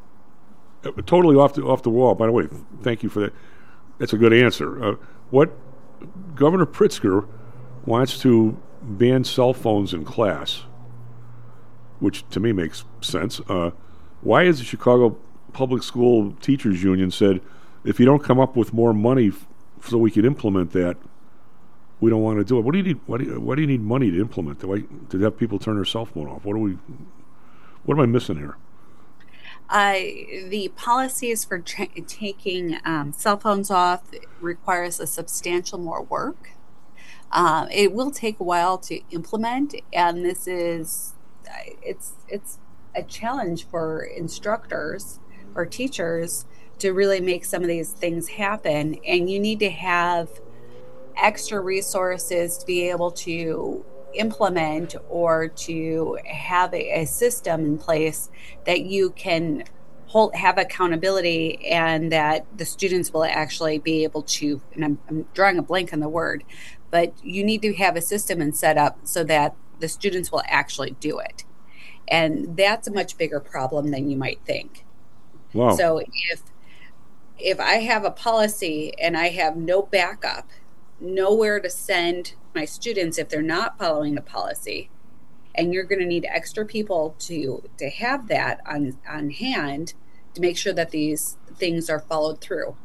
a totally off the off the wall. By the way, thank you for that. That's a good answer. Uh, what Governor Pritzker wants to ban cell phones in class, which to me makes sense. Uh, why has the Chicago Public School Teachers Union said, if you don't come up with more money f- so we can implement that, we don't want to do it? What do you need? Why do you, why do you need money to implement that? Why, to have people turn their cell phone off? What are we? What am I missing here? Uh, the policies for tra- taking um, cell phones off requires a substantial more work. Uh, it will take a while to implement, and this is it's it's a challenge for instructors or teachers to really make some of these things happen. And you need to have extra resources to be able to implement or to have a, a system in place that you can hold, have accountability, and that the students will actually be able to, and I'm, I'm drawing a blank on the word, but you need to have a system and set up so that the students will actually do it. And that's a much bigger problem than you might think. Wow. So if if I have a policy and I have no backup, nowhere to send my students if they're not following the policy, and you're going to need extra people to to have that on on hand to make sure that these things are followed through.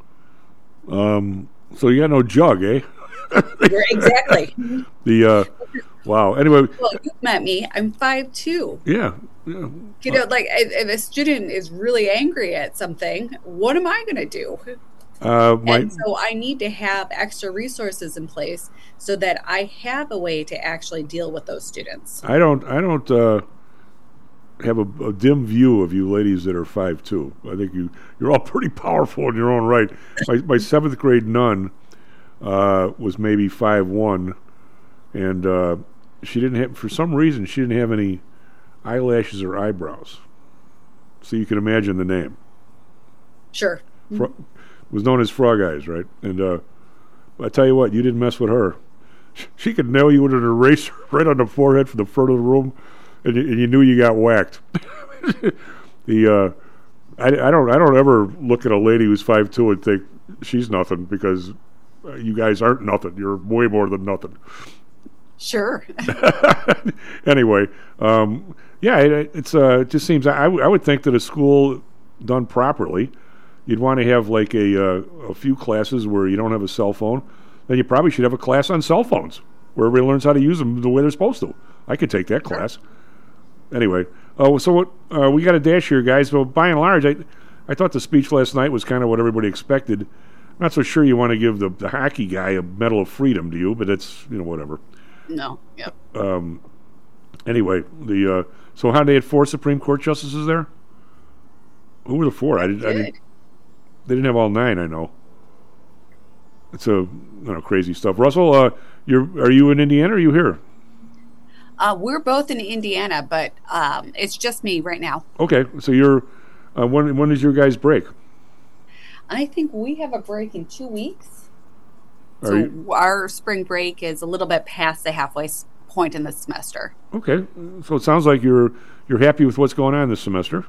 Um. So you got no jug, eh? Exactly. The uh, wow. Anyway. Well, you've met me. I'm five two. Yeah. Yeah. You know, like if, if a student is really angry at something, what am I going to do? Uh, my, and so I need to have extra resources in place so that I have a way to actually deal with those students. I don't. I don't uh, have a, a dim view of you ladies that are five two. I think you you're all pretty powerful in your own right. My, my seventh grade nun uh, was maybe five one, and uh, she didn't have, for some reason, she didn't have any eyelashes or eyebrows. So you can imagine the name. Sure. Fro- was known as Frog Eyes, right? And uh, I tell you what, you didn't mess with her. She could nail you with an eraser right on the forehead from the front of the room, and you, and you knew you got whacked. the uh, I, I don't I don't ever look at a lady who's five two and think she's nothing, because uh, you guys aren't nothing. You're way more than nothing. Sure. Anyway, um, yeah, it, it's uh, it just seems I, I would think that a school done properly, you'd want to have like a uh, a few classes where you don't have a cell phone. Then you probably should have a class on cell phones where everybody learns how to use them the way they're supposed to. I could take that class. Anyway, oh, so what, uh, we got a dash here, guys. Well, by and large, I I thought the speech last night was kind of what everybody expected. I'm not so sure you want to give the, the hockey guy a Medal of Freedom, do you? But it's, you know, whatever. No. Yep. Um. Anyway, the uh, so how they had four Supreme Court justices there? Who were the four? I did. I did. They didn't have all nine. I know. It's a you know crazy stuff. Russell, uh, you're are you in Indiana or are you here? Uh, we're both in Indiana, but um, it's just me right now. Okay, so you're uh, when when is your guys' break? I think we have a break in two weeks. Are So you- our spring break is a little bit past the halfway s- point in the semester. Okay, so it sounds like you're you're happy with what's going on this semester.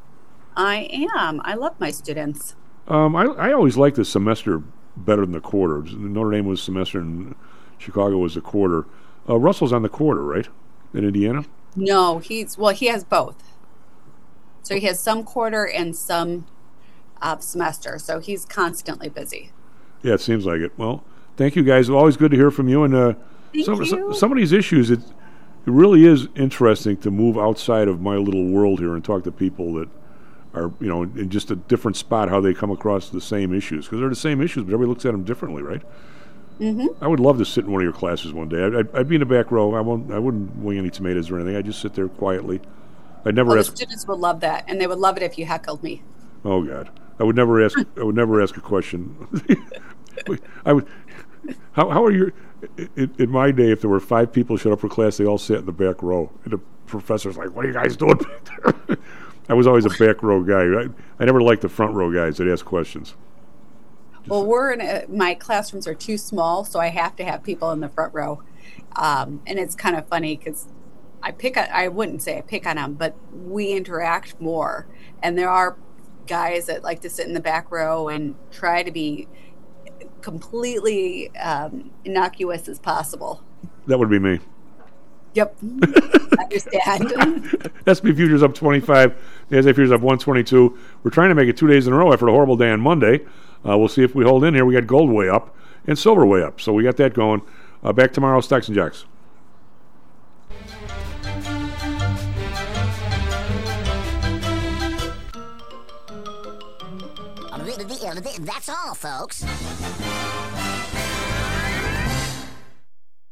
I am. I love my students. Um, I I always like the semester better than the quarter. Notre Dame was semester and Chicago was a quarter. Uh, Russell's on the quarter, right? In Indiana? No, he's, well, he has both. So he has some quarter and some uh, semester. So he's constantly busy. Yeah, it seems like it. Well, Thank you, guys. Always good to hear from you. And uh, Thank some, you. some some of these issues, it it really is interesting to move outside of my little world here and talk to people that are, you know, in just a different spot, how they come across the same issues. Because they're the same issues, but everybody looks at them differently, right? Mm-hmm. I would love to sit in one of your classes one day. I'd, I'd, I'd be in the back row. I won't. I wouldn't wing any tomatoes or anything. I'd just sit there quietly. I'd never Oh, the ask. students would love that, and they would love it if you heckled me. Oh God, I would never ask. I would never ask a question. I would. How how are your? In, in my day, if there were five people showed up for class, they all sat in the back row, and the professor's like, "What are you guys doing back there?" I was always a back row guy. I, I never liked the front row guys that ask questions. Well, we're in a, my classrooms are too small, so I have to have people in the front row, um, and it's kind of funny because I pick on, I wouldn't say I pick on them, but we interact more, and there are guys that like to sit in the back row and try to be completely um, innocuous as possible. That would be me. Yep, I understand. S P Futures up twenty-five. The S and P Futures up one twenty-two. We're trying to make it two days in a row after a horrible day on Monday. Uh, we'll see if we hold in here. We got gold way up and silver way up, so we got that going. Uh, back tomorrow, Stocks and Jocks. That's all, folks.